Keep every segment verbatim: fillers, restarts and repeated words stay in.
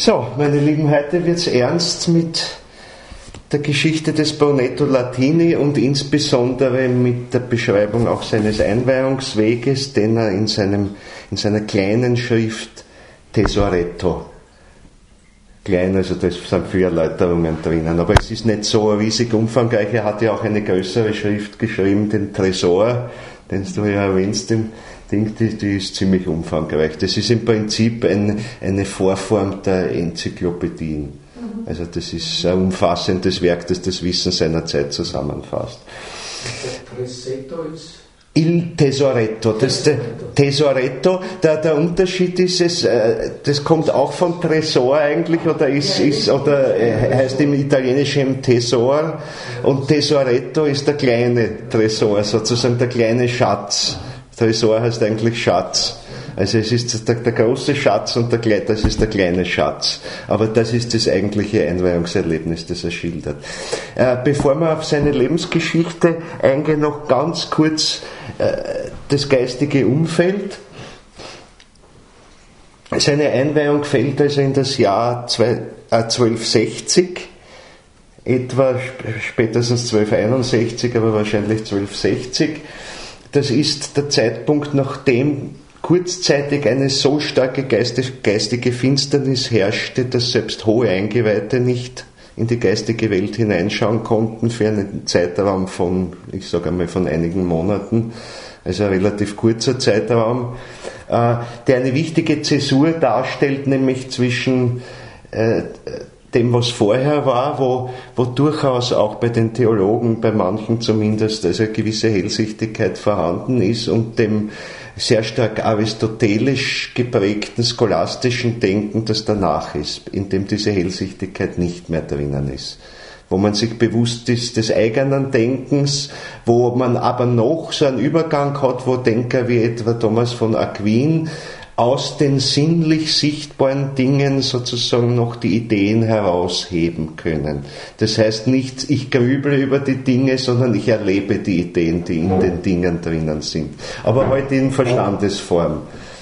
So, meine Lieben, heute wird es ernst mit der Geschichte des Brunetto Latini und insbesondere mit der Beschreibung auch seines Einweihungsweges, den er in, seinem, in seiner kleinen Schrift Tesoretto, klein, also da sind viele Erläuterungen drinnen, aber es ist nicht so riesig umfangreich. Er hat ja auch eine größere Schrift geschrieben, den Tresor, den du ja erwähnst, den Ding, die, die ist ziemlich umfangreich. Das ist im Prinzip ein, eine Vorform der Enzyklopädien. Mhm. Also das ist ein umfassendes Werk, das das Wissen seiner Zeit zusammenfasst. Der Tresetto ist Il Tesoretto, das der Tesoretto, der, der Unterschied ist es, das kommt auch von Tresor eigentlich, oder ist, ist oder heißt im Italienischen Tesor, und Tesoretto ist der kleine Tresor, sozusagen der kleine Schatz. Tresor heißt eigentlich Schatz. Also es ist der, der große Schatz und der, das ist der kleine Schatz. Aber das ist das eigentliche Einweihungserlebnis, das er schildert. Äh, bevor wir auf seine Lebensgeschichte eingehen, noch ganz kurz äh, das geistige Umfeld. Seine Einweihung fällt also in das Jahr zwölfhundertsechzig, etwa spätestens zwölfhunderteinundsechzig, aber wahrscheinlich zwölfhundertsechzig. Das ist der Zeitpunkt, nachdem kurzzeitig eine so starke geistige Finsternis herrschte, dass selbst hohe Eingeweihte nicht in die geistige Welt hineinschauen konnten für einen Zeitraum von, ich sage einmal, von einigen Monaten, also ein relativ kurzer Zeitraum, der eine wichtige Zäsur darstellt, nämlich zwischen dem, was vorher war, wo, wo durchaus auch bei den Theologen, bei manchen zumindest, also eine gewisse Hellsichtigkeit vorhanden ist, und dem sehr stark aristotelisch geprägten scholastischen Denken, das danach ist, in dem diese Hellsichtigkeit nicht mehr drinnen ist. Wo man sich bewusst ist des eigenen Denkens, wo man aber noch so einen Übergang hat, wo Denker wie etwa Thomas von Aquin aus den sinnlich sichtbaren Dingen sozusagen noch die Ideen herausheben können. Das heißt nicht, ich grüble über die Dinge, sondern ich erlebe die Ideen, die in den Dingen drinnen sind. Aber halt in Verstandesform.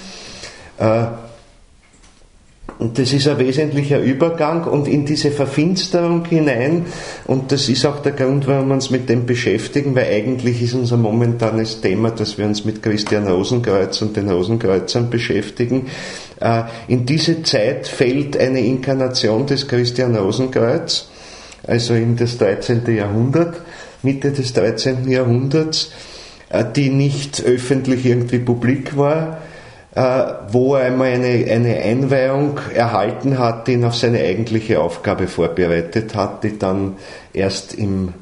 Und das ist ein wesentlicher Übergang, und in diese Verfinsterung hinein, und das ist auch der Grund, warum wir uns mit dem beschäftigen, weil eigentlich ist unser momentanes Thema, dass wir uns mit Christian Rosenkreuz und den Rosenkreuzern beschäftigen. In diese Zeit fällt eine Inkarnation des Christian Rosenkreuz, also in das dreizehnten Jahrhundert, Mitte des dreizehnten Jahrhunderts, die nicht öffentlich irgendwie publik war, wo er einmal eine, eine Einweihung erhalten hat, die ihn auf seine eigentliche Aufgabe vorbereitet hat, die dann erst im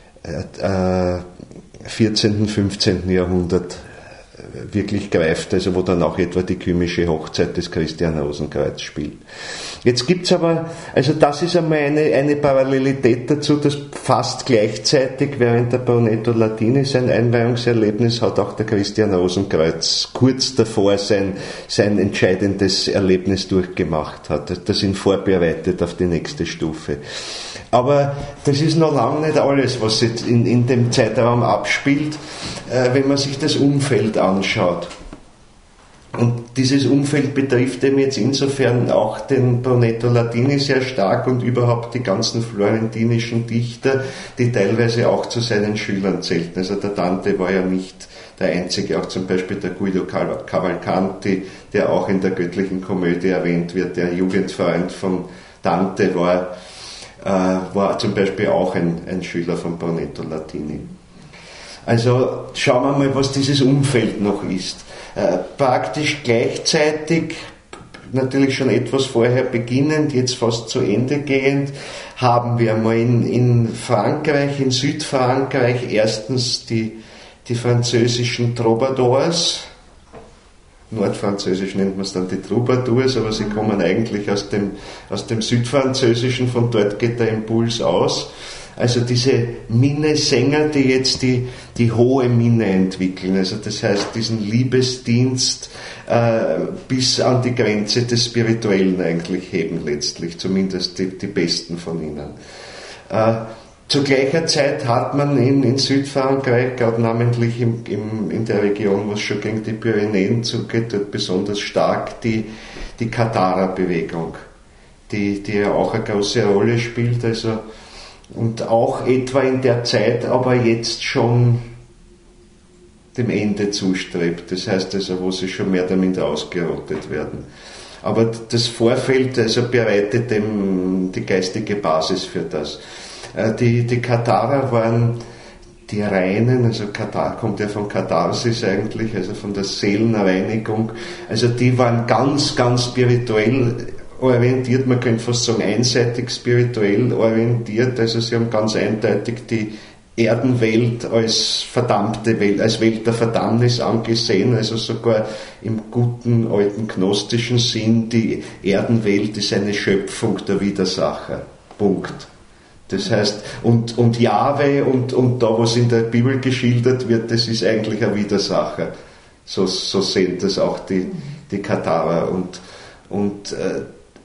äh, vierzehnten, fünfzehnten Jahrhundert wirklich greift, also wo dann auch etwa die kymische Hochzeit des Christian Rosenkreuz spielt. Jetzt gibt's aber, also das ist einmal eine, eine Parallelität dazu, dass fast gleichzeitig, während der Brunetto Latini sein Einweihungserlebnis hat, auch der Christian Rosenkreuz kurz davor sein, sein entscheidendes Erlebnis durchgemacht hat, das ihn vorbereitet auf die nächste Stufe. Aber das ist noch lange nicht alles, was sich in, in dem Zeitraum abspielt, äh, wenn man sich das Umfeld anschaut. Und dieses Umfeld betrifft eben jetzt insofern auch den Brunetto Latini sehr stark und überhaupt die ganzen florentinischen Dichter, die teilweise auch zu seinen Schülern zählten. Also der Dante war ja nicht der einzige, auch zum Beispiel der Guido Cavalcanti, der auch in der Göttlichen Komödie erwähnt wird, der Jugendfreund von Dante war, äh, war zum Beispiel auch ein, ein Schüler von Brunetto Latini. Also schauen wir mal, was dieses Umfeld noch ist. Äh, praktisch gleichzeitig, natürlich schon etwas vorher beginnend, jetzt fast zu Ende gehend, haben wir mal in, in Frankreich, in Südfrankreich, erstens die, die französischen Troubadours. Nordfranzösisch nennt man es dann die Troubadours, aber sie kommen eigentlich aus dem, aus dem Südfranzösischen, von dort geht der Impuls aus. Also diese Minnesänger, die jetzt die, die hohe Minne entwickeln, also das heißt diesen Liebesdienst äh, bis an die Grenze des Spirituellen eigentlich heben letztlich, zumindest die, die besten von ihnen. Äh, Zu gleicher Zeit hat man in, in Südfrankreich, gerade namentlich im, im, in der Region, wo es schon gegen die Pyrenäen zugeht, dort besonders stark die, die Katharer-Bewegung, die, die ja auch eine große Rolle spielt, also, und auch etwa in der Zeit, aber jetzt schon dem Ende zustrebt. Das heißt also, wo sie schon mehr oder minder ausgerottet werden. Aber das Vorfeld also bereitet dem die geistige Basis für das. Die, die Katharer waren die Reinen, also Katar kommt ja von Katharsis eigentlich, also von der Seelenreinigung. Also die waren ganz, ganz spirituell orientiert, man könnte fast sagen einseitig spirituell orientiert, also sie haben ganz eindeutig die Erdenwelt als verdammte Welt, als Welt der Verdammnis angesehen, also sogar im guten alten gnostischen Sinn, die Erdenwelt ist eine Schöpfung der Widersacher. Punkt. Das heißt, und, und Jahwe und, und da, was in der Bibel geschildert wird, das ist eigentlich ein Widersacher. So, so sehen das auch die, die Katharer. Und, und äh,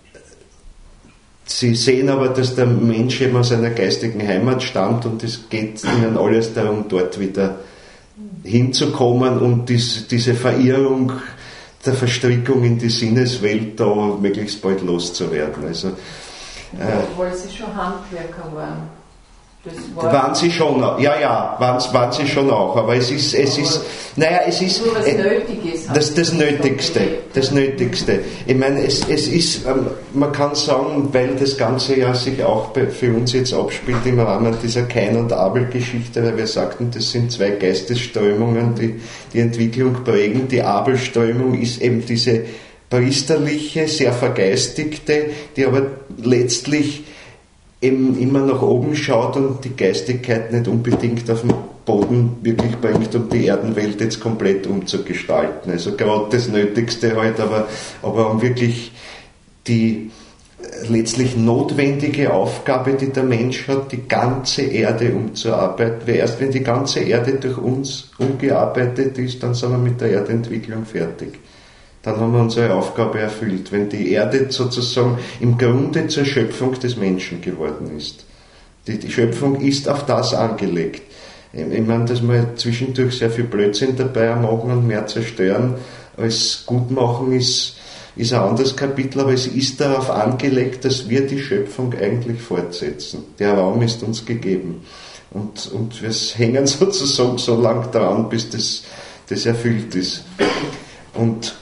sie sehen aber, dass der Mensch eben aus einer geistigen Heimat stammt und es geht ihnen alles darum, dort wieder hinzukommen und dies, diese Verirrung der Verstrickung in die Sinneswelt da möglichst bald loszuwerden. Also, Äh, weil sie schon Handwerker waren. Das war waren sie schon, ja, ja, waren, waren sie schon auch, aber es ist, es ist, naja, es ist, nur was äh, Nötiges. das, das Nötigste, das Nötigste. Ich meine, es, es ist, ähm, man kann sagen, weil das Ganze ja sich auch bei, für uns jetzt abspielt im Rahmen dieser Kain- und Abel-Geschichte, weil wir sagten, das sind zwei Geistesströmungen, die die Entwicklung prägen. Die Abel-Strömung ist eben diese priesterliche, sehr vergeistigte, die aber letztlich eben immer nach oben schaut und die Geistigkeit nicht unbedingt auf den Boden wirklich bringt, um die Erdenwelt jetzt komplett umzugestalten. Also gerade das Nötigste halt, aber, aber um wirklich die letztlich notwendige Aufgabe, die der Mensch hat, die ganze Erde umzuarbeiten. Weil erst wenn die ganze Erde durch uns umgearbeitet ist, dann sind wir mit der Erdentwicklung fertig. Dann haben wir unsere Aufgabe erfüllt, wenn die Erde sozusagen im Grunde zur Schöpfung des Menschen geworden ist. Die, die Schöpfung ist auf das angelegt. Ich meine, dass wir zwischendurch sehr viel Blödsinn dabei machen und mehr zerstören als gut machen, ist, ist ein anderes Kapitel, aber es ist darauf angelegt, dass wir die Schöpfung eigentlich fortsetzen. Der Raum ist uns gegeben. Und, und wir hängen sozusagen so lang dran, bis das, das erfüllt ist. Und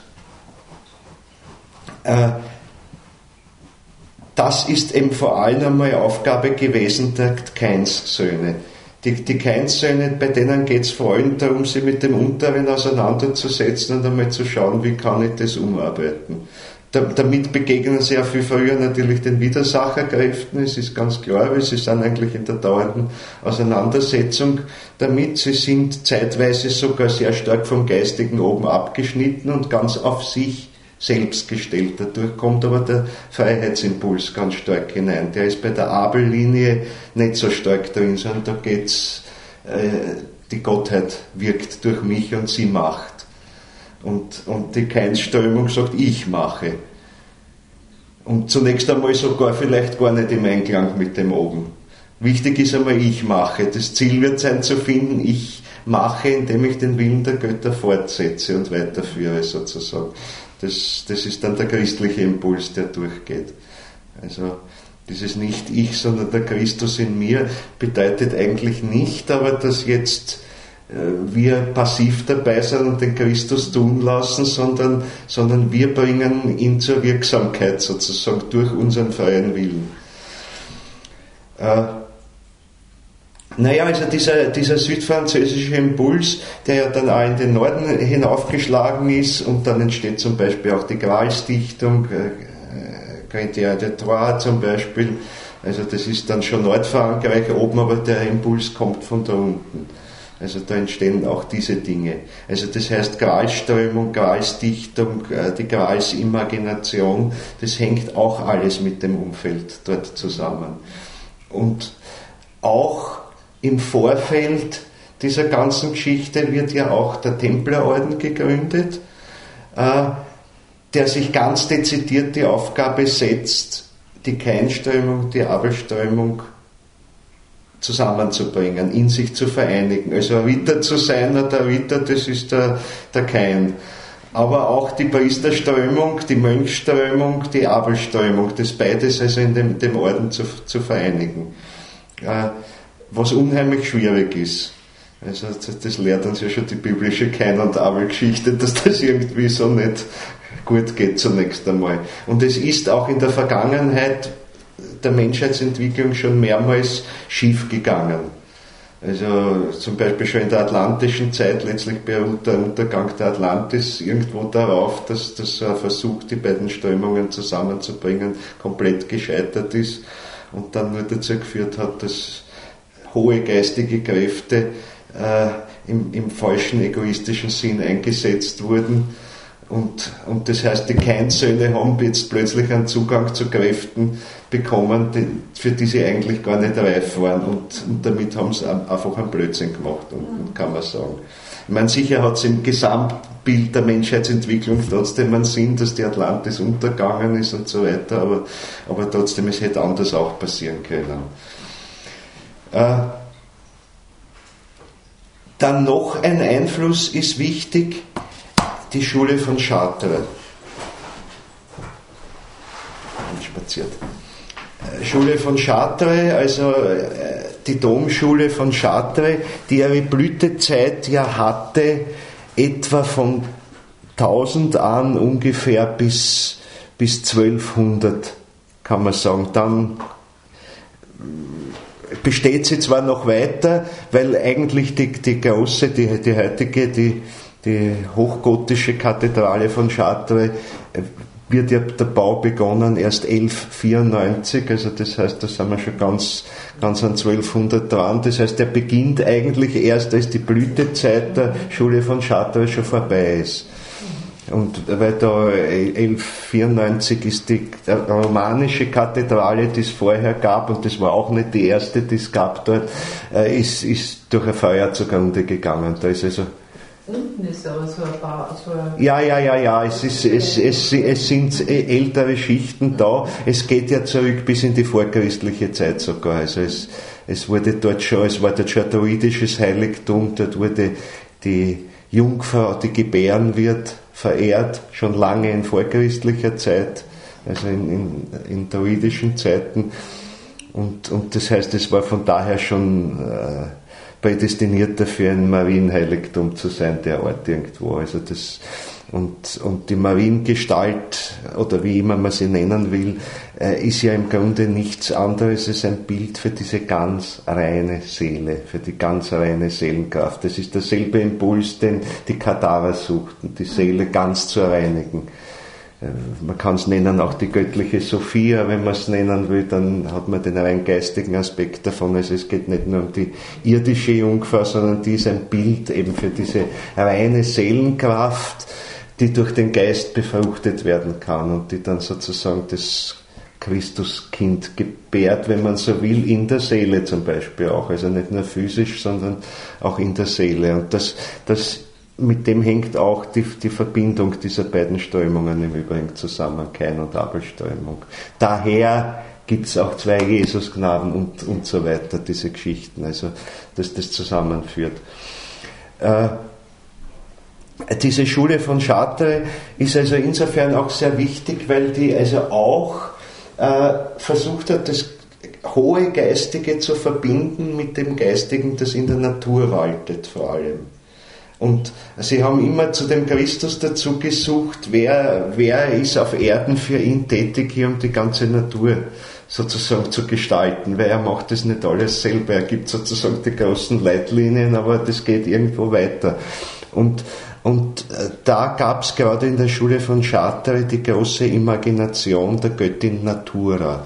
das ist eben vor allem einmal Aufgabe gewesen der Kainssöhne. Die, die Kainssöhne, bei denen geht es vor allem darum, sich mit dem Unteren auseinanderzusetzen und einmal zu schauen, wie kann ich das umarbeiten. Da, damit begegnen sie ja viel früher natürlich den Widersacherkräften, es ist ganz klar, weil sie sind eigentlich in der dauernden Auseinandersetzung damit. Sie sind zeitweise sogar sehr stark vom Geistigen oben abgeschnitten und ganz auf sich selbst gestellt. Dadurch kommt aber der Freiheitsimpuls ganz stark hinein. Der ist bei der Abel-Linie nicht so stark drin, sondern da geht's, äh, die Gottheit wirkt durch mich und sie macht. Und, und die Kainströmung sagt, ich mache. Und zunächst einmal sogar vielleicht gar nicht im Einklang mit dem oben. Wichtig ist einmal, ich mache. Das Ziel wird sein zu finden, ich mache, indem ich den Willen der Götter fortsetze und weiterführe sozusagen. Das, das ist dann der christliche Impuls, der durchgeht. Also dieses nicht ich, sondern der Christus in mir bedeutet eigentlich nicht, aber dass jetzt äh, wir passiv dabei sind und den Christus tun lassen, sondern, sondern wir bringen ihn zur Wirksamkeit sozusagen durch unseren freien Willen. Äh, Naja, also dieser, dieser südfranzösische Impuls, der ja dann auch in den Norden hinaufgeschlagen ist, und dann entsteht zum Beispiel auch die Gralsdichtung, äh, Chrétien de Troyes zum Beispiel, also das ist dann schon Nordfrankreich oben, aber der Impuls kommt von da unten. Also da entstehen auch diese Dinge. Also das heißt Gralsströmung, Gralsdichtung, äh, die Gralsimagination, das hängt auch alles mit dem Umfeld dort zusammen. Und auch im Vorfeld dieser ganzen Geschichte wird ja auch der Templerorden gegründet, äh, der sich ganz dezidiert die Aufgabe setzt, die Kainströmung, die Abelströmung zusammenzubringen, in sich zu vereinigen. Also ein Ritter zu sein, der Ritter, das ist der, der Kain. aber auch die Priesterströmung, die Mönchströmung, die Abelströmung, das beides also in dem, dem Orden zu, zu vereinigen. Äh, was unheimlich schwierig ist. Also das, das lehrt uns ja schon die biblische Kain- und Abel-Geschichte, dass das irgendwie so nicht gut geht zunächst einmal. Und es ist auch in der Vergangenheit der Menschheitsentwicklung schon mehrmals schief gegangen. Also zum Beispiel schon in der atlantischen Zeit, letztlich beruht der Untergang der Atlantis irgendwo darauf, dass das ein Versuch, die beiden Strömungen zusammenzubringen, komplett gescheitert ist und dann nur dazu geführt hat, dass hohe geistige Kräfte äh, im, im falschen egoistischen Sinn eingesetzt wurden. Und, und das heißt, die Kain-Söhne haben jetzt plötzlich einen Zugang zu Kräften bekommen, die, für die sie eigentlich gar nicht reif waren. Und, und damit haben sie einfach einen Blödsinn gemacht, und, kann man sagen. Ich meine, sicher hat es im Gesamtbild der Menschheitsentwicklung trotzdem einen Sinn, dass die Atlantis untergegangen ist und so weiter, aber, aber trotzdem, es hätte anders auch passieren können. Äh, dann noch ein Einfluss ist wichtig, die Schule von Chartres. Spaziert. Schule von Chartres, also die Domschule von Chartres, die ihre Blütezeit ja hatte, etwa von tausend an ungefähr bis, bis zwölfhundert, kann man sagen. Dann besteht sie zwar noch weiter, weil eigentlich die, die große, die, die heutige, die Die hochgotische Kathedrale von Chartres wird ja der Bau begonnen erst elfhundertvierundneunzig, also das heißt, da sind wir schon ganz, ganz an zwölfhundert dran. Das heißt, der beginnt eigentlich erst, als die Blütezeit der Schule von Chartres schon vorbei ist. Und weil da elfhundertvierundneunzig ist die romanische Kathedrale, die es vorher gab, und das war auch nicht die erste, die es gab dort, ist, ist durch ein Feuer zugrunde gegangen. Da ist also unten ist aber so ein Bau. So ein ja, ja, ja, ja, es, ist, es, es, es sind ältere Schichten da. Es geht ja zurück bis in die vorchristliche Zeit sogar. Also es, es wurde dort schon, es war dort schon ein druidisches Heiligtum, dort wurde die Jungfrau, die gebären wird, verehrt, schon lange in vorchristlicher Zeit, also in, in, in druidischen Zeiten. Und, und das heißt, es war von daher schon äh, prädestiniert dafür, ein Marienheiligtum zu sein, der Ort irgendwo. Also das, und, und die Mariengestalt, oder wie immer man sie nennen will, äh, ist ja im Grunde nichts anderes als ein Bild für diese ganz reine Seele, für die ganz reine Seelenkraft. Das ist derselbe Impuls, den die Kadaver suchten, die Seele ganz zu reinigen. Man kann es nennen auch die göttliche Sophia, wenn man es nennen will, dann hat man den rein geistigen Aspekt davon. Also es geht nicht nur um die irdische Jungfrau, sondern die ist ein Bild eben für diese reine Seelenkraft, die durch den Geist befruchtet werden kann und die dann sozusagen das Christuskind gebärt, wenn man so will, in der Seele zum Beispiel auch. Also nicht nur physisch, sondern auch in der Seele. Und das, das mit dem hängt auch die, die Verbindung dieser beiden Strömungen im Übrigen zusammen, Kain- und Abelströmung. Daher gibt es auch zwei Jesusgnaden und, und so weiter, diese Geschichten, also dass das zusammenführt. Äh, diese Schule von Chartres ist also insofern auch sehr wichtig, weil die also auch äh, versucht hat, das hohe Geistige zu verbinden mit dem Geistigen, das in der Natur waltet vor allem. Und sie haben immer zu dem Christus dazu gesucht, wer, wer ist auf Erden für ihn tätig, hier um die ganze Natur sozusagen zu gestalten, weil er macht das nicht alles selber, er gibt sozusagen die großen Leitlinien, aber das geht irgendwo weiter. Und, und da gab es gerade in der Schule von Chartres die große Imagination der Göttin Natura.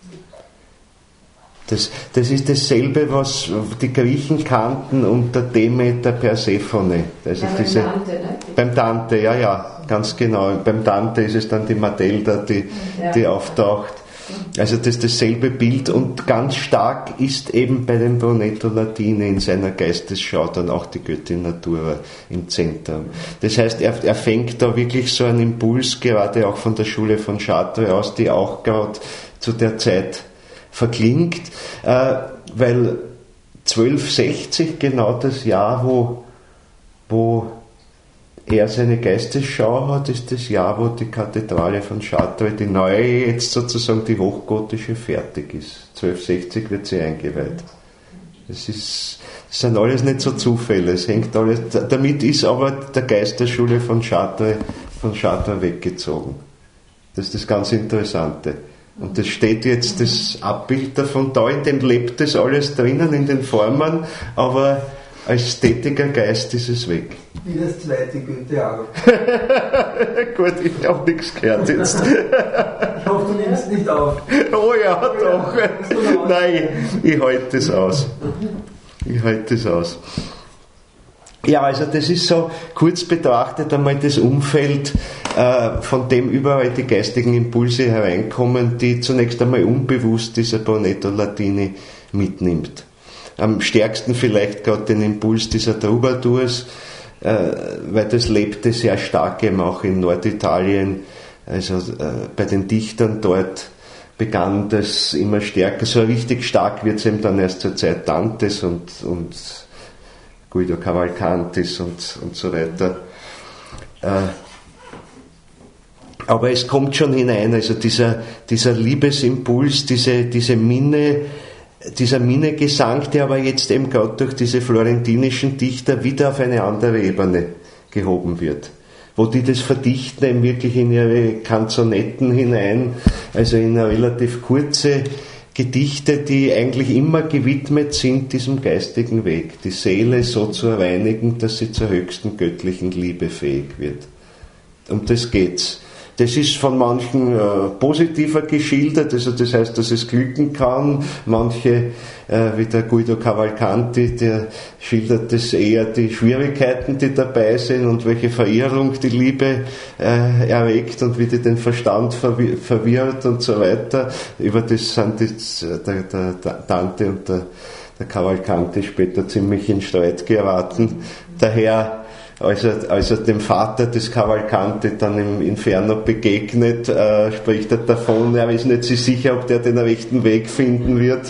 Das, das ist dasselbe, was die Griechen kannten unter Demeter Persephone. Also ja, diese, beim Dante, ne? Beim Dante, ja, ja, ganz genau. Beim Dante ist es dann die Matilda, die, ja. die auftaucht. Also das ist dasselbe Bild und ganz stark ist eben bei dem Brunetto Latini in seiner Geistesschau dann auch die Göttin Natura im Zentrum. Das heißt, er, er fängt da wirklich so einen Impuls, gerade auch von der Schule von Chartres aus, die auch gerade zu der Zeit verklingt, äh, weil zwölfhundertsechzig genau das Jahr, wo, wo er seine Geistesschau hat, ist das Jahr, wo die Kathedrale von Chartres, die neue, jetzt sozusagen die hochgotische, fertig ist. zwölfhundertsechzig wird sie eingeweiht. Das ist, das sind alles nicht so Zufälle, es hängt alles, damit ist aber der Geist der Schule von Chartres, von Chartres weggezogen. Das ist das ganz Interessante. Und das steht jetzt, das Abbild davon da, in dem lebt das alles drinnen, in den Formen, aber als tätiger Geist ist es weg. Wie das zweite Goethe-Album. Gut, ich habe nichts gehört jetzt. Ich hoffe, du nimmst nicht auf. Oh ja, doch. Nein, ich halte es aus. Ich halte es aus. Ja, also das ist so kurz betrachtet einmal das Umfeld, äh, von dem überall die geistigen Impulse hereinkommen, die zunächst einmal unbewusst dieser Brunetto Latini mitnimmt. Am stärksten vielleicht gerade den Impuls dieser Troubadours, äh, weil das lebte sehr stark eben auch in Norditalien, also äh, bei den Dichtern dort begann das immer stärker, so richtig stark wird es eben dann erst zur Zeit Dantes und, und Guido Cavalcantis und, und so weiter. Äh, aber es kommt schon hinein, also dieser, dieser Liebesimpuls, diese, diese Minne, dieser Minnegesang, der aber jetzt eben gerade durch diese florentinischen Dichter wieder auf eine andere Ebene gehoben wird. Wo die das verdichten eben wirklich in ihre Kanzonetten hinein, also in eine relativ kurze Gedichte, die eigentlich immer gewidmet sind diesem geistigen Weg, die Seele so zu reinigen, dass sie zur höchsten göttlichen Liebe fähig wird. Um das geht's. Das ist von manchen äh, positiver geschildert, also das heißt, dass es glücken kann. Manche, äh, wie der Guido Cavalcanti, der schildert das eher die Schwierigkeiten, die dabei sind und welche Verirrung die Liebe äh, erregt und wie die den Verstand verwir- verwirrt und so weiter. Über das sind jetzt der, der, der Dante und der, der Cavalcanti später ziemlich in Streit geraten. Daher Als er, als er dem Vater des Cavalcanti dann im Inferno begegnet, äh, spricht er davon, er ist nicht so sicher, ob der den rechten Weg finden wird.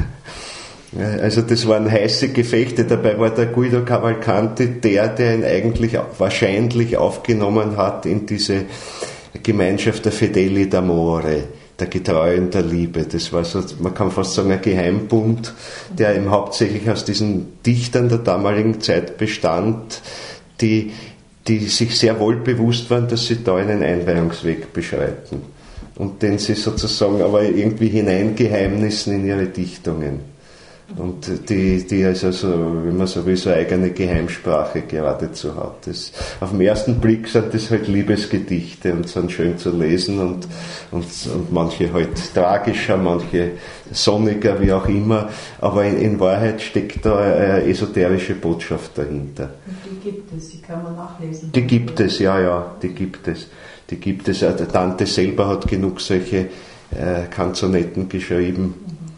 Also das waren heiße Gefechte, dabei war der Guido Cavalcanti der, der ihn eigentlich wahrscheinlich aufgenommen hat in diese Gemeinschaft der Fedeli d'Amore, der Getreuen der Liebe. Das war so, man kann fast sagen, ein Geheimbund, der eben hauptsächlich aus diesen Dichtern der damaligen Zeit bestand, die, die sich sehr wohl bewusst waren, dass sie da einen Einweihungsweg beschreiten und den sie sozusagen aber irgendwie hineingeheimnissen in ihre Dichtungen. Und die, die also so, wenn man so will, so eine eigene Geheimsprache geradezu hat. Das, auf den ersten Blick sind das halt Liebesgedichte und sind schön zu lesen und, und, und manche halt tragischer, manche sonniger, wie auch immer. Aber in, in Wahrheit steckt da eine esoterische Botschaft dahinter. Und die gibt es, die kann man nachlesen. Die gibt es, ja, ja, die gibt es. Die gibt es. Der Dante selber hat genug solche äh, Kanzonetten geschrieben.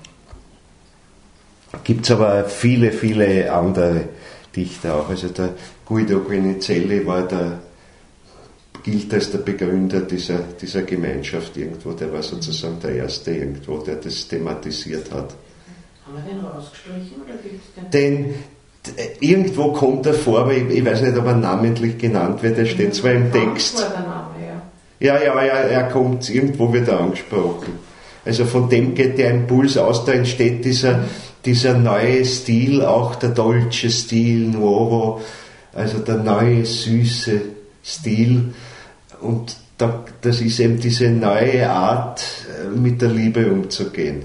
Gibt es aber viele, viele andere Dichter auch. Also der Guido Guinizelli war der, gilt als der Begründer dieser, dieser Gemeinschaft irgendwo. Der war sozusagen der Erste irgendwo, der das thematisiert hat. Haben wir den rausgestrichen oder gibt es den? Den, irgendwo kommt er vor, aber ich, ich weiß nicht, ob er namentlich genannt wird. Er steht zwar im Text. War der Name, ja. Ja, ja, ja, er kommt, irgendwo wird er angesprochen. Also von dem geht der Impuls aus, da entsteht dieser, dieser neue Stil, auch der Dolce Stil Nuovo, also der neue, süße Stil. Und da, das ist eben diese neue Art, mit der Liebe umzugehen.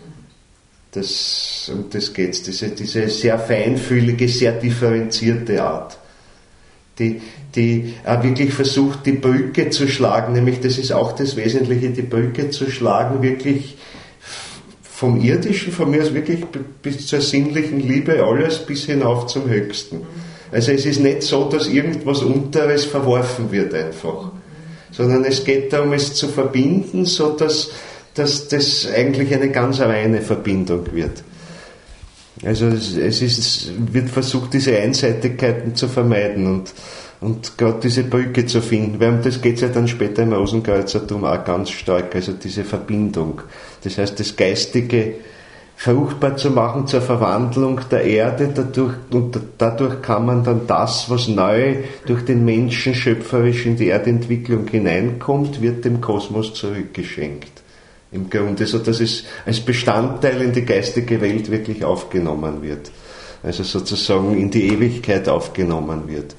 Das, um das geht's, diese, diese sehr feinfühlige, sehr differenzierte Art, die, die auch wirklich versucht, die Brücke zu schlagen, nämlich das ist auch das Wesentliche, die Brücke zu schlagen, wirklich vom Irdischen, von mir aus wirklich bis zur sinnlichen Liebe, alles bis hinauf zum Höchsten. Also es ist nicht so, dass irgendwas Unteres verworfen wird einfach, sondern es geht darum, es zu verbinden, so dass, dass das eigentlich eine ganz reine Verbindung wird. Also es, es ist, wird versucht, diese Einseitigkeiten zu vermeiden und, und gerade diese Brücke zu finden, weil um das geht es ja dann später im Rosenkreuzertum auch ganz stark, also diese Verbindung. Das heißt, das Geistige fruchtbar zu machen zur Verwandlung der Erde, dadurch, und dadurch kann man dann das, was neu durch den Menschen schöpferisch in die Erdentwicklung hineinkommt, wird dem Kosmos zurückgeschenkt. Im Grunde, so dass es als Bestandteil in die geistige Welt wirklich aufgenommen wird. Also sozusagen in die Ewigkeit aufgenommen wird.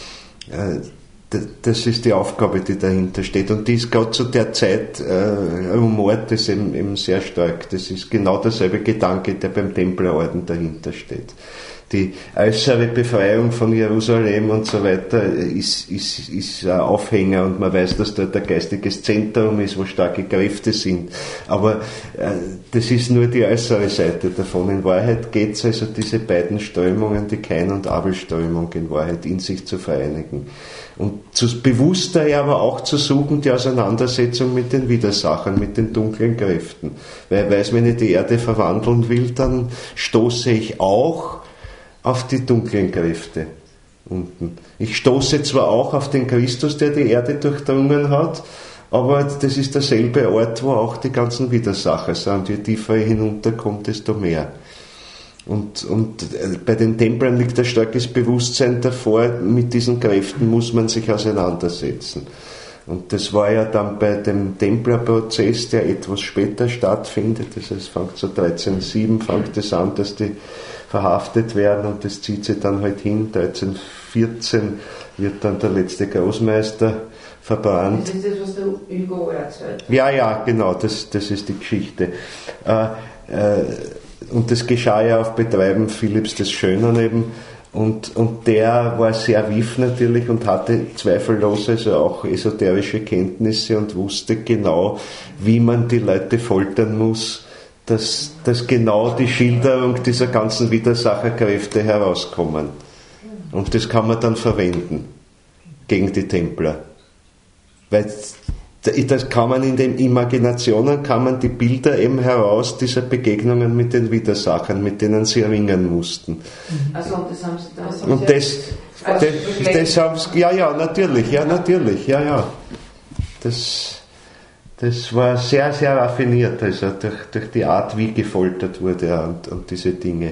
Das ist die Aufgabe, die dahinter steht. Und die ist gerade zu der Zeit, äh, rumort das eben, eben sehr stark. Das ist genau derselbe Gedanke, der beim Templerorden dahinter steht. Die äußere Befreiung von Jerusalem und so weiter ist, ist, ist ein Aufhänger, und man weiß, dass dort ein geistiges Zentrum ist, wo starke Kräfte sind. Aber äh, das ist nur die äußere Seite davon. In Wahrheit geht es also, diese beiden Strömungen, die Kain- und Abel-Strömung in Wahrheit in sich zu vereinigen. Und zu, bewusst daher aber auch zu suchen, die Auseinandersetzung mit den Widersachern, mit den dunklen Kräften. Weil, weiß, wenn ich die Erde verwandeln will, dann stoße ich auch auf die dunklen Kräfte unten. Ich stoße zwar auch auf den Christus, der die Erde durchdrungen hat, aber das ist derselbe Ort, wo auch die ganzen Widersacher sind. Je tiefer ich hinunterkomme, desto mehr. Und, und bei den Templern liegt ein starkes Bewusstsein davor, mit diesen Kräften muss man sich auseinandersetzen. Und das war ja dann bei dem Templerprozess, der etwas später stattfindet, das heißt, es fängt so dreizehn sieben fängt es an, dass die verhaftet werden, und das zieht sich dann halt hin. dreizehn vierzehn wird dann der letzte Großmeister verbrannt. Das ist das, was der Hugo erzählt. Ja, ja, genau, das, das ist die Geschichte. Äh, äh, Und das geschah ja auf Betreiben Philipps des Schönen eben. Und, und der war sehr wief natürlich und hatte zweifellos also auch esoterische Kenntnisse und wusste genau, wie man die Leute foltern muss, dass, dass genau die Schilderung dieser ganzen Widersacherkräfte herauskommen. Und das kann man dann verwenden gegen die Templer. Weil das kann man in den Imaginationen, kann man die Bilder eben heraus dieser Begegnungen mit den Widersachern, mit denen sie ringen mussten. Also, und das haben sie dann so Und das, das, das haben sie, ja, ja, natürlich, ja, natürlich, ja, ja. Das, das war sehr, sehr raffiniert, also durch, durch die Art, wie gefoltert wurde und, und diese Dinge.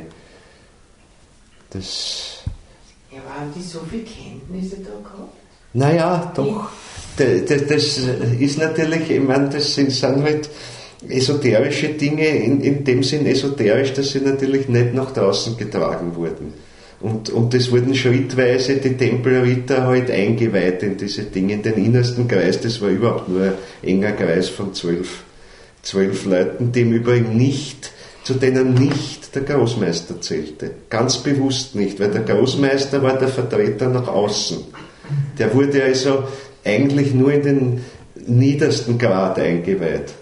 Das. Ja, aber haben die so viele Kenntnisse da gehabt? Naja, doch. Das, das ist natürlich, ich meine, das sind, sind halt esoterische Dinge, in, in dem Sinn esoterisch, dass sie natürlich nicht nach draußen getragen wurden. Und, und es wurden schrittweise die Tempelritter halt eingeweiht in diese Dinge, in den innersten Kreis. Das war überhaupt nur ein enger Kreis von zwölf, zwölf Leuten, die im Übrigen nicht, zu denen nicht der Großmeister zählte. Ganz bewusst nicht, weil der Großmeister war der Vertreter nach außen. Der wurde also eigentlich nur in den niedersten Grad eingeweiht.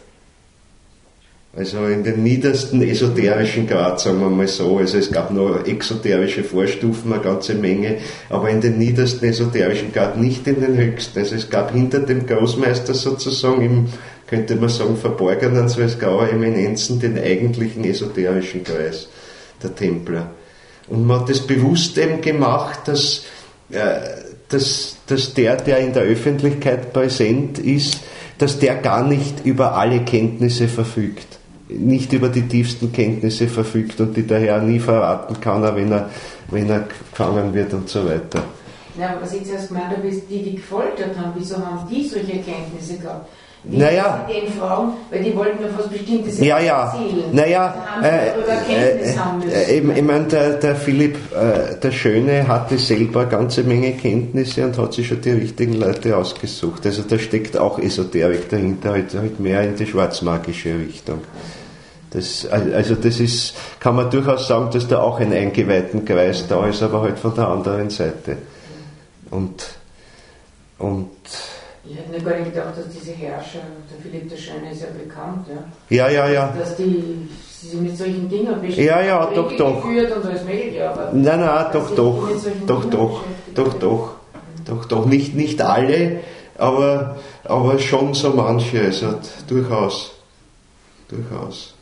Also in den niedersten esoterischen Grad, sagen wir mal so. Also es gab noch exoterische Vorstufen, eine ganze Menge, aber in den niedersten esoterischen Grad, nicht in den höchsten. Also es gab hinter dem Großmeister sozusagen im, könnte man sagen, verborgenen Salzgauer Eminenzen den eigentlichen esoterischen Kreis der Templer. Und man hat das bewusst eben gemacht, dass äh, Dass, dass der, der in der Öffentlichkeit präsent ist, dass der gar nicht über alle Kenntnisse verfügt, nicht über die tiefsten Kenntnisse verfügt und die daher nie verraten kann, wenn er, wenn er gefangen wird und so weiter. Ja, aber was ich zuerst gemeint habe, ist, die, die gefoltert haben, wieso haben die solche Kenntnisse gehabt? Wie naja, den Frauen, weil die wollten ja was Bestimmtes ja, ja, erzählen. naja, haben sie äh, Kenntnis äh, haben müssen. Äh, ich, ich meine, der, der Philipp, äh, der Schöne, hatte selber eine ganze Menge Kenntnisse und hat sich schon die richtigen Leute ausgesucht. Also da steckt auch Esoterik dahinter, halt, halt mehr in die schwarzmagische Richtung. Das, also das ist, kann man durchaus sagen, dass da auch ein eingeweihten Kreis da ist, aber halt von der anderen Seite. Und, und ich hätte mir gar nicht gedacht, dass diese Herrscher, der Philipp der Schöne ist ja bekannt, ja. Ja, ja, ja. Dass die sich mit solchen Dingen beschäftigen. Ja, ja, doch, doch. Geführt und alles Mögliche, aber nein, nein, doch, doch. Doch, doch. Doch, doch. Doch, doch. Nicht, nicht alle, aber, aber schon so manche. Also durchaus. Durchaus.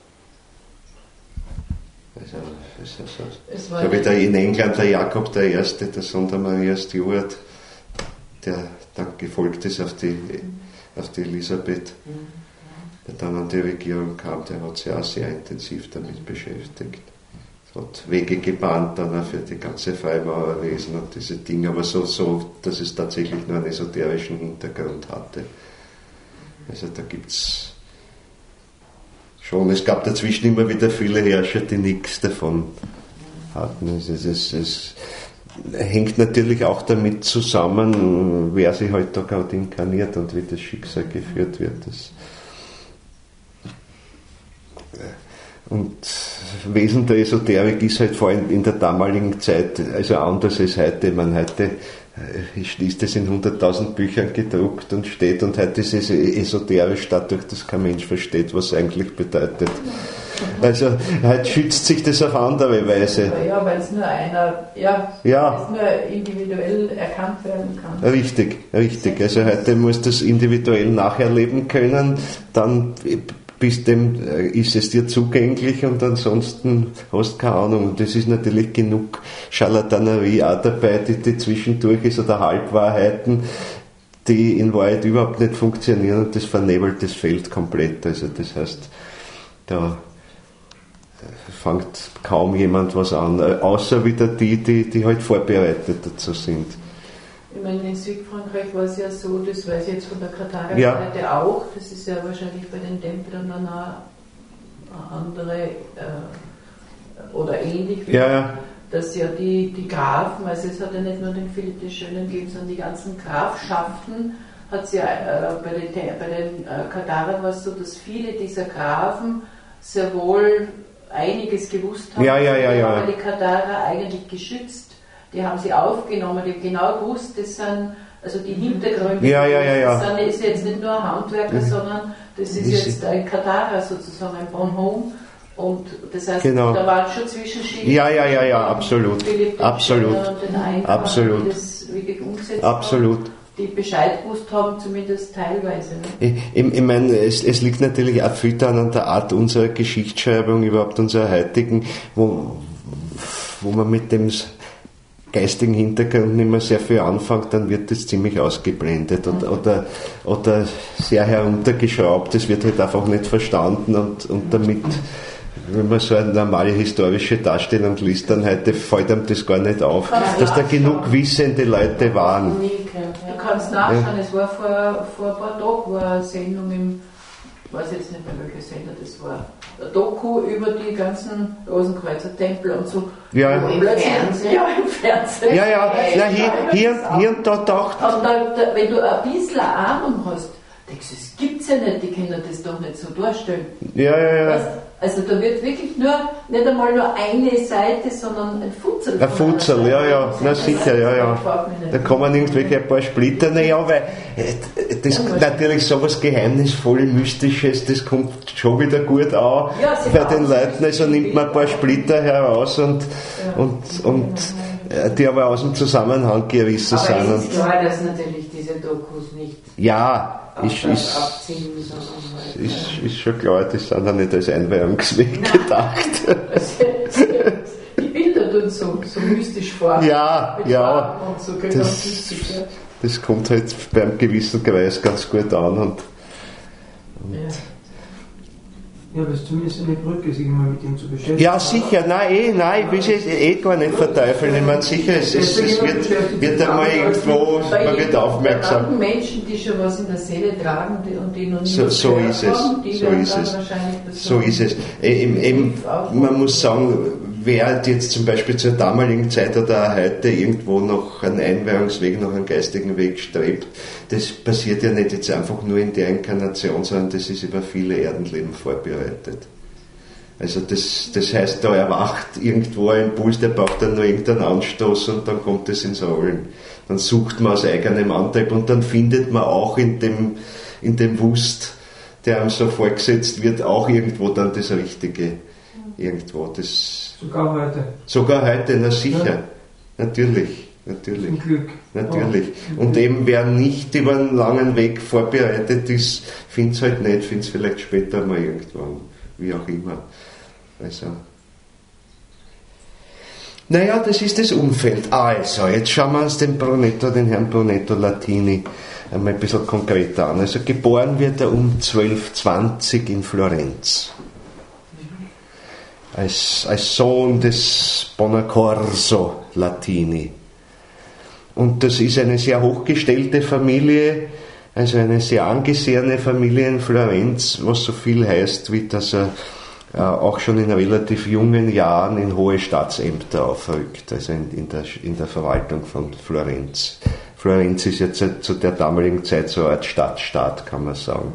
Also, das ist so. Ich glaube, in England der Jakob der Erste, der Sohn der Maria Stuart, der dann gefolgt ist auf die, auf die Elisabeth. der dann an die Regierung kam, der hat sich auch sehr intensiv damit beschäftigt. Es hat Wege gebahnt dann auch für die ganze Freimaurerwesen und diese Dinge, aber so, so, dass es tatsächlich nur einen esoterischen Hintergrund hatte. Also da gibt es schon, es gab dazwischen immer wieder viele Herrscher, die nichts davon hatten. Es, es, es, es hängt natürlich auch damit zusammen, wer sich halt da gerade inkarniert und wie das Schicksal geführt wird. Das und Wesen der Esoterik ist halt vor allem in der damaligen Zeit also anders als heute. Man heute ist das in hunderttausend Büchern gedruckt und steht, und heute ist es esoterisch dadurch, dass kein Mensch versteht, was es eigentlich bedeutet. Also heute schützt sich das auf andere Weise. Ja, weil es nur einer, ja, ja. es nur individuell erkannt werden kann. Richtig, richtig. Also heute muss das individuell nacherleben können, dann bis dem ist es dir zugänglich und ansonsten hast du keine Ahnung. Und das ist natürlich genug Scharlatanerie auch dabei, die, die zwischendurch ist, oder Halbwahrheiten, die in Wahrheit überhaupt nicht funktionieren, und das vernebelt das Feld komplett. Also das heißt, da fängt kaum jemand was an, außer wieder die, die, die halt vorbereitet dazu sind. Ich meine, in Südfrankreich war es ja so, das weiß ich jetzt von der Katharer-Seite ja. auch, das ist ja wahrscheinlich bei den Templern dann auch andere äh, oder ähnlich, wie ja, ja. dass ja die, die Grafen, also es hat ja nicht nur den Philipp des Schönen gegeben, sondern die ganzen Grafschaften hat es ja äh, bei den, bei den äh, Katharern war es so, dass viele dieser Grafen sehr wohl einiges gewusst haben, ja, ja, ja, ja. aber die Katharer eigentlich geschützt. Die haben sie aufgenommen, die haben genau gewusst, das sind also die Hintergründe. Ja, ja, ja, ja. Das sind, ist jetzt nicht nur ein Handwerker, mhm. sondern das ist jetzt ein Katharer sozusagen, ein Bonhomme. Und das heißt, genau. da waren schon Zwischenschichten. Ja, ja, ja, ja, absolut. Philipp absolut. Und den Einfall, absolut. die das wirklich umgesetzt absolut. haben. Die Bescheid gewusst haben, zumindest teilweise. Ne? Ich, ich, ich meine, es, es liegt natürlich auch viel daran an der Art unserer Geschichtsschreibung, überhaupt unserer heutigen, wo, wo man mit dem geistigen Hintergrund nicht mehr sehr viel anfängt, dann wird das ziemlich ausgeblendet oder, oder, oder sehr heruntergeschraubt. Das wird halt einfach nicht verstanden, und, und damit, wenn man so eine normale historische Darstellung liest, dann heute fällt einem das gar nicht auf, dass da genug wissende Leute waren. Du kannst nachschauen, ja. Es war vor, vor ein paar Tagen war eine Sendung im, ich weiß jetzt nicht mehr welcher Sender das war, eine Doku über die ganzen Rosenkreuzer Tempel und so. Ja, im Fernsehen. Ja, im Fernsehen. Ja, ja, na, hier, hier, hier und da taucht. Und da, da, wenn du ein bisschen Ahnung hast, denkst du, das gibt's ja nicht, die können das doch nicht so darstellen. Ja, ja, ja. Weißt? Also da wird wirklich nur, nicht einmal nur eine Seite, sondern ein Futzel. Ein Futzel, ja, ja, na sicher, ja, ja. Da kommen irgendwelche ein paar Splitter, naja, weil das natürlich sowas Geheimnisvolles, Mystisches, das kommt schon wieder gut an ja, bei den Leuten, also nimmt man ein paar Splitter heraus und, ja. und, und die aber aus dem Zusammenhang gerissen aber sind. Aber es ist klar, dass natürlich diese Dokus nicht ja, ist, ist, abziehen, ist, ist schon klar, das sind ja nicht als Einweihungsweg Nein. gedacht. Die Bilder tun so, so mystisch vor. Ja, ja. Und so das, mystisch, ja. Das kommt halt beim gewissen Kreis ganz gut an. Und, und ja. Ja, aber es ist zumindest eine Brücke, sich mal mit ihm zu beschäftigen. Ja, sicher, nein, eh, nein, ich will es eh gar nicht verteufeln. Ich meine, sicher, es, es, es wird, wird einmal irgendwo, man wird aufmerksam. Bei Menschen, die schon was in der Seele tragen und die noch nicht so, so ist es, haben, die so ist es, so ist es. Eben, eben, man muss sagen, wer jetzt zum Beispiel zur damaligen Zeit oder auch heute irgendwo noch einen Einweihungsweg, noch einen geistigen Weg strebt, das passiert ja nicht jetzt einfach nur in der Inkarnation, sondern das ist über viele Erdenleben vorbereitet. Also das, das heißt, da erwacht irgendwo ein Impuls, der braucht dann nur irgendeinen Anstoß und dann kommt es ins Rollen. Dann sucht man aus eigenem Antrieb und dann findet man auch in dem, in dem Wust, der einem so vorgesetzt wird, auch irgendwo dann das Richtige. Irgendwo, das... Sogar heute. Sogar heute, na sicher. Ja. Natürlich. Natürlich. Zum Glück. Natürlich. Oh. Und eben wer nicht über einen langen Weg vorbereitet ist, findet es halt nicht, findet es vielleicht später mal irgendwann. Wie auch immer. Also. Naja, das ist das Umfeld. Also, jetzt schauen wir uns den Brunetto, den Herrn Brunetto Latini einmal ein bisschen konkreter an. Also geboren wird er um zwölf zwanzig in Florenz. Als, als Sohn des Bonaccorso Latini. Und das ist eine sehr hochgestellte Familie, also eine sehr angesehene Familie in Florenz, was so viel heißt, wie dass er äh, auch schon in relativ jungen Jahren in hohe Staatsämter aufrückt, also in, in, der, in der Verwaltung von Florenz. Florenz ist jetzt zu der damaligen Zeit so eine Art Stadtstaat, kann man sagen.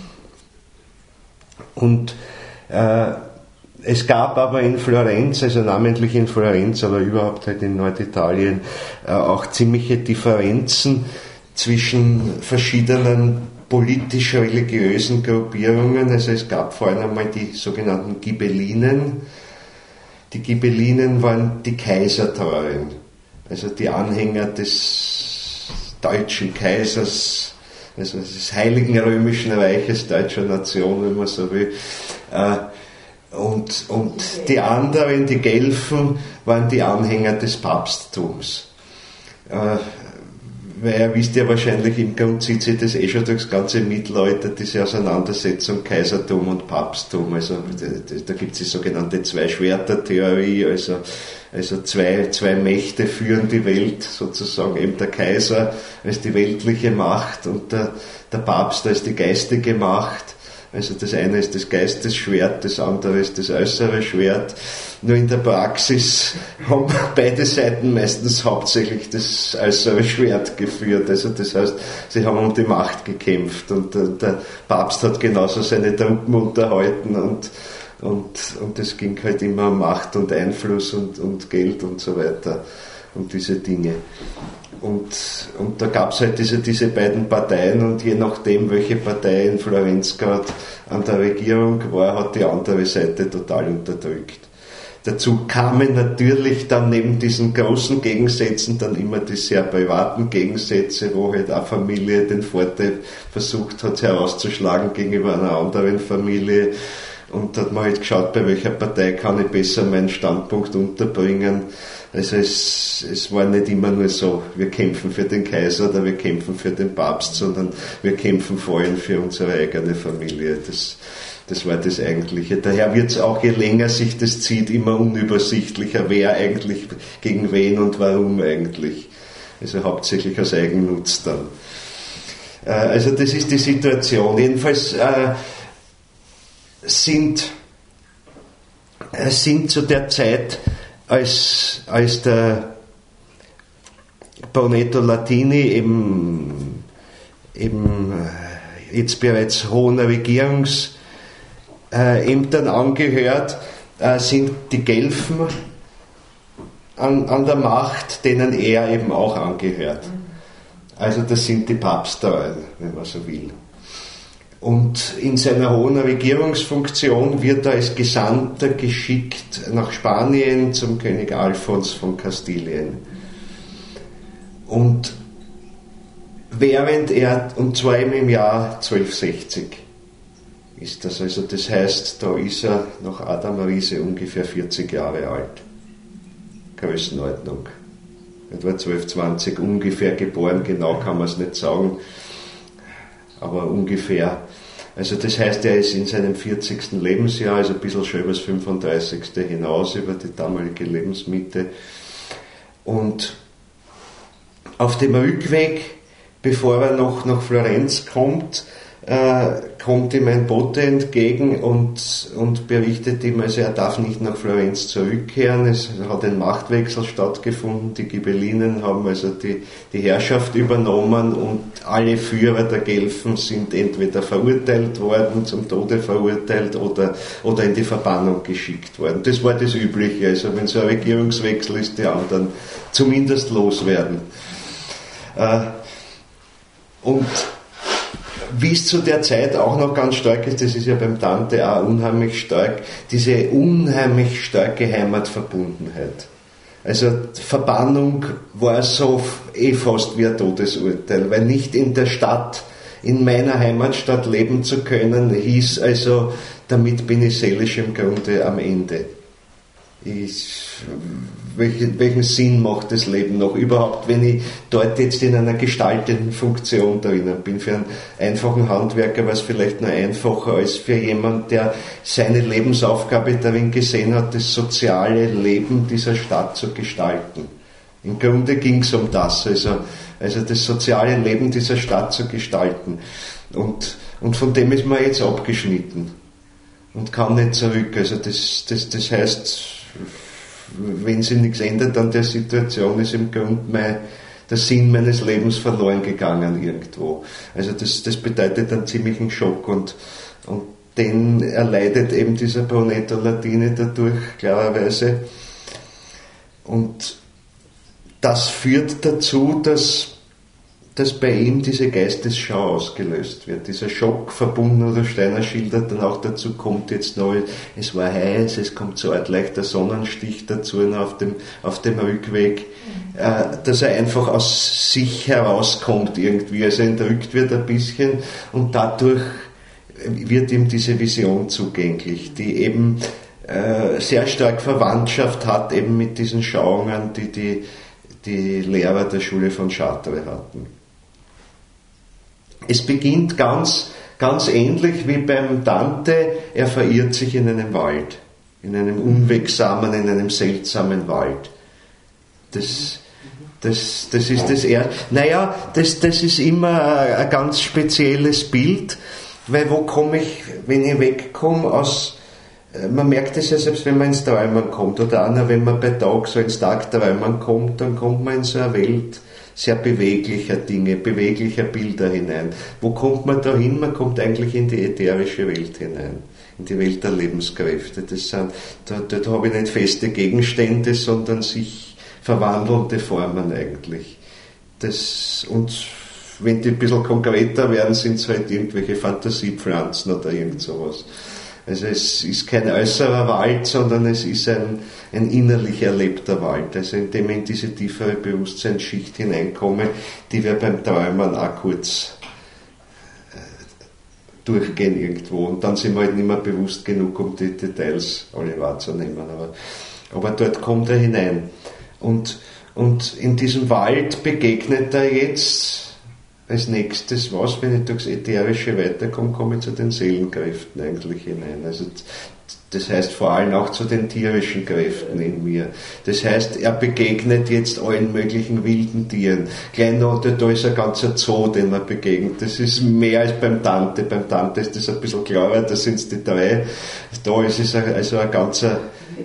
Und äh, es gab aber in Florenz, also namentlich in Florenz, aber überhaupt halt in Norditalien, äh, auch ziemliche Differenzen zwischen verschiedenen politisch-religiösen Gruppierungen. Also es gab vor allem einmal die sogenannten Ghibellinen. Die Ghibellinen waren die Kaisertreuen, also die Anhänger des deutschen Kaisers, also des Heiligen Römischen Reiches deutscher Nation, wenn man so will. Äh, Und, und die anderen, die Guelfen, waren die Anhänger des Papsttums. Äh, weil ihr wisst ja wahrscheinlich, im Grunde zieht sich das eh schon durchs ganze Mittelalter, diese Auseinandersetzung Kaisertum und Papsttum. Also da, da gibt es die sogenannte Zwei-Schwerter-Theorie, also, also zwei, zwei Mächte führen die Welt, sozusagen eben der Kaiser als die weltliche Macht und der, der Papst als die geistige Macht. Also das eine ist das Geistesschwert, das andere ist das äußere Schwert. Nur in der Praxis haben beide Seiten meistens hauptsächlich das äußere Schwert geführt. Also das heißt, sie haben um die Macht gekämpft und der Papst hat genauso seine Truppen unterhalten und und und es ging halt immer um Macht und Einfluss und, und Geld und so weiter, um diese Dinge. Und, und da gab es halt diese, diese beiden Parteien und je nachdem, welche Partei in Florenz gerade an der Regierung war, hat die andere Seite total unterdrückt. Dazu kamen natürlich dann neben diesen großen Gegensätzen dann immer die sehr privaten Gegensätze, wo halt eine Familie den Vorteil versucht hat herauszuschlagen gegenüber einer anderen Familie. Und da hat man halt geschaut, bei welcher Partei kann ich besser meinen Standpunkt unterbringen. Also es, es war nicht immer nur so, wir kämpfen für den Kaiser oder wir kämpfen für den Papst, sondern wir kämpfen vor allem für unsere eigene Familie. Das, das war das Eigentliche. Daher wird es auch, je länger sich das zieht, immer unübersichtlicher, wer eigentlich gegen wen und warum eigentlich. Also hauptsächlich aus Eigennutz dann. Äh, also das ist die Situation. Jedenfalls äh, sind, äh, sind zu der Zeit, als, als der Brunetto Latini eben, eben jetzt bereits hohen Regierungsämtern angehört, äh, sind die Guelfen an, an der Macht, denen er eben auch angehört. Also das sind die Papsttreuen, wenn man so will. Und in seiner hohen Regierungsfunktion wird er als Gesandter geschickt nach Spanien zum König Alfons von Kastilien. Und während er, und zwar im Jahr zwölfhundertsechzig ist das, also das heißt, da ist er nach Adam Riese ungefähr vierzig Jahre alt. Größenordnung. Er war zwölfhundertzwanzig ungefähr geboren, genau kann man es nicht sagen. Aber ungefähr. Also das heißt, er ist in seinem vierzigsten Lebensjahr, also ein bisschen schon über das fünfunddreißigste hinaus, über die damalige Lebensmitte. Und auf dem Rückweg, bevor er noch nach Florenz kommt, äh, kommt ihm ein Bote entgegen und, und berichtet ihm, also er darf nicht nach Florenz zurückkehren. Es hat ein Machtwechsel stattgefunden. Die Ghibellinen haben also die, die Herrschaft übernommen und alle Führer der Guelfen sind entweder verurteilt worden, zum Tode verurteilt oder, oder in die Verbannung geschickt worden. Das war das Übliche. Also wenn so ein Regierungswechsel ist, die anderen zumindest loswerden. Äh, und wie es zu der Zeit auch noch ganz stark ist, das ist ja beim Dante auch unheimlich stark, diese unheimlich starke Heimatverbundenheit. Also Verbannung war so eh fast wie ein Todesurteil, weil nicht in der Stadt, in meiner Heimatstadt leben zu können, hieß also, damit bin ich seelisch im Grunde am Ende. Ich, welchen, welchen Sinn macht das Leben noch überhaupt, wenn ich dort jetzt in einer gestaltenden Funktion drinnen bin. Für einen einfachen Handwerker war es vielleicht nur einfacher als für jemanden, der seine Lebensaufgabe darin gesehen hat, das soziale Leben dieser Stadt zu gestalten. Im Grunde ging es um das, also, also das soziale Leben dieser Stadt zu gestalten. Und, und von dem ist man jetzt abgeschnitten und kann nicht zurück. Also das, das, das heißt, wenn sich nichts ändert an der Situation, ist im Grunde mein, der Sinn meines Lebens verloren gegangen irgendwo. Also das, das bedeutet einen ziemlichen Schock und, und den erleidet eben dieser Brunetto Latini dadurch klarerweise. Und das führt dazu, dass, dass bei ihm diese Geistesschau ausgelöst wird. Dieser Schock verbunden, oder Steiner schildert dann auch dazu, kommt jetzt noch, es war heiß, es kommt so ein leichter Sonnenstich dazu noch auf dem, auf dem Rückweg, äh, dass er einfach aus sich herauskommt irgendwie, also entrückt wird ein bisschen und dadurch wird ihm diese Vision zugänglich, die eben äh, sehr stark Verwandtschaft hat eben mit diesen Schauungen, die die die Lehrer der Schule von Chartres hatten. Es beginnt ganz, ganz ähnlich wie beim Dante, er verirrt sich in einem Wald, in einem unwegsamen, in einem seltsamen Wald. Das, das, das ist das erste. Naja, das, das ist immer ein ganz spezielles Bild, weil wo komme ich, wenn ich wegkomme aus. Man merkt es ja selbst, wenn man ins Träumen kommt oder auch wenn man bei Tag so ins Tagträumen kommt, dann kommt man in so eine Welt sehr beweglicher Dinge, beweglicher Bilder hinein. Wo kommt man da hin? Man kommt eigentlich in die ätherische Welt hinein, in die Welt der Lebenskräfte. Das sind, da, da, da habe ich nicht feste Gegenstände, sondern sich verwandelnde Formen eigentlich. Das, und wenn die ein bisschen konkreter werden, sind es halt irgendwelche Fantasiepflanzen oder irgend sowas. Also es ist kein äußerer Wald, sondern es ist ein, ein innerlich erlebter Wald, also indem ich in diese tiefere Bewusstseinsschicht hineinkomme, die wir beim Träumen auch kurz äh, durchgehen irgendwo. Und dann sind wir halt nicht mehr bewusst genug, um die Details alle wahrzunehmen. Aber, aber dort kommt er hinein. Und, und in diesem Wald begegnet er jetzt als nächstes was, wenn ich durchs Ätherische weiterkomme, komme ich zu den Seelenkräften eigentlich hinein. Also das heißt vor allem auch zu den tierischen Kräften in mir. Das heißt, er begegnet jetzt allen möglichen wilden Tieren. Gleich noch, da ist ein ganzer Zoo, den er begegnet. Das ist mehr als beim Dante. Beim Dante ist das ein bisschen klarer, da sind es die drei. Da ist es also ein ganzer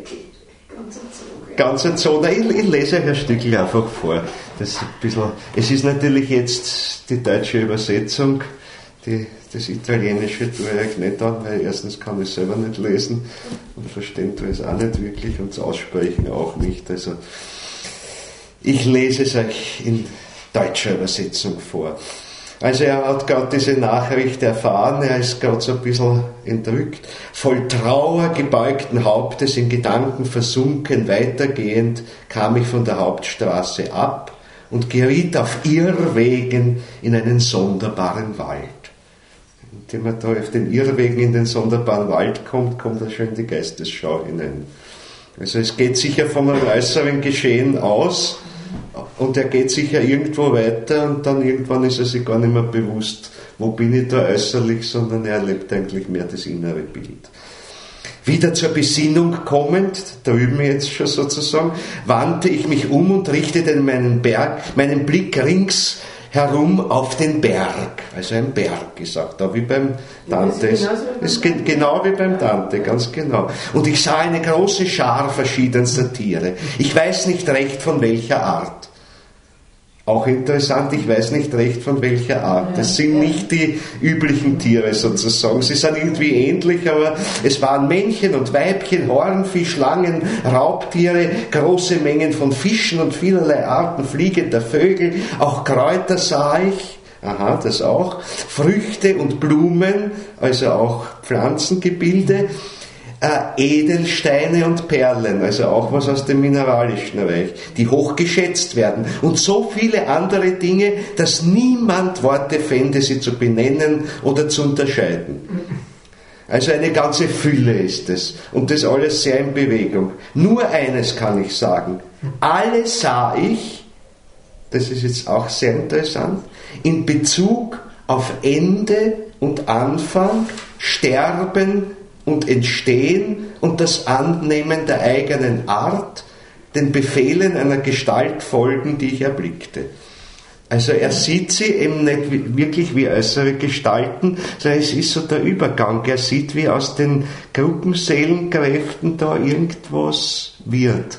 ganzer Zoo. Na, ich, ich lese euch ein Stückchen einfach vor. Das ist ein bisschen, es ist natürlich jetzt die deutsche Übersetzung, die, das Italienische tue ich euch nicht an, weil erstens kann ich es selber nicht lesen und verstehen tue ich es auch nicht wirklich und das Aussprechen auch nicht. Also ich lese es euch in deutscher Übersetzung vor. Also er hat gerade diese Nachricht erfahren, er ist gerade so ein bisschen entrückt, voll Trauer gebeugten Hauptes, in Gedanken versunken, weitergehend kam ich von der Hauptstraße ab und geriet auf Irrwegen in einen sonderbaren Wald. Indem man da auf den Irrwegen in den sonderbaren Wald kommt, kommt er schon in die Geistesschau hinein. Also es geht sicher von einem äußeren Geschehen aus und er geht sicher irgendwo weiter und dann irgendwann ist er sich gar nicht mehr bewusst, wo bin ich da äußerlich, sondern er erlebt eigentlich mehr das innere Bild. Wieder zur Besinnung kommend, drüben jetzt schon sozusagen, wandte ich mich um und richtete meinen, Berg, meinen Blick rings herum auf den Berg. Also ein Berg gesagt, da wie beim Dante. Es ist genau wie beim Dante, ganz genau. Und ich sah eine große Schar verschiedenster Tiere. Ich weiß nicht recht von welcher Art. Auch interessant, ich weiß nicht recht von welcher Art. Das sind nicht die üblichen Tiere sozusagen. Sie sind irgendwie ähnlich, aber es waren Männchen und Weibchen, Hornfisch, Schlangen, Raubtiere, große Mengen von Fischen und vielerlei Arten fliegender Vögel. Auch Kräuter sah ich, aha, das auch, Früchte und Blumen, also auch Pflanzengebilde. Äh, Edelsteine und Perlen, also auch was aus dem mineralischen Reich, die hochgeschätzt werden und so viele andere Dinge, dass niemand Worte fände, sie zu benennen oder zu unterscheiden. Also eine ganze Fülle ist es. Und das alles sehr in Bewegung. Nur eines kann ich sagen. Alle sah ich, das ist jetzt auch sehr interessant, in Bezug auf Ende und Anfang, Sterben und Entstehen und das Annehmen der eigenen Art, den Befehlen einer Gestalt folgen, die ich erblickte. Also er sieht sie eben nicht wirklich wie äußere Gestalten, sondern es ist so der Übergang. Er sieht, wie aus den Gruppenseelenkräften da irgendwas wird.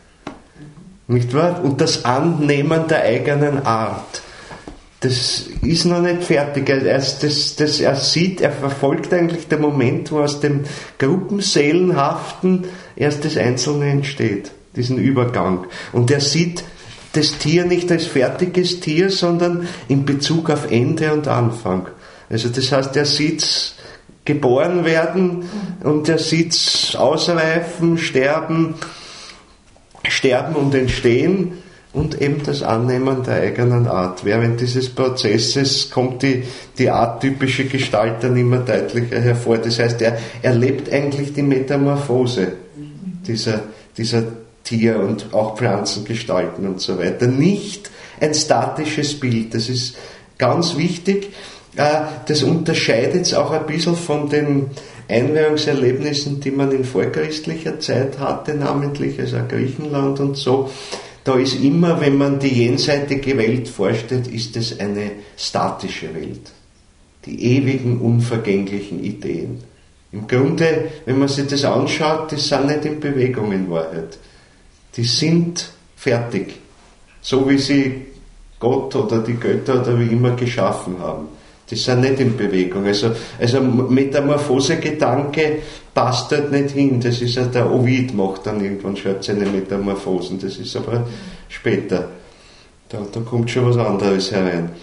Nicht wahr? Und das Annehmen der eigenen Art. Das ist noch nicht fertig. Er, das, das, er sieht, er verfolgt eigentlich den Moment, wo aus dem Gruppenseelenhaften erst das Einzelne entsteht. Diesen Übergang. Und er sieht das Tier nicht als fertiges Tier, sondern in Bezug auf Ende und Anfang. Also das heißt, er sieht geboren werden und er sieht ausreifen, sterben, sterben und entstehen und eben das Annehmen der eigenen Art. Während dieses Prozesses kommt die, die arttypische Gestalt dann immer deutlicher hervor. Das heißt, er erlebt eigentlich die Metamorphose dieser, dieser Tier- und auch Pflanzengestalten und so weiter. Nicht ein statisches Bild. Das ist ganz wichtig. Das unterscheidet es auch ein bisschen von den Einweihungserlebnissen, die man in vorchristlicher Zeit hatte, namentlich, also Griechenland und so. Da ist immer, wenn man die jenseitige Welt vorstellt, ist es eine statische Welt. Die ewigen, unvergänglichen Ideen. Im Grunde, wenn man sich das anschaut, die sind nicht in Bewegung in Wahrheit. Die sind fertig, so wie sie Gott oder die Götter oder wie immer geschaffen haben. Die sind nicht in Bewegung. Also, also Metamorphose-Gedanke passt dort nicht hin. Das ist ja der Ovid macht dann irgendwann, schreibt seine Metamorphosen. Das ist aber später. Da, da kommt schon was anderes herein.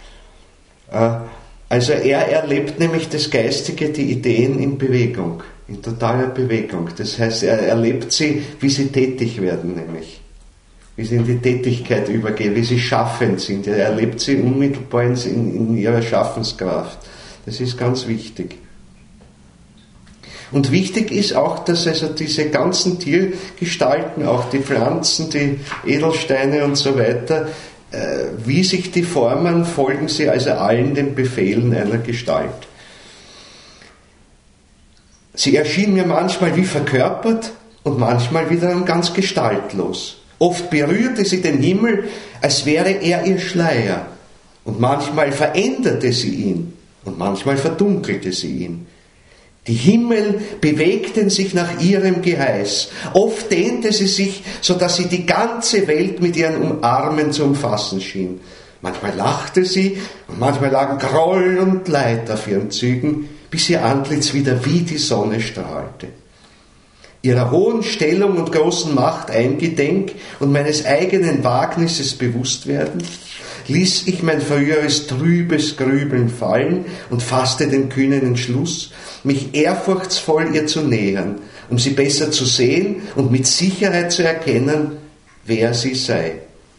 Also er erlebt nämlich das Geistige, die Ideen in Bewegung. In totaler Bewegung. Das heißt, er erlebt sie, wie sie tätig werden, nämlich. Wie sie in die Tätigkeit übergehen, wie sie schaffend sind. Er erlebt sie unmittelbar in, in ihrer Schaffenskraft. Das ist ganz wichtig. Und wichtig ist auch, dass also diese ganzen Tiergestalten, auch die Pflanzen, die Edelsteine und so weiter, äh, wie sich die formen, folgen sie also allen den Befehlen einer Gestalt. Sie erschien mir manchmal wie verkörpert und manchmal wiederum ganz gestaltlos. Oft berührte sie den Himmel, als wäre er ihr Schleier. Und manchmal veränderte sie ihn und manchmal verdunkelte sie ihn. Die Himmel bewegten sich nach ihrem Geheiß. Oft dehnte sie sich, sodass sie die ganze Welt mit ihren Armen zu umfassen schien. Manchmal lachte sie und manchmal lagen Groll und Leid auf ihren Zügen, bis ihr Antlitz wieder wie die Sonne strahlte. Ihrer hohen Stellung und großen Macht eingedenk und meines eigenen Wagnisses bewusst werden, ließ ich mein früheres trübes Grübeln fallen und fasste den kühnen Entschluss, mich ehrfurchtsvoll ihr zu nähern, um sie besser zu sehen und mit Sicherheit zu erkennen, wer sie sei.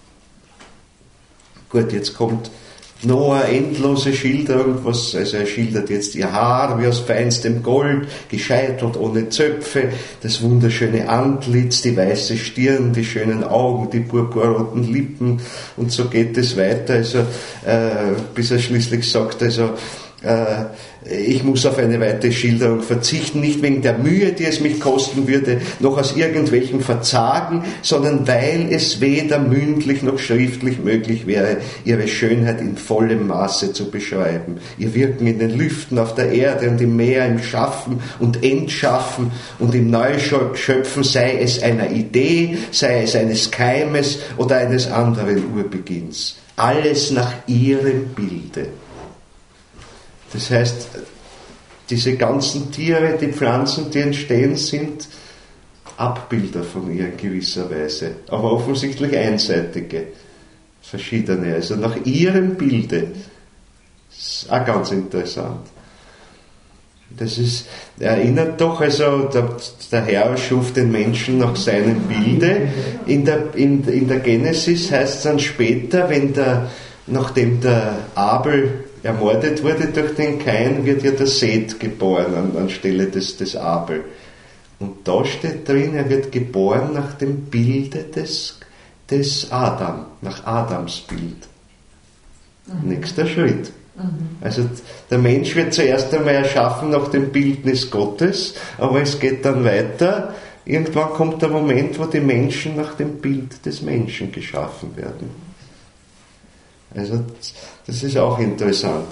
Gut, jetzt kommt noch eine endlose Schilderung, was, also er schildert jetzt ihr Haar wie aus feinstem Gold, gescheitelt ohne Zöpfe, das wunderschöne Antlitz, die weiße Stirn, die schönen Augen, die purpurroten Lippen und so geht es weiter, also äh, bis er schließlich sagt, also äh, ich muss auf eine weitere Schilderung verzichten, nicht wegen der Mühe, die es mich kosten würde, noch aus irgendwelchem Verzagen, sondern weil es weder mündlich noch schriftlich möglich wäre, ihre Schönheit in vollem Maße zu beschreiben. Ihr Wirken in den Lüften, auf der Erde und im Meer, im Schaffen und Entschaffen und im Neuschöpfen, sei es einer Idee, sei es eines Keimes oder eines anderen Urbeginns. Alles nach ihrem Bilde. Das heißt, diese ganzen Tiere, die Pflanzen, die entstehen, sind Abbilder von ihr in gewisser Weise, aber offensichtlich einseitige, verschiedene, also nach ihrem Bilde. Das ist auch ganz interessant. Das ist, erinnert doch, also der, der Herr schuf den Menschen nach seinem Bilde. In der, in, in der Genesis heißt es dann später, wenn der, nachdem der Abel ermordet wurde durch den Kain, wird ja der Seth geboren an, anstelle des, des Abel. Und da steht drin, er wird geboren nach dem Bilde des, des Adam, nach Adams Bild. Mhm. Nächster Schritt. Mhm. Also der Mensch wird zuerst einmal erschaffen nach dem Bildnis Gottes, aber es geht dann weiter. Irgendwann kommt der Moment, wo die Menschen nach dem Bild des Menschen geschaffen werden. Also das ist auch interessant.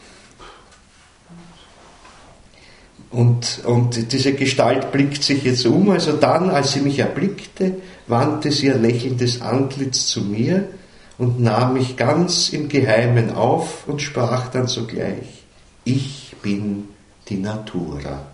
Und, und diese Gestalt blickt sich jetzt um, also dann, als sie mich erblickte, wandte sie ihr lächelndes Antlitz zu mir und nahm mich ganz im Geheimen auf und sprach dann sogleich: Ich bin die Natura.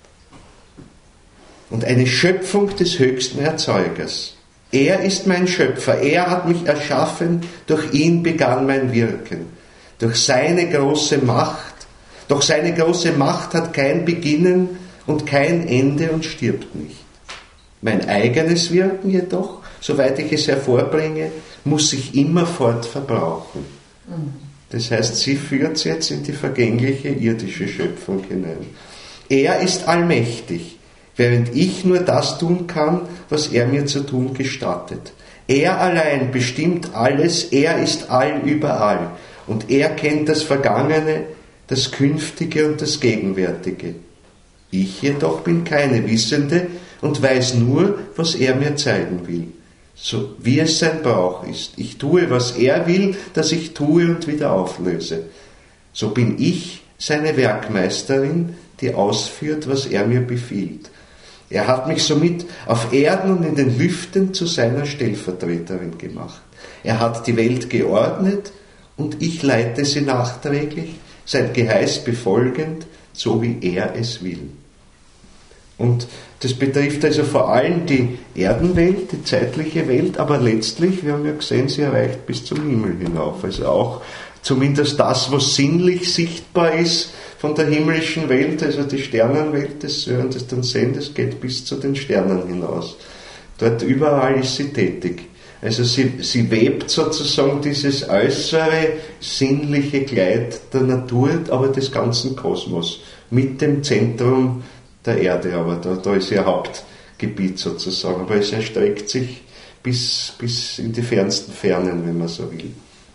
Und eine Schöpfung des höchsten Erzeugers. Er ist mein Schöpfer, er hat mich erschaffen, durch ihn begann mein Wirken. Durch seine große Macht, doch seine große Macht hat kein Beginnen und kein Ende und stirbt nicht. Mein eigenes Wirken jedoch, soweit ich es hervorbringe, muss sich immerfort verbrauchen. Das heißt, sie führt es jetzt in die vergängliche irdische Schöpfung hinein. Er ist allmächtig, während ich nur das tun kann, was er mir zu tun gestattet. Er allein bestimmt alles, er ist allüberall und er kennt das Vergangene, das Künftige und das Gegenwärtige. Ich jedoch bin keine Wissende und weiß nur, was er mir zeigen will, so wie es sein Brauch ist. Ich tue, was er will, dass ich tue und wieder auflöse. So bin ich seine Werkmeisterin, die ausführt, was er mir befiehlt. Er hat mich somit auf Erden und in den Lüften zu seiner Stellvertreterin gemacht. Er hat die Welt geordnet und ich leite sie nachträglich, sein Geheiß befolgend, so wie er es will. Und das betrifft also vor allem die Erdenwelt, die zeitliche Welt, aber letztlich, wir haben ja gesehen, sie erreicht bis zum Himmel hinauf. Also auch zumindest das, was sinnlich sichtbar ist von der himmlischen Welt, also die Sternenwelt, das werden das dann sehen, das geht bis zu den Sternen hinaus. Dort überall ist sie tätig. Also sie, sie webt sozusagen dieses äußere, sinnliche Kleid der Natur, aber des ganzen Kosmos, mit dem Zentrum der Erde, aber da, da ist ihr Hauptgebiet sozusagen, aber es erstreckt sich bis, bis in die fernsten Fernen, wenn man so will.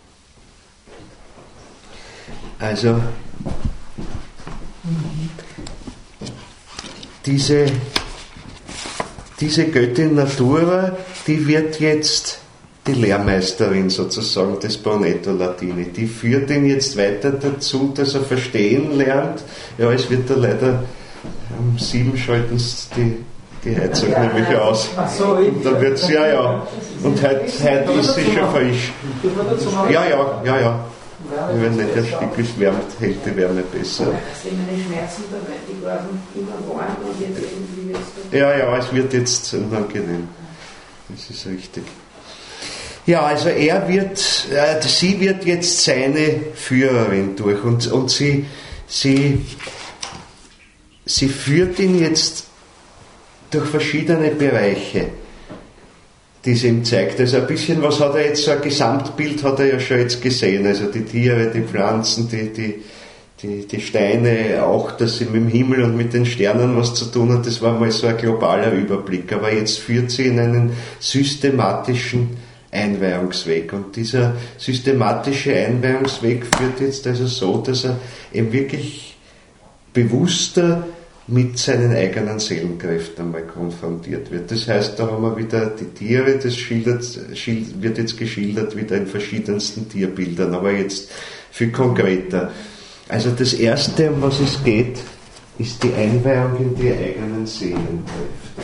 Also diese, diese Göttin Natura, die wird jetzt die Lehrmeisterin sozusagen des Brunetto Latini. Die führt ihn jetzt weiter dazu, dass er verstehen lernt. Ja, es wird da leider um sieben schalten sie die, die Heizung ja, nämlich ja, aus. Ach so, und dann wird es, ja, ja. Und heute, heute ist sie schon frisch. Ja, ja, ja, ja. Wenn nicht ein Stück ist, wärmt, hält die Wärme besser. Meine Schmerzen dabei, die waren immer warm und jetzt irgendwie wird es. Ja, ja, es wird jetzt unangenehm. Das ist richtig. Ja, also er wird, äh, sie wird jetzt seine Führerin durch und, und sie, sie, sie führt ihn jetzt durch verschiedene Bereiche, die sie ihm zeigt. Also ein bisschen, was hat er jetzt, so ein Gesamtbild hat er ja schon jetzt gesehen, also die Tiere, die Pflanzen, die, die, die, die Steine, auch, dass sie mit dem Himmel und mit den Sternen was zu tun hat, das war mal so ein globaler Überblick, aber jetzt führt sie in einen systematischen Einweihungsweg. Und dieser systematische Einweihungsweg führt jetzt also so, dass er eben wirklich bewusster mit seinen eigenen Seelenkräften einmal konfrontiert wird. Das heißt, da haben wir wieder die Tiere, das schildert, schild, wird jetzt geschildert wieder in verschiedensten Tierbildern, aber jetzt viel konkreter. Also das Erste, um was es geht, ist die Einweihung in die eigenen Seelenkräfte.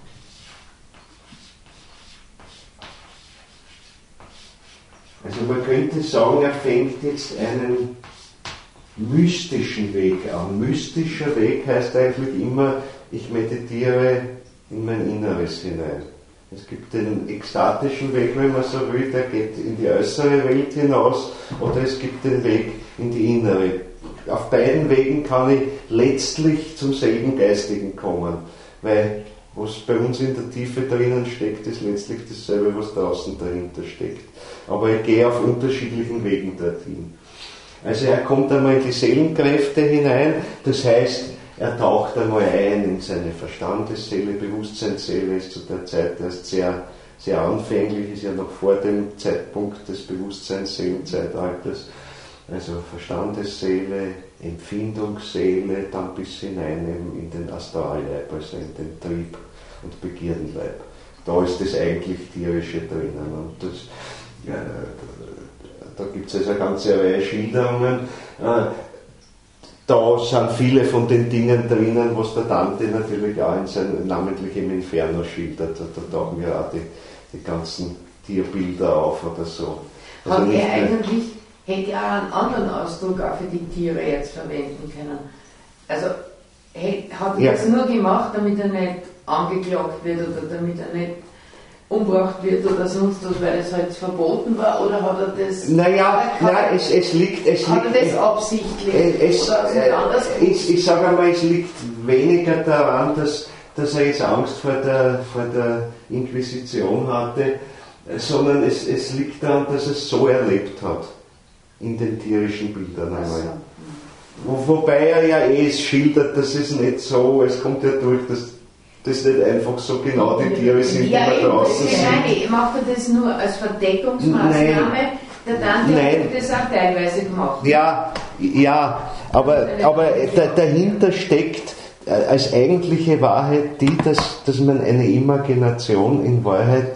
Also man könnte sagen, er fängt jetzt einen mystischen Weg an. Mystischer Weg heißt eigentlich immer, ich meditiere in mein Inneres hinein. Es gibt den ekstatischen Weg, wenn man so will, der geht in die äußere Welt hinaus, oder es gibt den Weg in die innere. Auf beiden Wegen kann ich letztlich zum selben Geistigen kommen, weil was bei uns in der Tiefe drinnen steckt, ist letztlich dasselbe, was draußen dahinter steckt. Aber ich gehe auf unterschiedlichen Wegen dorthin. Also er kommt einmal in die Seelenkräfte hinein, das heißt, er taucht einmal ein in seine Verstandesseele, Bewusstseinsseele, ist zu der Zeit erst sehr, sehr anfänglich, ist ja noch vor dem Zeitpunkt des Bewusstseinsseelenzeitalters. Also Verstandesseele, Empfindungsseele, dann bis hinein in den Astralleib, also in den Trieb- und Begierdenleib. Da ist das eigentlich Tierische drinnen. Und das, ja, da gibt es also eine ganze Reihe Schilderungen. Da sind viele von den Dingen drinnen, was der Dante natürlich auch in seinem, namentlich im Inferno schildert. Da tauchen ja auch die, die ganzen Tierbilder auf oder so. Also Hat er eigentlich, hätte er auch einen anderen Ausdruck auch für die Tiere jetzt verwenden können? Also hat er ja. das nur gemacht, damit er nicht angeklagt wird oder damit er nicht umgebracht wird oder sonst was, weil es halt verboten war, oder hat er das... Naja, hat nein, es, es liegt... Es hat liegt, er das absichtlich es, oder äh, anders ich, ich sage einmal, es liegt weniger daran, dass, dass er jetzt Angst vor der, vor der Inquisition hatte, sondern es, es liegt daran, dass er es so erlebt hat, in den tierischen Bildern einmal. Wo, wobei er ja eh es schildert, das ist nicht so, es kommt ja durch, dass das nicht einfach so genau die Tiere sind, ja, die man draußen sieht. Nein, macht er das nur als Verdeckungsmaßnahme? Nein. Der Dante hat das auch teilweise gemacht. Ja, ja, aber, aber da, dahinter steckt als eigentliche Wahrheit die, dass, dass man eine Imagination in Wahrheit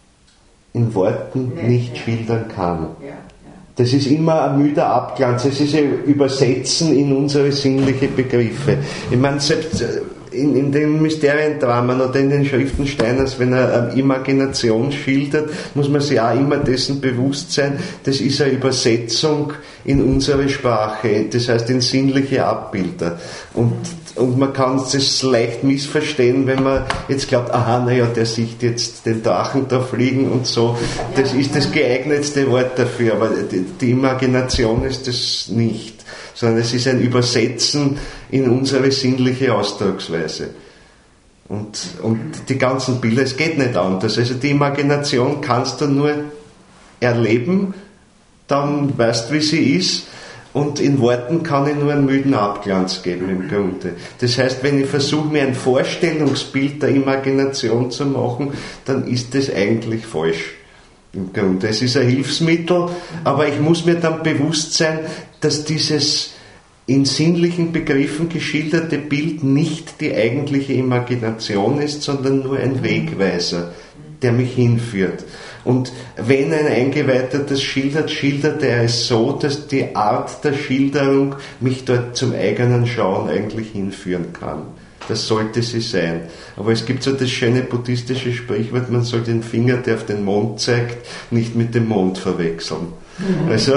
in Worten nee, nicht ja. schildern kann. Ja, ja. Das ist immer ein müder Abglanz, es ist ein Übersetzen in unsere sinnliche Begriffe. Ich meine, selbst in, in den Mysteriendramen oder in den Schriften Steiners, wenn er Imagination schildert, muss man sich auch immer dessen bewusst sein, das ist eine Übersetzung in unsere Sprache, das heißt in sinnliche Abbilder. Und, und man kann das leicht missverstehen, wenn man jetzt glaubt, aha, naja, der sieht jetzt den Drachen da fliegen und so. Das ist das geeignetste Wort dafür, aber die, die Imagination ist das nicht, sondern es ist ein Übersetzen in unsere sinnliche Ausdrucksweise. Und, und die ganzen Bilder, es geht nicht anders. Also die Imagination kannst du nur erleben, dann weißt du, wie sie ist, und in Worten kann ich nur einen müden Abglanz geben im Grunde. Das heißt, wenn ich versuche, mir ein Vorstellungsbild der Imagination zu machen, dann ist das eigentlich falsch. Im Grunde. Es ist ein Hilfsmittel, aber ich muss mir dann bewusst sein, dass dieses in sinnlichen Begriffen geschilderte Bild nicht die eigentliche Imagination ist, sondern nur ein Wegweiser, der mich hinführt. Und wenn ein Eingeweihter das schildert, schildert er es so, dass die Art der Schilderung mich dort zum eigenen Schauen eigentlich hinführen kann. Das sollte sie sein. Aber es gibt so das schöne buddhistische Sprichwort, man soll den Finger, der auf den Mond zeigt, nicht mit dem Mond verwechseln. Mhm. Also,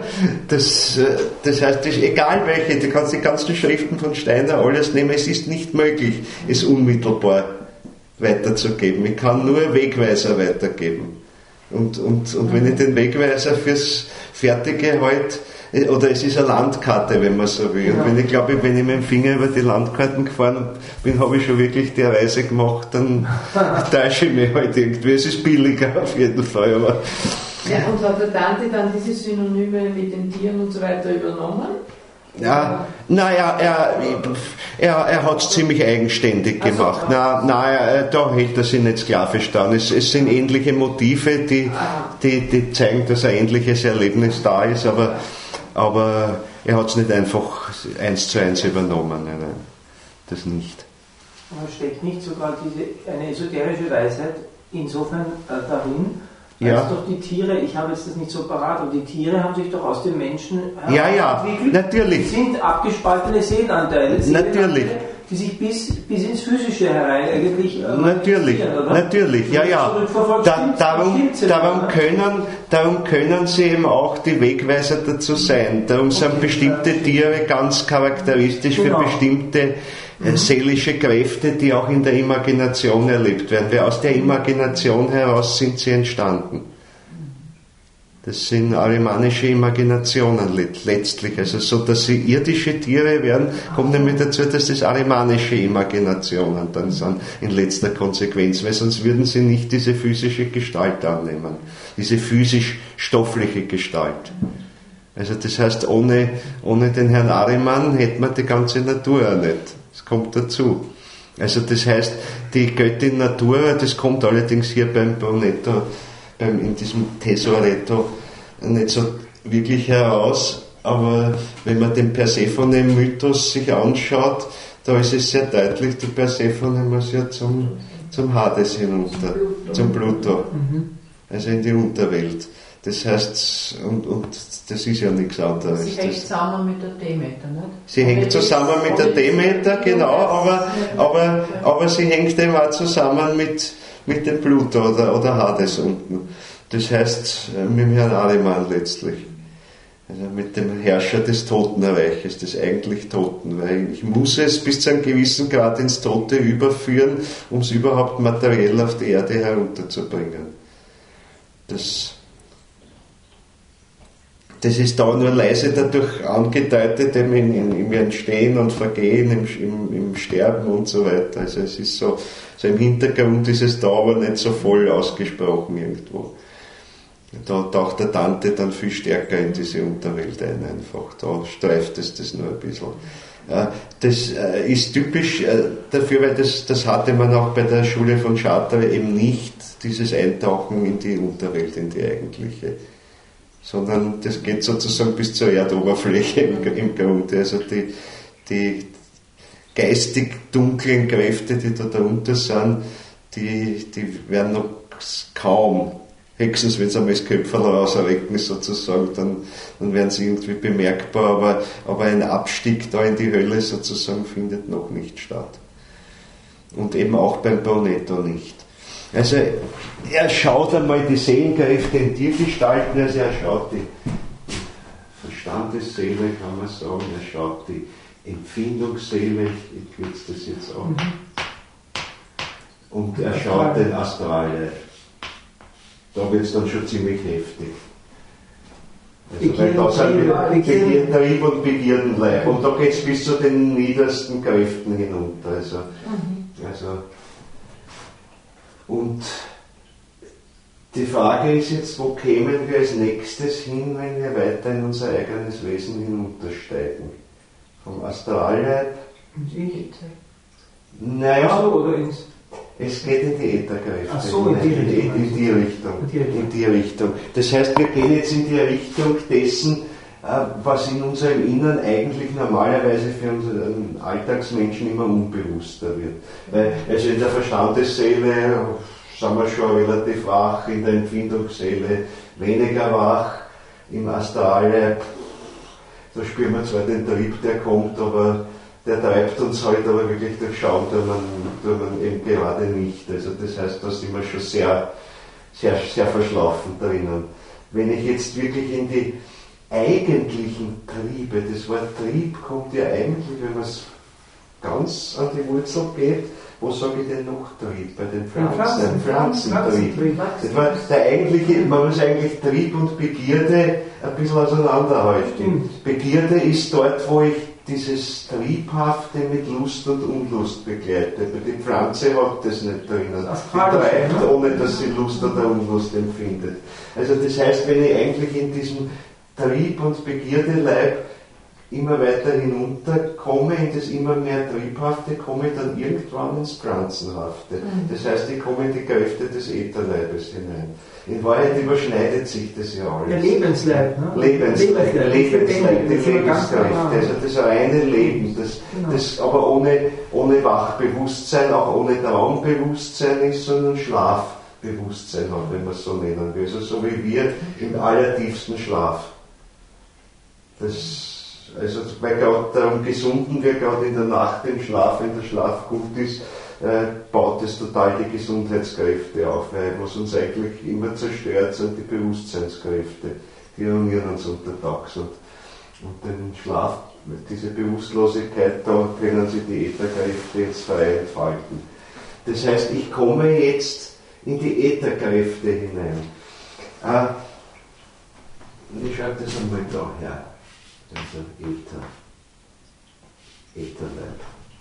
das, das heißt, das, egal welche, du kannst die ganzen Schriften von Steiner alles nehmen, es ist nicht möglich, es unmittelbar weiterzugeben. Ich kann nur Wegweiser weitergeben. Und, und, und wenn ich den Wegweiser fürs Fertige halte, oder es ist eine Landkarte, wenn man so will. Und wenn ich glaube, wenn ich mit dem Finger über die Landkarten gefahren bin, habe ich schon wirklich die Reise gemacht, dann täusche ich mich halt irgendwie. Es ist billiger auf jeden Fall. Aber ja, und hat der Dante dann diese Synonyme mit den Tieren und so weiter übernommen? Ja, naja, er, er, er hat es ziemlich eigenständig gemacht. Also, na, na, er, da hält er sich nicht sklavisch dran. Es, es sind ähnliche Motive, die, die, die zeigen, dass ein ähnliches Erlebnis da ist, aber, aber er hat es nicht einfach eins zu eins übernommen. Nein, nein, das nicht. Aber steckt nicht sogar diese, eine esoterische Weisheit insofern äh, darin, ja. Also doch die Tiere, ich habe jetzt das nicht so parat, aber die Tiere haben sich doch aus dem Menschen ja, ja, entwickelt. Natürlich. Die sind abgespaltene Seelenanteile, Seelenanteile, natürlich. Die sich bis, bis ins Physische herein eigentlich äh, natürlich, oder? natürlich, ja, ja. Da, darum, darum, können, darum können sie eben auch die Wegweiser dazu sein. Darum sind okay, bestimmte klar. Tiere ganz charakteristisch genau. für bestimmte äh, seelische Kräfte, die auch in der Imagination erlebt werden. Weil aus der Imagination heraus sind sie entstanden. Das sind arimanische Imaginationen letztlich. Also so, dass sie irdische Tiere werden, kommt nämlich dazu, dass das arimanische Imaginationen dann sind, in letzter Konsequenz, weil sonst würden sie nicht diese physische Gestalt annehmen, diese physisch-stoffliche Gestalt. Also das heißt, ohne, ohne den Herrn Ahriman hätte man die ganze Natur auch nicht. Das kommt dazu. Also das heißt, die Göttin Natura, das kommt allerdings hier beim Brunetto, beim, in diesem Tesoretto nicht so wirklich heraus, aber wenn man den Persephone-Mythos sich anschaut, da ist es sehr deutlich, die Persephone muss ja zum, zum Hades hinunter, zum Pluto, also in die Unterwelt. Das heißt, und, und das ist ja nichts anderes. Sie hängt zusammen mit der Demeter, nicht? Sie hängt zusammen mit der Demeter, genau, aber, aber, aber sie hängt eben auch zusammen mit, mit dem Pluto oder, oder Hades unten. Das heißt, mit dem Herrn Ahriman letztlich. Also mit dem Herrscher des Totenreiches, des eigentlich Toten, weil ich muss es bis zu einem gewissen Grad ins Tote überführen, um es überhaupt materiell auf die Erde herunterzubringen. Das Das ist da nur leise dadurch angedeutet, im, im, im Entstehen und Vergehen, im, im, im Sterben und so weiter. Also es ist so, so im Hintergrund ist es da, aber nicht so voll ausgesprochen irgendwo. Da taucht der Dante dann viel stärker in diese Unterwelt ein einfach. Da streift es das nur ein bisschen. Das ist typisch dafür, weil das, das hatte man auch bei der Schule von Chartres eben nicht, dieses Eintauchen in die Unterwelt, in die eigentliche. Sondern das geht sozusagen bis zur Erdoberfläche im, im Grunde. Also die, die geistig dunklen Kräfte, die da darunter sind, die, die werden noch kaum, höchstens wenn sie einmal das Köpferl rausrecken sozusagen, dann, dann werden sie irgendwie bemerkbar, aber, aber ein Abstieg da in die Hölle sozusagen findet noch nicht statt. Und eben auch beim Brunetto nicht. Also er schaut einmal die Seelenkräfte in Tiergestalten, also er schaut die Verstandesseele, kann man sagen, er schaut die Empfindungsseele, ich kürze das jetzt auch, und er schaut den Astralleib. Da wird es dann schon ziemlich heftig. Also, weil da sind wir Begier, Trieb und Begierdenleib, und da geht es bis zu den niedersten Kräften hinunter. Also, also Und die Frage ist jetzt, wo kämen wir als nächstes hin, wenn wir weiter in unser eigenes Wesen hinuntersteigen? Vom Astralleib? Ins Ich? Naja, so, oder ins es geht in die Ätherkräfte. Ach so, in die Richtung. In die Richtung. In die Richtung. In die Richtung. Das heißt, wir gehen jetzt in die Richtung dessen, was in unserem Innern eigentlich normalerweise für unseren Alltagsmenschen immer unbewusster wird. Also in der Verstandesseele sind wir schon relativ wach, in der Empfindungsseele weniger wach, im Astralleib, da spüren wir zwar den Trieb, der kommt, aber der treibt uns halt, aber wirklich durchschauen tut man, tut man eben gerade nicht. Also das heißt, da sind wir schon sehr, sehr, sehr verschlafen drinnen. Wenn ich jetzt wirklich in die eigentlichen Triebe, das Wort Trieb kommt ja eigentlich, wenn man es ganz an die Wurzel geht, wo sage ich denn noch Trieb? Bei den Pflanzen, Pflanzen, Pflanzentrieb. Das war der eigentliche, man muss eigentlich Trieb und Begierde ein bisschen auseinanderhalten. Begierde ist dort, wo ich dieses Triebhafte mit Lust und Unlust begleite. Die Pflanze hat das nicht drinnen. Die treibt, ohne dass sie Lust oder Unlust empfindet. Also das heißt, wenn ich eigentlich in diesem Trieb- und Begierdeleib immer weiter hinunterkomme, in das immer mehr Triebhafte, komme ich dann irgendwann ins Pflanzenhafte. Das heißt, ich komme in die Kräfte des Ätherleibes hinein. In Wahrheit überschneidet sich das ja alles. Der Lebensleib, ne? Lebensleib, Lebensleib, Lebensleib, die das Lebenskräfte, also das reine Leben, das, genau. das aber ohne, ohne Wachbewusstsein, auch ohne Traumbewusstsein ist, sondern Schlafbewusstsein, auch wenn man es so nennen will. Also so wie wir im allertiefsten Schlaf. Das Also, weil gerade darum gesunden wir gerade in der Nacht im Schlaf, wenn der Schlaf gut ist, äh, baut es total die Gesundheitskräfte auf, weil was uns eigentlich immer zerstört, sind die Bewusstseinskräfte, die ruinieren uns untertags. Und, und den Schlaf, diese Bewusstlosigkeit, da können sich die Ätherkräfte jetzt frei entfalten. Das heißt, ich komme jetzt in die Ätherkräfte hinein. Äh, ich schreibe das einmal da her. Also Äther, Ätherleib.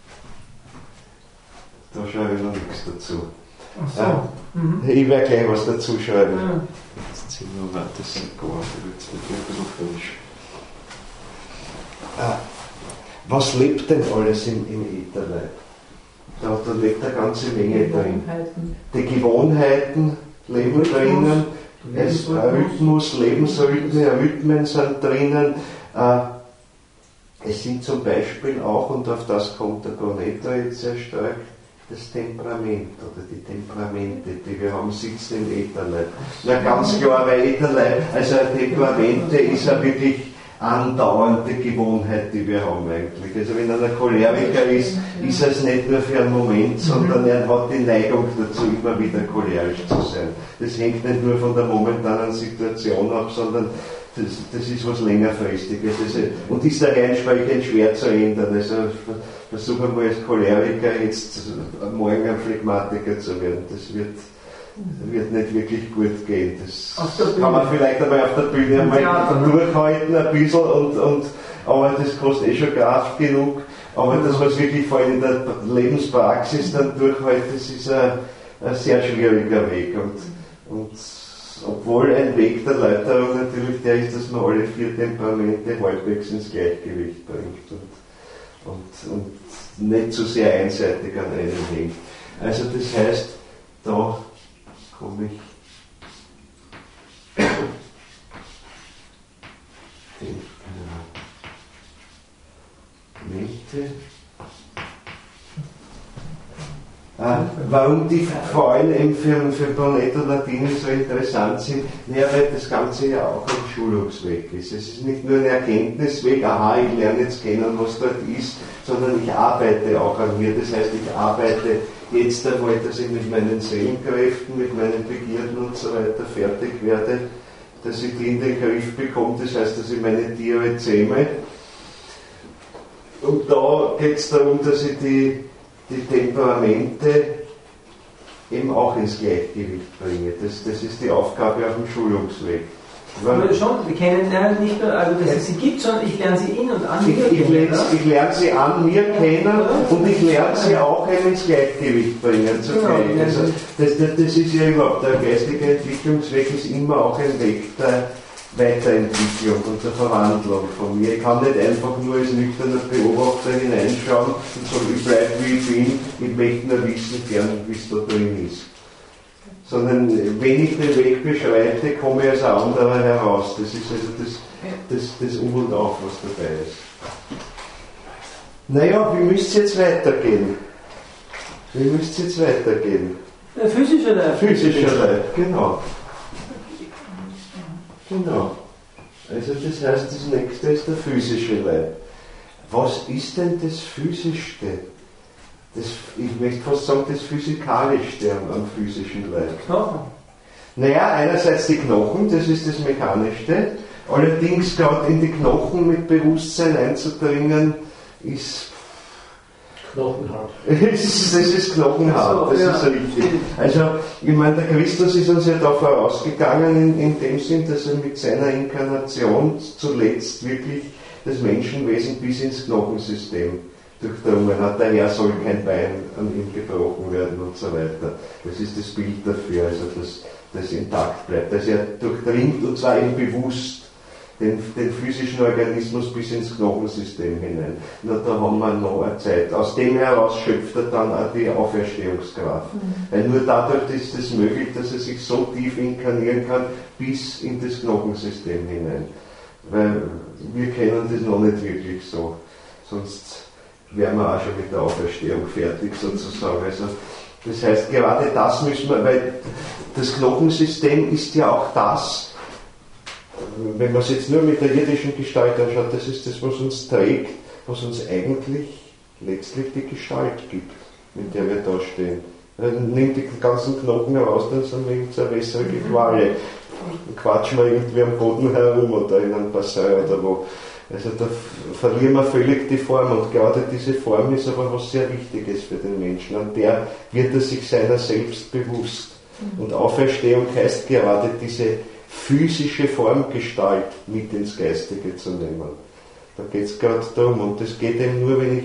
Da schreibe ich noch nichts dazu. Ach so. Äh, mhm. Ich werde gleich was dazu schreiben. Ja. Jetzt ziehen wir mal das Go auf, ich will es nicht ein bisschen falsch. was lebt denn alles im, im Ätherleib? Da, da lebt eine ganze Menge drin. Die Gewohnheiten leben drinnen, es, Rhythmus, Lebensrhythmen, Rhythmen sind drinnen. Äh, es sind zum Beispiel auch, und auf das kommt der Brunetto jetzt sehr stark, das Temperament oder die Temperamente, die wir haben, sitzen im Ätherleib. Na ganz klar, weil Ätherleib, also Temperamente ist ja wirklich andauernde Gewohnheit, die wir haben eigentlich. Also wenn einer Choleriker ist, ist es nicht nur für einen Moment, sondern er hat die Neigung dazu, immer wieder cholerisch zu sein. Das hängt nicht nur von der momentanen Situation ab, sondern das, das ist was längerfristiges. Das, und ist da entsprechend schwer zu ändern. Also versuchen wir als Choleriker jetzt morgen ein Phlegmatiker zu werden. Das wird wird nicht wirklich gut gehen. Das kann man vielleicht einmal auf der Bühne einmal ja, durchhalten ein bisschen, und, und, aber das kostet eh schon Kraft genug. Aber das, was wirklich vor allem in der Lebenspraxis dann durchhält, das ist ein, ein sehr schwieriger Weg. Und, und obwohl ein Weg der Läuterung natürlich der ist, dass man alle vier Temperamente halbwegs ins Gleichgewicht bringt und, und, und nicht zu sehr einseitig an einem hängt. Also das heißt, da komme ich Mente. Ah, warum die vor allem für, für Brunetto Latini so interessant sind? Ja, weil das Ganze ja auch ein Schulungsweg ist. Es ist nicht nur ein Erkenntnisweg, aha, ich lerne jetzt kennen, was dort ist, sondern ich arbeite auch an mir. Das heißt, ich arbeite jetzt einmal, dass ich mit meinen Seelenkräften, mit meinen Begierden und so weiter fertig werde, dass ich die in den Griff bekomme, das heißt, dass ich meine Tiere zähme. Und da geht es darum, dass ich die, die Temperamente eben auch ins Gleichgewicht bringe. Das, das ist die Aufgabe auf dem Schulungsweg. Aber schon, wir kennen ja nicht nur, also dass es sie gibt, sondern ich lerne sie in und an mir ich, kennen. Ich, ich lerne sie an mir kennen und ich lerne sie auch ins Gleichgewicht bringen zu kriegen. Genau, also das, das, das ist ja überhaupt, der geistige Entwicklungsweg ist immer auch ein Weg der Weiterentwicklung und der Verwandlung von mir. Ich kann nicht einfach nur als nüchterner Beobachter hineinschauen und sagen, ich bleibe wie ich bin, ich möchte nur wissen, wie es da drin ist. Sondern wenn ich den Weg beschreite, komme ich als ein anderer heraus. Das ist also das, das, das Um und Auf, was dabei ist. Naja, wie müsst ihr jetzt weitergehen? Wie müsst ihr jetzt weitergehen? Physischer Leib. Physischer Leib, genau. Genau. Also das heißt, das nächste ist der physische Leib. Was ist denn das Physischste? Das, ich möchte fast sagen, das Physikalischste am, am physischen Leib. Knochen. Naja, einerseits die Knochen, das ist das Mechanischste. Allerdings gerade in die Knochen mit Bewusstsein einzudringen, ist Knochenhart. das ist Knochenhart, das ist richtig. Also, ich meine, der Christus ist uns ja da vorausgegangen in, in dem Sinn, dass er mit seiner Inkarnation zuletzt wirklich das Menschenwesen bis ins Knochensystem durchdrungen hat. Daher soll kein Bein an ihm gebrochen werden und so weiter. Das ist das Bild dafür, also dass das intakt bleibt. Dass er durchdringt, und zwar eben bewusst, den, den physischen Organismus bis ins Knochensystem hinein. Na, da haben wir noch eine Zeit. Aus dem heraus schöpft er dann auch die Auferstehungskraft. Mhm. Weil nur dadurch ist es möglich, dass er sich so tief inkarnieren kann, bis in das Knochensystem hinein. Weil wir kennen das noch nicht wirklich so. Sonst wären wir auch schon mit der Auferstehung fertig sozusagen. Also, das heißt, gerade das müssen wir, weil das Knochensystem ist ja auch das, wenn man es jetzt nur mit der irdischen Gestalt anschaut, das ist das, was uns trägt, was uns eigentlich letztlich die Gestalt gibt, mit der wir da stehen. Nimm die ganzen Knochen heraus, dann sind wir in zerwässrige Qualle. Dann quatschen wir irgendwie am Boden herum oder in einem Bassin oder wo. Also da verlieren wir völlig die Form, und gerade diese Form ist aber was sehr Wichtiges für den Menschen. An der wird er sich seiner selbst bewusst. Und Auferstehung heißt gerade diese physische Formgestalt mit ins Geistige zu nehmen. Da geht es gerade darum, und das geht eben nur, wenn ich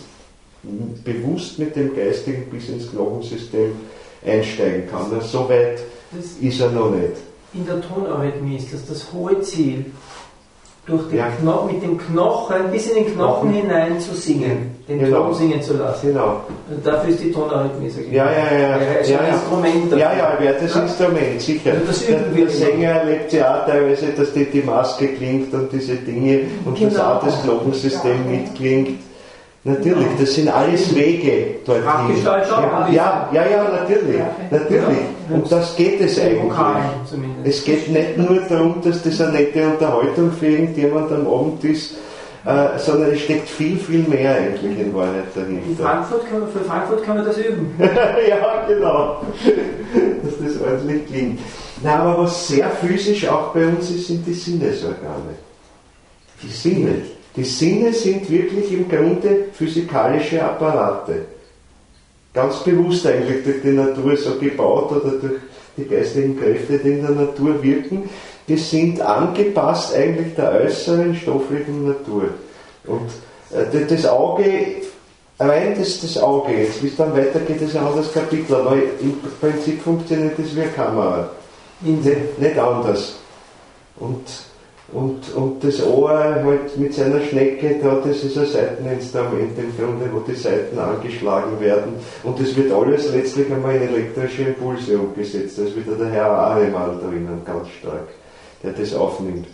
bewusst mit dem Geistigen bis ins Knochensystem einsteigen kann. Na, so weit das ist er noch nicht. In der Tonarrhythmie ist das das hohe Ziel. durch den Ja. Kno- mit dem Knochen bis in den Knochen Knochen. hinein zu singen, den Genau. Ton singen zu lassen. Genau. Und dafür ist die Tonarrhythmie so Ja, ja, ja. Ja, ist ja, ein ja. Instrument dafür. Ja, ja, wäre das Ja. Instrument, sicher. Also das der, üben der wir Sänger erlebt ja auch teilweise, dass die, die Maske klingt und diese Dinge und das Genau. auch das Knochensystem mitklingt. Natürlich, das sind alles Wege dorthin. Sprachgestalt schon, Ja, aber ja, ja, ja, natürlich, natürlich. Und das geht es Den eigentlich. Vokal zumindest. Es geht nicht nur darum, dass das eine nette Unterhaltung für irgendjemand am Abend ist, äh, sondern es steckt viel, viel mehr eigentlich in Wahrheit In dahinter. Frankfurt kann man, für Frankfurt kann man das üben. Ja, genau. Dass das ordentlich klingt. Na, aber was sehr physisch auch bei uns ist, sind die Sinnesorgane. Die Sinne. Die Sinne sind wirklich im Grunde physikalische Apparate. Ganz bewusst eigentlich durch die Natur so gebaut oder durch die geistigen Kräfte, die in der Natur wirken. Die sind angepasst eigentlich der äußeren stofflichen Natur. Und äh, das Auge, rein das, das Auge, jetzt wie es dann weitergeht, ist ein anderes Kapitel, aber im Prinzip funktioniert das wie eine Kamera. Nicht, nicht anders. Und Und, und das Ohr halt mit seiner Schnecke da, das ist ein Seiteninstrument im Grunde, wo die Saiten angeschlagen werden. Und das wird alles letztlich einmal in elektrische Impulse umgesetzt. Da ist wieder der Herr Ahriman drinnen, ganz stark, der das aufnimmt.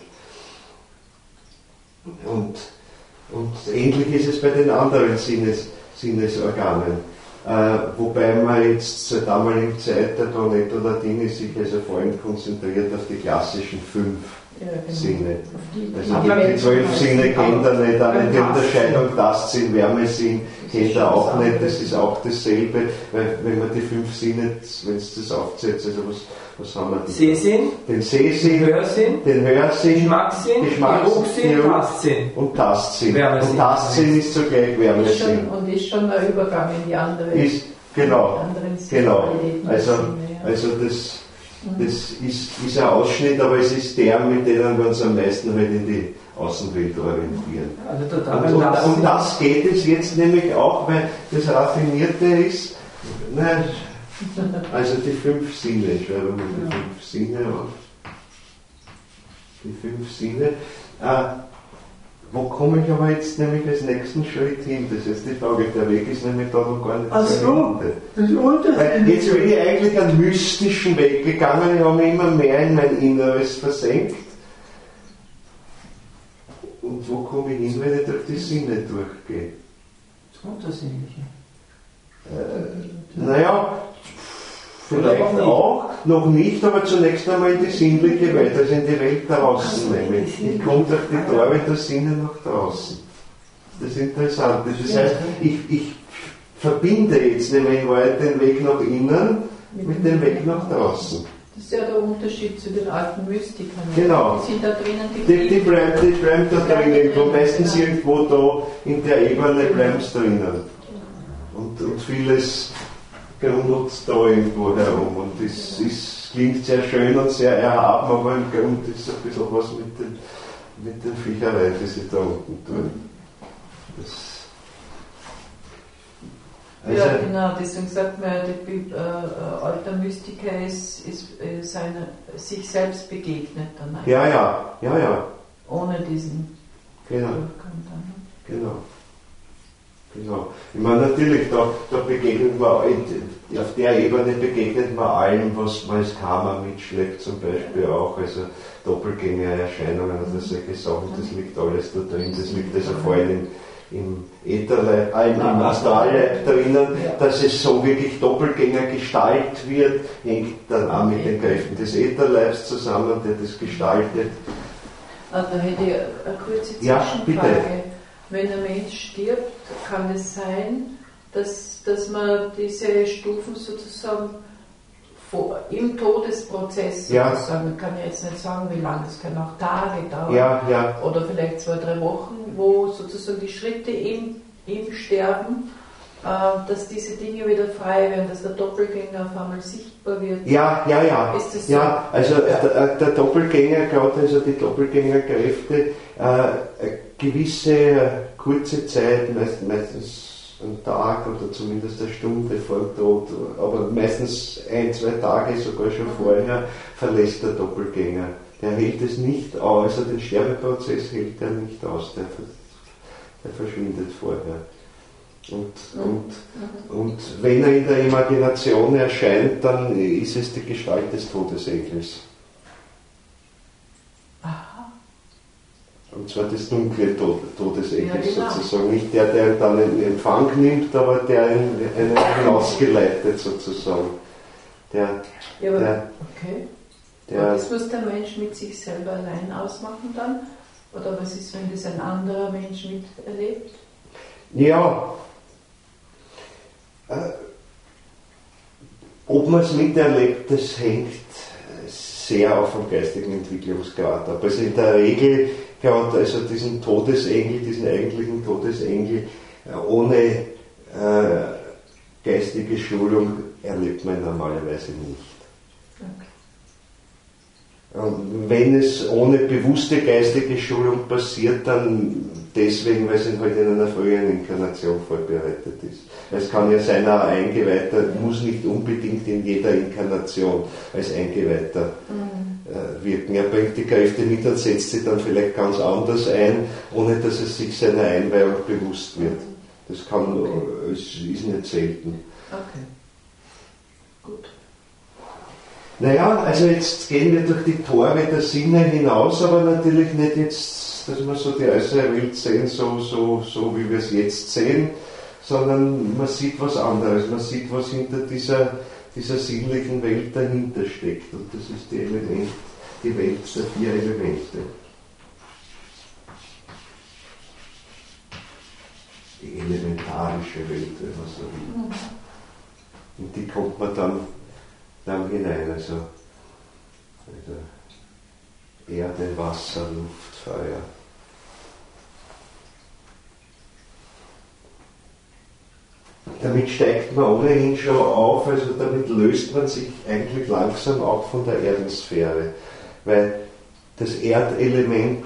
Und, und ähnlich ist es bei den anderen Sinnes, Sinnesorganen. Äh, wobei man jetzt zur damaligen Zeit der Donetto Latini sich also vor allem konzentriert auf die klassischen fünf Ja, genau. Sinne. Die, Also die, die, die zwölf Sinne kennt er nicht, auch nicht die Unterscheidung Tastsinn, Wärmesinn kennt er auch nicht, das ist auch dasselbe, weil wenn man die fünf Sinne, wenn es das aufsetzt, also was, was haben wir? Die? Sehsinn, Den Sehsinn, Hörsinn, den Hörsinn, Geschmackssinn, Geschmackssinn, Geruchssinn, Geruch- Tastsinn. und Tastsinn. Wärmesinn. Und Tastsinn ist zugleich ist Wärmesinn. schon, und ist schon ein Übergang in die andere. Ist, genau, anderen genau. Sinne, Also, Sinne, ja. also das, das ist, ist ein Ausschnitt, aber es ist der, mit dem wir uns am meisten halt in die Außenwelt orientieren. Also total Und, und, und das geht es jetzt nämlich auch, weil das Raffinierte ist, nein, also die fünf Sinne, schreiben wir die fünf Sinne auf. Die fünf Sinne. Äh, wo komme ich aber jetzt nämlich als nächsten Schritt hin? Das ist jetzt die Frage, der Weg ist nämlich da noch gar nicht Ach zu so. Ende. Das ist Unterschied. Weil jetzt bin ich eigentlich einen mystischen Weg gegangen, ich habe mich immer mehr in mein Inneres versenkt. Und wo komme ich hin, wenn ich durch die Sinne durchgehe? Das Untersinnliche. Äh, naja, vielleicht Noch nicht. auch, noch nicht, aber zunächst einmal in die sinnliche Welt, also in die Welt draußen nämlich. Ich komme durch die Tore der Sinne nach draußen. Das ist interessant. Das heißt, ich, ich verbinde jetzt nämlich in Wahrheit den Weg nach innen mit dem Weg nach draußen. Das ist ja der Unterschied zu den alten Mystikern. Genau. Die sind da drinnen Die, die geblieben. bleibt, die bleibt da drinnen, irgendwo, meistens Ja. irgendwo da in der Ebene bleibt es drinnen. Und, und vieles grundelt da irgendwo herum. Und es ist, klingt sehr schön und sehr erhaben, aber im Grund ist ein bisschen was mit den, mit den Viechereien, die sie da unten tun. Das, also, Ja, genau, deswegen sagt man, der Bi- äh, äh, alter Mystiker ist, ist äh, seine, sich selbst begegnet dann einfach. ja, ja, ja, ja, Ohne diesen genau. Durchgang dann. ne? Genau. Genau. Ich meine, natürlich, da, da begegnet man, auf der Ebene begegnet man allem, was man als Karma mitschleppt, zum Beispiel auch, also Doppelgängererscheinungen oder solche Sachen, das liegt alles da drin, das liegt also vor allem im Ätherleib, äh, im Astralleib drinnen, dass es so wirklich Doppelgängergestalt wird, hängt dann auch mit den Kräften des Ätherleibs zusammen, der das gestaltet. Ah, da hätte ich eine kurze Ja, Zwischenfrage. bitte. Wenn ein Mensch stirbt, kann es sein, dass, dass man diese Stufen sozusagen vor, im Todesprozess Ja. sozusagen, ich kann ja jetzt nicht sagen, wie lange, das kann auch Tage dauern, Ja, ja. oder vielleicht zwei, drei Wochen, wo sozusagen die Schritte im, im Sterben, äh, dass diese Dinge wieder frei werden, dass der Doppelgänger auf einmal sichtbar wird. Ja, ja, ja. Ist das so? Ja, also der, der Doppelgänger, gerade also die Doppelgängerkräfte, äh, gewisse kurze Zeit, meist, meistens einen Tag oder zumindest eine Stunde vor dem Tod, aber meistens ein, zwei Tage sogar schon vorher, verlässt der Doppelgänger der hält es nicht aus, also den Sterbeprozess hält er nicht aus, der, der verschwindet vorher. Und, und, und wenn er in der Imagination erscheint, dann ist es die Gestalt des Todesengels. Aha. Und zwar des dunklen Todesengels ja, genau. sozusagen. Nicht der, der dann in Empfang nimmt, aber der einen, einen hinausgeleitet sozusagen. Der, ja, aber, der, okay. der, Und das muss der Mensch mit sich selber allein ausmachen dann? Oder was ist, wenn das ein anderer Mensch miterlebt? Ja. Äh, ob man es miterlebt, das hängt sehr auf dem geistigen Entwicklungsgrad ab. Also in der Regel, gerade also diesen Todesengel, diesen eigentlichen Todesengel, ohne äh, geistige Schulung erlebt man normalerweise nicht. Okay. Und wenn es ohne bewusste geistige Schulung passiert, dann deswegen, weil es halt in einer früheren Inkarnation vorbereitet ist. Es kann ja sein, ein Eingeweihter muss nicht unbedingt in jeder Inkarnation als Eingeweihter äh, wirken. Er bringt die Kräfte mit und setzt sie dann vielleicht ganz anders ein, ohne dass es sich seiner Einweihung bewusst wird. Das kann, okay. Es ist nicht selten. Okay. Gut. Naja, also jetzt gehen wir durch die Tore der Sinne hinaus, aber natürlich nicht jetzt, dass wir so die äußere Welt sehen, so, so, so wie wir es jetzt sehen, sondern man sieht was anderes, man sieht, was hinter dieser, dieser sinnlichen Welt dahinter steckt. Und das ist die, Element, die Welt der vier Elemente. Die elementarische Welt, wenn man so will. Und die kommt man dann dann hinein, also, also Erde, Wasser, Luft, Feuer. Damit steigt man ohnehin schon auf, also damit löst man sich eigentlich langsam auch von der Erdensphäre, weil das Erdelement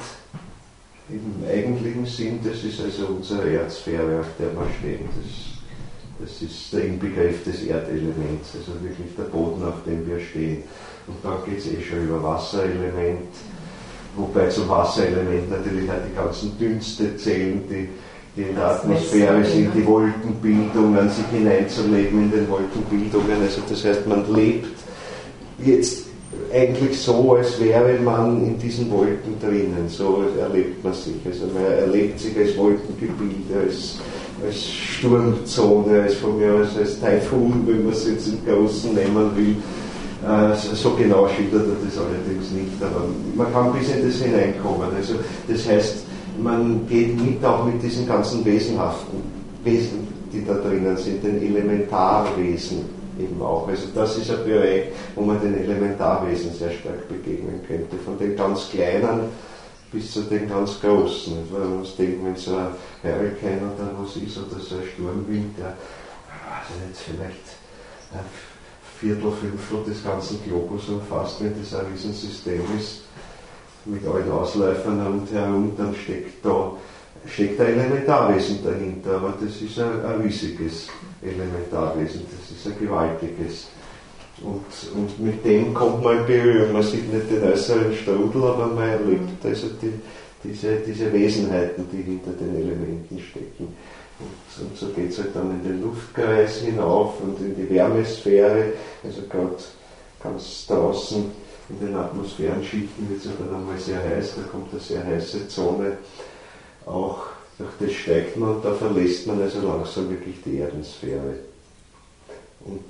im eigentlichen Sinn, das ist also unsere Erdsphäre, auf der wir stehen. Das Das ist der Inbegriff des Erdelements, also wirklich der Boden, auf dem wir stehen. Und dann geht es eh schon über Wasserelement, wobei zum Wasserelement natürlich auch die ganzen Dünste zählen, die, die in der Atmosphäre sind, die Wolkenbildungen, sich hineinzuleben in den Wolkenbildungen. Also das heißt, man lebt jetzt eigentlich so, als wäre man in diesen Wolken drinnen, so erlebt man sich. Also man erlebt sich als Wolkengebilde, als als Sturmzone, als von mir aus als Taifun, wenn man es jetzt im Großen nehmen will. Äh, so genau schildert er das allerdings nicht, aber man kann bis in das hineinkommen. Also das heißt, man geht mit auch mit diesen ganzen wesenhaften Wesen, die da drinnen sind, den Elementarwesen eben auch. Also das ist ein Bereich, wo man den Elementarwesen sehr stark begegnen könnte. Von den ganz Kleinen bis zu den ganz Großen. Also man muss denken, wenn so ein Hurricane oder was ist, oder so ein Sturmwind, der, also jetzt vielleicht ein Viertel, Fünftel des ganzen Globus umfasst, wenn das ein Riesensystem ist, mit allen Ausläufern rundherum, dann steckt da steckt ein Elementarwesen dahinter, aber das ist ein, ein riesiges Elementarwesen, das ist ein gewaltiges. Und, und mit dem kommt man in Berührung. Man sieht nicht den äußeren Strudel, aber man erlebt also die, diese, diese Wesenheiten, die hinter den Elementen stecken. Und, und so geht es halt dann in den Luftkreis hinauf und in die Wärmesphäre, also gerade ganz draußen in den Atmosphärenschichten wird es ja dann einmal sehr heiß, da kommt eine sehr heiße Zone. Auch durch das steigt man und da verlässt man also langsam wirklich die Erdensphäre. Und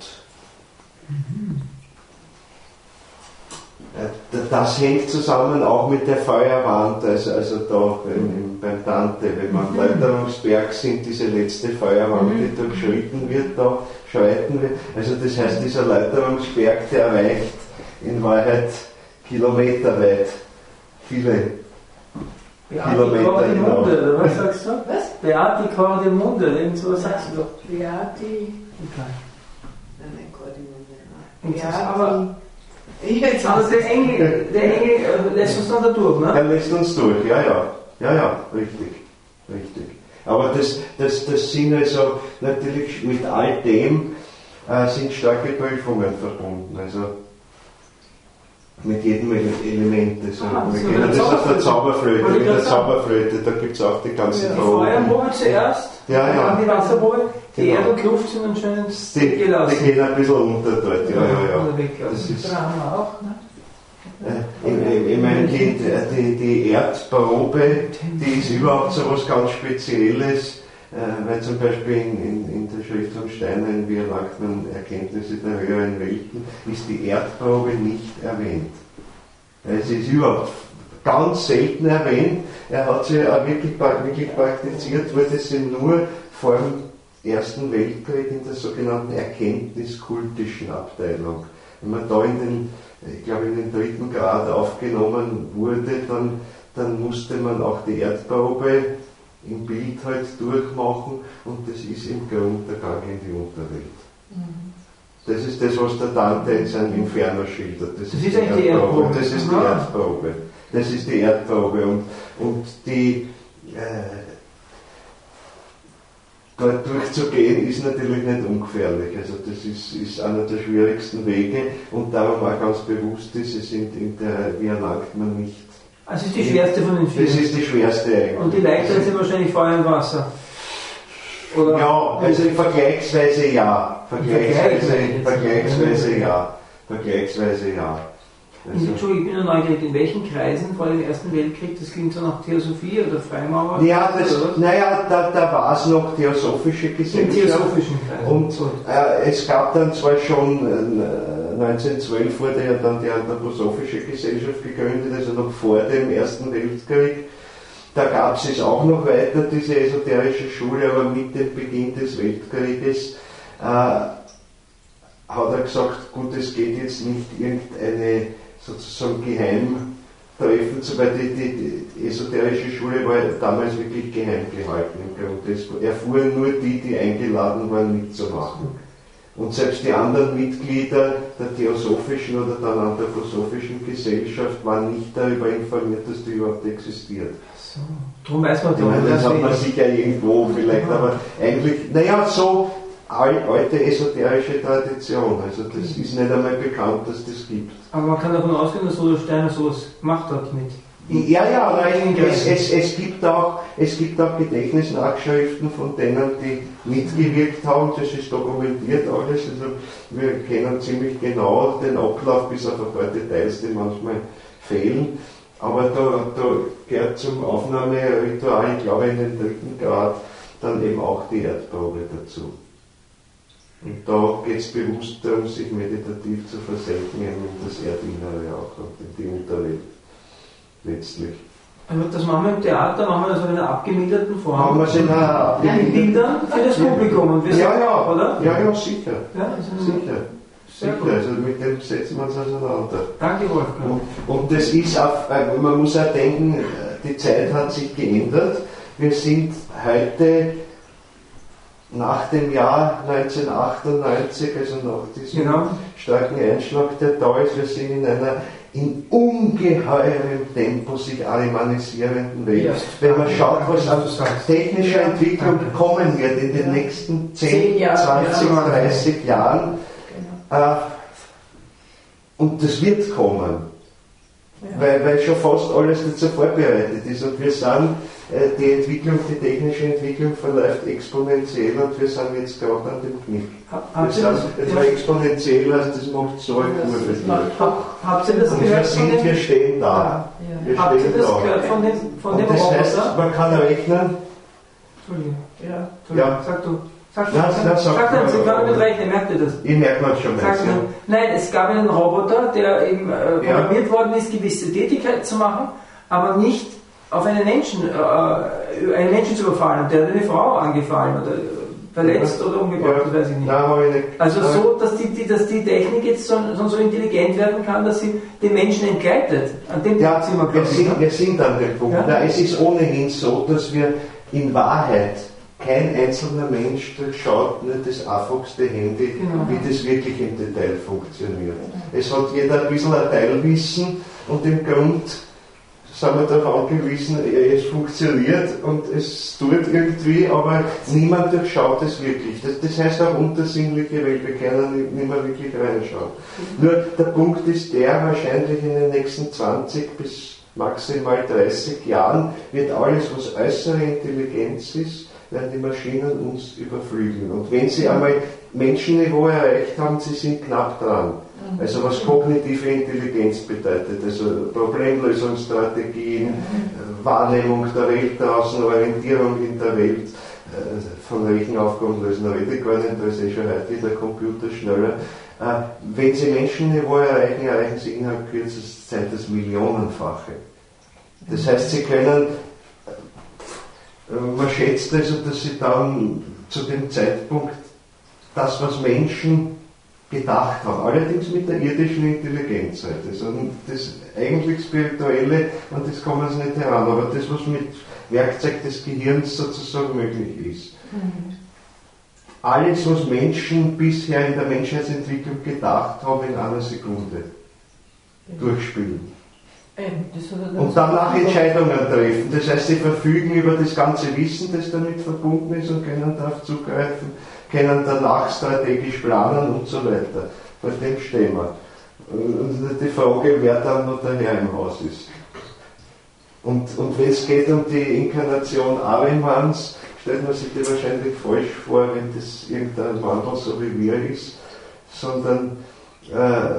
das hängt zusammen auch mit der Feuerwand, also, also da beim, beim Dante, wenn wir am Läuterungsberg sind, diese letzte Feuerwand, die durchschritten wird, da schreiten wir. Also das heißt, dieser Läuterungsberg, der reicht in Wahrheit kilometerweit, viele Kilometer Beati hinauf. Munde, oder was sagst du? Was? Beati Corde Munde, irgend so was sagst du doch. Beati. Okay. Nein, nein, Corde Munde. Aber, Jetzt aber der Engel, der Engel äh, lässt uns dann da durch, ne? Er lässt uns durch, ja, ja. Ja, ja, richtig. Richtig. Aber das, das, das sind also natürlich mit all dem äh, sind starke Prüfungen verbunden. Also mit jedem Element. Also, Ah, wir so kennen das aus der Zauberflöte, Wollte ich mit der gerade sagen. Zauberflöte, da gibt es auch die ganzen Die Proben. Feuerprobe zuerst, Ja, ja. dann die Wasserprobe, die Genau. Erde und Luft sind anscheinend Die, die gelassen. gehen ein bisschen unter dort, ja, ja, ja. Oder weglassen. Das ist, Drama auch, ne? äh, ich, ich, ich meine, die, die, die Erdprobe, die ist überhaupt so was ganz Spezielles, äh, weil zum Beispiel in, in, in der Schrift von Steiner, in Wie erlangt man Erkenntnisse der höheren Welten, ist die Erdprobe nicht erwähnt. Sie ist überhaupt ganz selten erwähnt. Er hat sie auch wirklich, wirklich praktiziert, wurde sie nur vor dem Ersten Weltkrieg in der sogenannten erkenntniskultischen Abteilung. Wenn man da in den, ich glaube in den dritten Grad aufgenommen wurde, dann, dann musste man auch die Erdprobe im Bild halt durchmachen und das ist im Grund der Gang in die Unterwelt. Mhm. Das ist das, was der Dante in seinem Inferno schildert. Das, das ist ist die die Erdprobe. Erdprobe. Das ist die Erdprobe. Das ist die Erdprobe. Und, und die, äh, dort durchzugehen ist natürlich nicht ungefährlich. Also das ist, ist einer der schwierigsten Wege und darum auch ganz bewusst ist, sie sind in der, wie erlangt man nicht. Also ist die schwerste von den vier. Das ist die schwerste eigentlich. Und die leichteren sind wahrscheinlich Feuer und Wasser. Oder ja, also vergleichsweise ja. Vergleichsweise, vergleichsweise ja. Vergleichsweise ja. Also, Entschuldigung, ich bin nur neugierig, in welchen Kreisen vor dem Ersten Weltkrieg, das klingt so nach Theosophie oder Freimaurer? ja, das, naja, da, da war es noch Theosophische Gesellschaft. In theosophischen Kreisen. Und äh, es gab dann zwar schon, äh, neunzehnhundertzwölf wurde ja dann die Anthroposophische Gesellschaft gegründet, also noch vor dem Ersten Weltkrieg. Da gab es auch noch weiter, diese esoterische Schule, aber mit dem Beginn des Weltkrieges äh, hat er gesagt, gut, es geht jetzt nicht irgendeine sozusagen Geheimtreffen zu, weil die, die, die esoterische Schule war damals wirklich geheim gehalten im Grunde. Es erfuhren nur die, die eingeladen waren, mitzumachen. Und selbst die anderen Mitglieder der Theosophischen oder der Anthroposophischen Gesellschaft waren nicht darüber informiert, dass die überhaupt existiert. So. Darum weiß man Ich meine, das hat man nicht. sicher irgendwo vielleicht, Ja. aber eigentlich, naja, so al- alte esoterische Tradition. Also das ist nicht einmal bekannt, dass das gibt. Aber man kann davon ausgehen, dass Rudolf Steiner sowas gemacht hat mit. Ja, ja, nein, es, es, es, gibt auch, es gibt auch Gedächtnisnachschriften von denen, die mitgewirkt haben, das ist dokumentiert alles, also wir kennen ziemlich genau den Ablauf, bis auf ein paar Details, die manchmal fehlen, aber da, da gehört zum Aufnahmeritual, ich glaube in den dritten Grad, dann eben auch die Erdprobe dazu. Und da geht es bewusst darum, sich meditativ zu versenken in das Erdinnere auch und in die Unterwelt. Letztlich. Aber das machen wir im Theater, machen wir das in einer abgemilderten Form. Haben wir es in einer Ja, in Bildern für das Publikum. Und wir Ja, sagen, ja, oder? ja, ja, sicher. Ja, also Sicher. Sehr Sicher. gut. Also mit dem setzen wir uns auseinander. Danke, Wolfgang. Und, und das ist auch, äh, man muss auch denken, die Zeit hat sich geändert. Wir sind heute nach dem Jahr neunzehnhundertachtundneunzig, also nach diesem Genau. starken Einschlag, der da ist, wir sind in einer in ungeheurem Tempo sich alemannisierenden Welt. Ja. Wenn man schaut, was an Du sagst. technischer Ja. Entwicklung Danke. kommen wird in den Ja. nächsten Zehn zehn, Jahre, zwanzig, ja. dreißig Jahren, Genau. äh, und das wird kommen. Ja. Weil, weil schon fast alles dazu vorbereitet ist. Und wir sind, äh, die Entwicklung, die technische Entwicklung verläuft exponentiell und wir sind jetzt gerade an dem Knick. Ha- Wir Habt ihr sind, das, jetzt mal exponentiell heißt, das macht so eine Das Kurve macht durch. hab, habt ihr das Und wir gehört von sind, dem, wir stehen da. Ja. Wir habt ihr stehen das da. gehört von dem, von Und dem das heißt, Roboter? man kann rechnen. Entschuldigung. Ja. Entschuldigung. Ja. Sag du. Sag du. Na, sag, na, sag sag mal. dann, Sie können mit rechnen, merkt ihr das? Ich merke man schon Sag besser. mir. Nein, es gab einen Roboter, der eben äh, Ja. programmiert worden ist, gewisse Tätigkeiten zu machen, aber nicht auf einen Menschen, äh, einen Menschen zu überfallen. Der hat eine Frau angefallen oder verletzt oder umgebracht, das weiß ich nicht. Nein, habe ich nicht. Also Nein. so, dass die, die, dass die Technik jetzt so, so, so intelligent werden kann, dass sie den Menschen entgleitet. An dem Ja, Punkt sind wir, wir glaube ich, sind, ne? wir sind an dem Punkt. Ja. Na, es ist ohnehin so, dass wir in Wahrheit kein einzelner Mensch durchschaut nur das einfachste Handy, Genau. wie das wirklich im Detail funktioniert. Es hat jeder ein bisschen ein Teilwissen und im Grund sind wir darauf angewiesen, es funktioniert und es tut irgendwie, aber niemand durchschaut es wirklich. Das, das heißt auch untersinnliche Welt, wir können nicht mehr wirklich reinschauen. Mhm. Nur der Punkt ist der, wahrscheinlich in den nächsten zwanzig bis maximal dreißig Jahren wird alles, was äußere Intelligenz ist, werden die Maschinen uns überflügeln. Und wenn sie einmal Menschenniveau erreicht haben, sie sind knapp dran. Also was kognitive Intelligenz bedeutet, also Problemlösungsstrategien, Wahrnehmung der Welt draußen, Orientierung in der Welt, von Rechenaufgaben lösen rede ich gar nicht, da ist eh schon heute der Computer schneller. Wenn sie Menschenniveau erreichen, erreichen sie innerhalb kürzester Zeit das Millionenfache. Das heißt, sie können, man schätzt also, dass sie dann zu dem Zeitpunkt das, was Menschen gedacht haben, allerdings mit der irdischen Intelligenz halt. Also das eigentlich Spirituelle, und das kommen sie nicht heran, aber das, was mit Werkzeug des Gehirns sozusagen möglich ist. Mhm. Alles, was Menschen bisher in der Menschheitsentwicklung gedacht haben, in einer Sekunde mhm. durchspielen. Ähm, und danach Entscheidungen treffen. Das heißt, sie verfügen über das ganze Wissen, das damit verbunden ist, und können darauf zugreifen, können danach strategisch planen und so weiter. Vor dem stehen wir. Und die Frage, wer dann noch der Herr im Haus ist. Und, und wenn es geht um die Inkarnation Ahrimans, stellt man sich die wahrscheinlich falsch vor, wenn das irgendein Wandel so wie wir ist, sondern äh,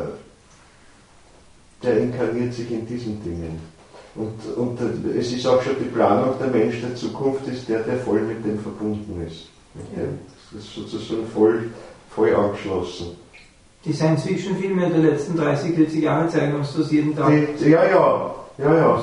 der inkarniert sich in diesen Dingen. Und, und es ist auch schon die Planung, der Mensch der Zukunft ist der, der voll mit dem verbunden ist. Mit dem. Das ist sozusagen voll, voll angeschlossen. Die Science-Fiction-Filme der letzten dreißig, vierzig Jahre zeigen uns das jeden Tag. Die, ja, ja, ja, ja.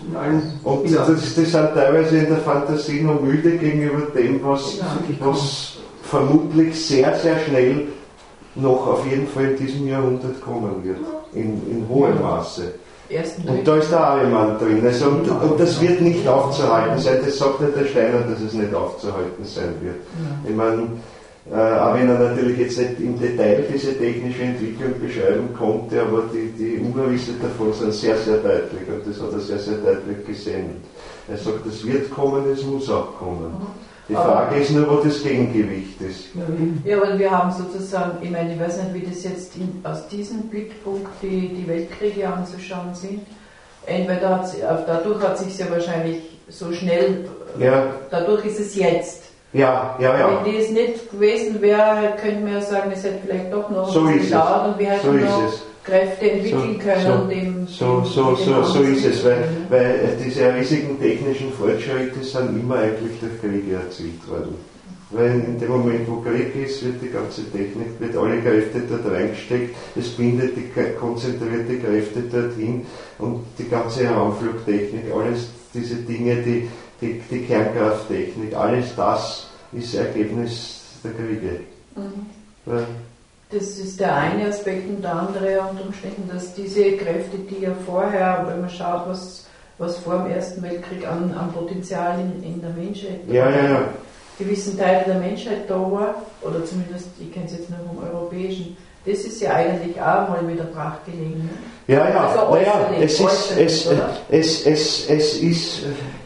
Und das, das sind teilweise in der Fantasie noch müde gegenüber dem, was, ja, was vermutlich sehr, sehr schnell noch auf jeden Fall in diesem Jahrhundert kommen wird. In, in hohem Maße. Und da ist der Ahriman drin. Also, und, und das wird nicht aufzuhalten sein. Das sagt nicht der Steiner, dass es nicht aufzuhalten sein wird. Ich meine, äh, auch wenn er natürlich jetzt nicht im Detail diese technische Entwicklung beschreiben konnte, aber die, die Umrisse davon sind sehr, sehr deutlich, und das hat er sehr, sehr deutlich gesehen. Er sagt, es wird kommen, es muss auch kommen. Die Frage ist nur, wo das Gegengewicht ist. Ja, aber wir haben sozusagen, ich meine, ich weiß nicht, wie das jetzt in, aus diesem Blickpunkt die, die Weltkriege anzuschauen sind. Entweder hat sie, dadurch hat sich ja wahrscheinlich so schnell, ja. Dadurch ist es jetzt. Ja, ja, ja. Wenn das nicht gewesen wäre, könnten wir ja sagen, es hätte vielleicht doch noch so ein bisschen gedauert und wir hätten so noch Kräfte entwickeln so, können. So, und dem, so, so, so, so ist es, weil, weil diese riesigen technischen Fortschritte sind immer eigentlich durch Kriege erzielt worden. Weil in dem Moment, wo Krieg ist, wird die ganze Technik, wird alle Kräfte dort reingesteckt, es bindet die konzentrierte Kräfte dorthin, und die ganze Raumflugtechnik, alles diese Dinge, die, die, die Kernkrafttechnik, alles das ist Ergebnis der Kriege. Mhm. Ja. Das ist der eine Aspekt, und der andere unter Umständen, dass diese Kräfte, die ja vorher, wenn man schaut, was, was vor dem Ersten Weltkrieg an, an Potenzial in, in der Menschheit, ja, ja, ja. gewissen Teile der Menschheit da war, oder zumindest, ich kenne es jetzt nur vom Europäischen, das ist ja eigentlich auch mal wieder brachgelegen. Ne? Ja, ja, also naja, es ist, es, es, es, es ist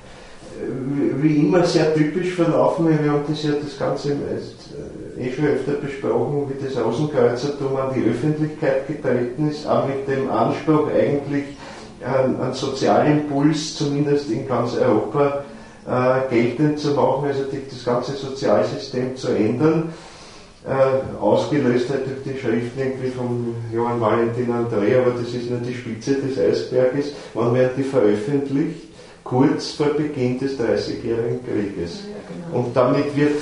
wie immer sehr typisch verlaufen, wir haben das ja das Ganze eh schon öfter besprochen, wie das Rosenkreuzertum an die Öffentlichkeit getreten ist, auch mit dem Anspruch eigentlich einen, einen Sozialimpuls, zumindest in ganz Europa, äh, geltend zu machen, also die, das ganze Sozialsystem zu ändern, äh, ausgelöst halt durch die Schriften irgendwie von Johann Valentin André, aber das ist nur die Spitze des Eisberges. Wann werden die veröffentlicht? Kurz vor Beginn des dreißigjährigen Krieges. Ja, genau. Und damit wird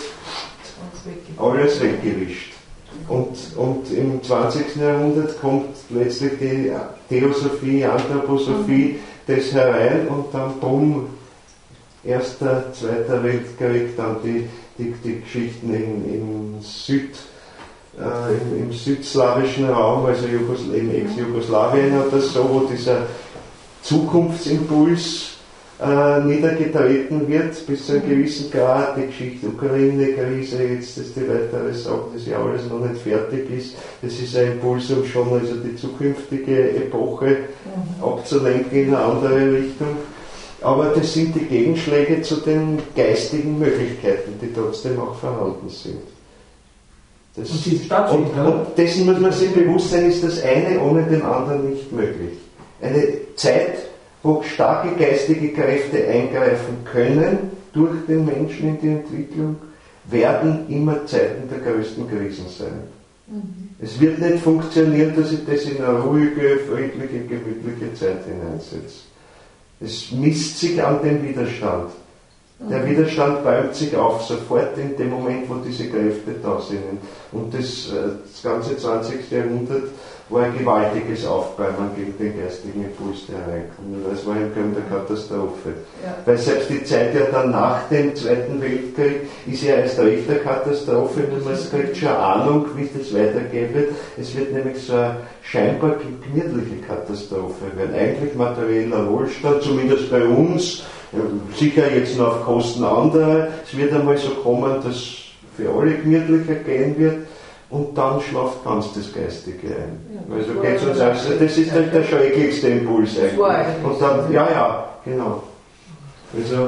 alles weggewischt. Und, und im zwanzigsten Jahrhundert kommt letztlich die Theosophie, Anthroposophie mhm. das herein, und dann bumm, Erster, Zweiter Weltkrieg, dann die, die, die Geschichten in, in Süd, äh, im, im südslawischen Raum, also Jugosl- in Ex-Jugoslawien oder so, wo dieser Zukunftsimpuls äh, niedergetreten wird, bis zu einem gewissen Grad, die Geschichte Ukraine-Krise, jetzt ist die weitere Sache, dass ja alles noch nicht fertig ist. Das ist ein Impuls, um schon also die zukünftige Epoche mhm. abzulenken in eine andere Richtung. Aber das sind die Gegenschläge zu den geistigen Möglichkeiten, die trotzdem auch vorhanden sind. Das, und die stattfinden, und, und dessen muss man sich bewusst sein, ist das eine ohne den anderen nicht möglich. Eine Zeit, wo starke geistige Kräfte eingreifen können durch den Menschen in die Entwicklung, werden immer Zeiten der größten Krisen sein. Mhm. Es wird nicht funktionieren, dass ich das in eine ruhige, friedliche, gemütliche Zeit hineinsetze. Es misst sich an dem Widerstand. Der Widerstand bäumt sich auf, sofort in dem Moment, wo diese Kräfte da sind. Und das, das ganze zwanzigste Jahrhundert war ein gewaltiges Aufbäumen gegen den geistigen Impuls, der reinkommt. Das war im Grunde eine Katastrophe. Ja. Weil selbst die Zeit ja dann nach dem Zweiten Weltkrieg ist ja erst recht eine Katastrophe, und man kriegt schon Ahnung, wie das weitergehen wird. Es wird nämlich so eine scheinbar gemütliche Katastrophe, weil eigentlich materieller Wohlstand, zumindest bei uns, sicher jetzt noch auf Kosten anderer, es wird einmal so kommen, dass für alle gemütlicher gehen wird, und dann schlaft ganz das Geistige ein. Ja, also geht es uns aus, das ist der, der schrecklichste Impuls eigentlich. Und dann, ja, ja, genau. Also,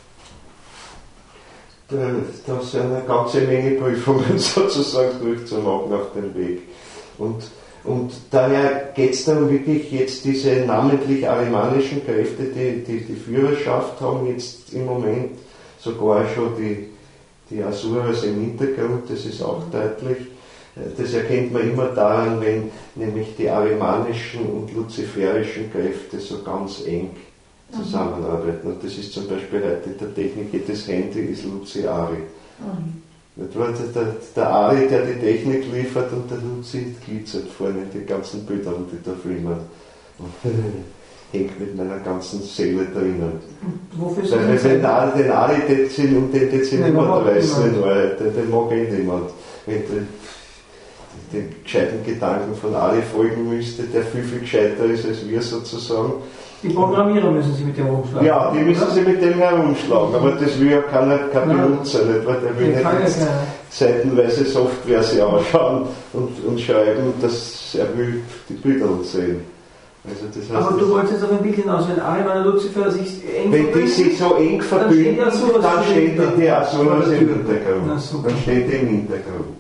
da, da sind eine ganze Menge Prüfungen sozusagen durchzumachen auf dem Weg. Und Und daher geht es dann wirklich jetzt diese namentlich arimanischen Kräfte, die, die die Führerschaft haben, jetzt im Moment sogar schon die, die Asuras im Hintergrund, das ist auch deutlich. Das erkennt man immer daran, wenn nämlich die arimanischen und luziferischen Kräfte so ganz eng zusammenarbeiten. Und das ist zum Beispiel heute in der Technik, jedes Handy ist Luci Ari. Mhm. Der, der Ari, der die Technik liefert, und der Luzi glitzert vorne in die ganzen Bilder, die da flimmern. Und hängt mit meiner ganzen Seele drinnen. Wofür Weil den Ari, den Ari, den, um den es niemand weiß, den, den mag eh niemand. Wenn den, den gescheiten Gedanken von Ari folgen müsste, der viel, viel gescheiter ist als wir sozusagen. Die Programmierer müssen sich mit dem herumschlagen. Ja, die müssen sich mit dem herumschlagen, aber das will ja keiner, kein Benutzer nicht, weil der will nicht jetzt seitenweise Software sich anschauen und, und schreiben, dass er will die Bilder sehen. Also das heißt, aber du wolltest jetzt auf ein Bild hinaus, wenn Ariman und Luzifer sich eng wenn die sich so eng verbünden, dann stehen die Asuras im Hintergrund. Dann stehen die im Hintergrund.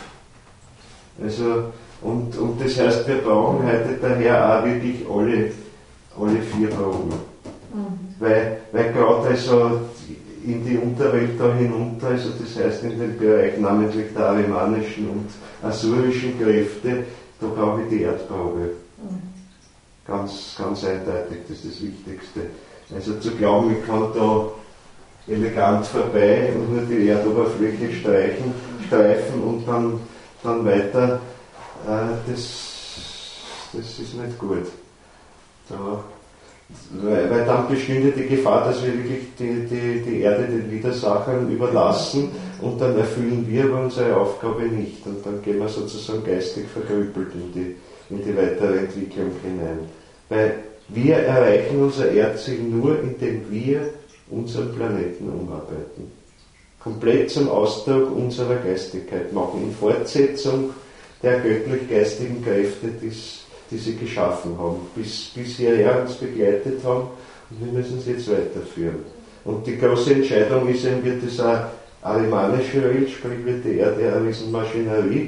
Also, und, und das heißt, wir brauchen heute daher auch wirklich alle alle vier Proben. Mhm. Weil, weil gerade also in die Unterwelt da hinunter, also das heißt in den Bereich namentlich der arimanischen und asurischen Kräfte, da brauche ich die Erdprobe. Mhm. Ganz, ganz eindeutig, das ist das Wichtigste. Also zu glauben, ich kann da elegant vorbei und nur die Erdoberfläche streichen, streifen und dann, dann weiter, äh, das, das ist nicht gut. Da, weil, weil dann bestünde die Gefahr, dass wir wirklich die, die, die Erde den Widersachern überlassen, und dann erfüllen wir aber unsere Aufgabe nicht, und dann gehen wir sozusagen geistig verkrüppelt in die, in die weitere Entwicklung hinein. Weil wir erreichen unser Erdziel nur, indem wir unseren Planeten umarbeiten. Komplett zum Ausdruck unserer Geistigkeit machen, in Fortsetzung der göttlich-geistigen Kräfte, die die sie geschaffen haben, bis, bis hierher uns begleitet haben, und wir müssen es jetzt weiterführen. Und die große Entscheidung ist eben, wird es eine arimanische Welt, sprich wird die Erde eine Riesenmaschinerie,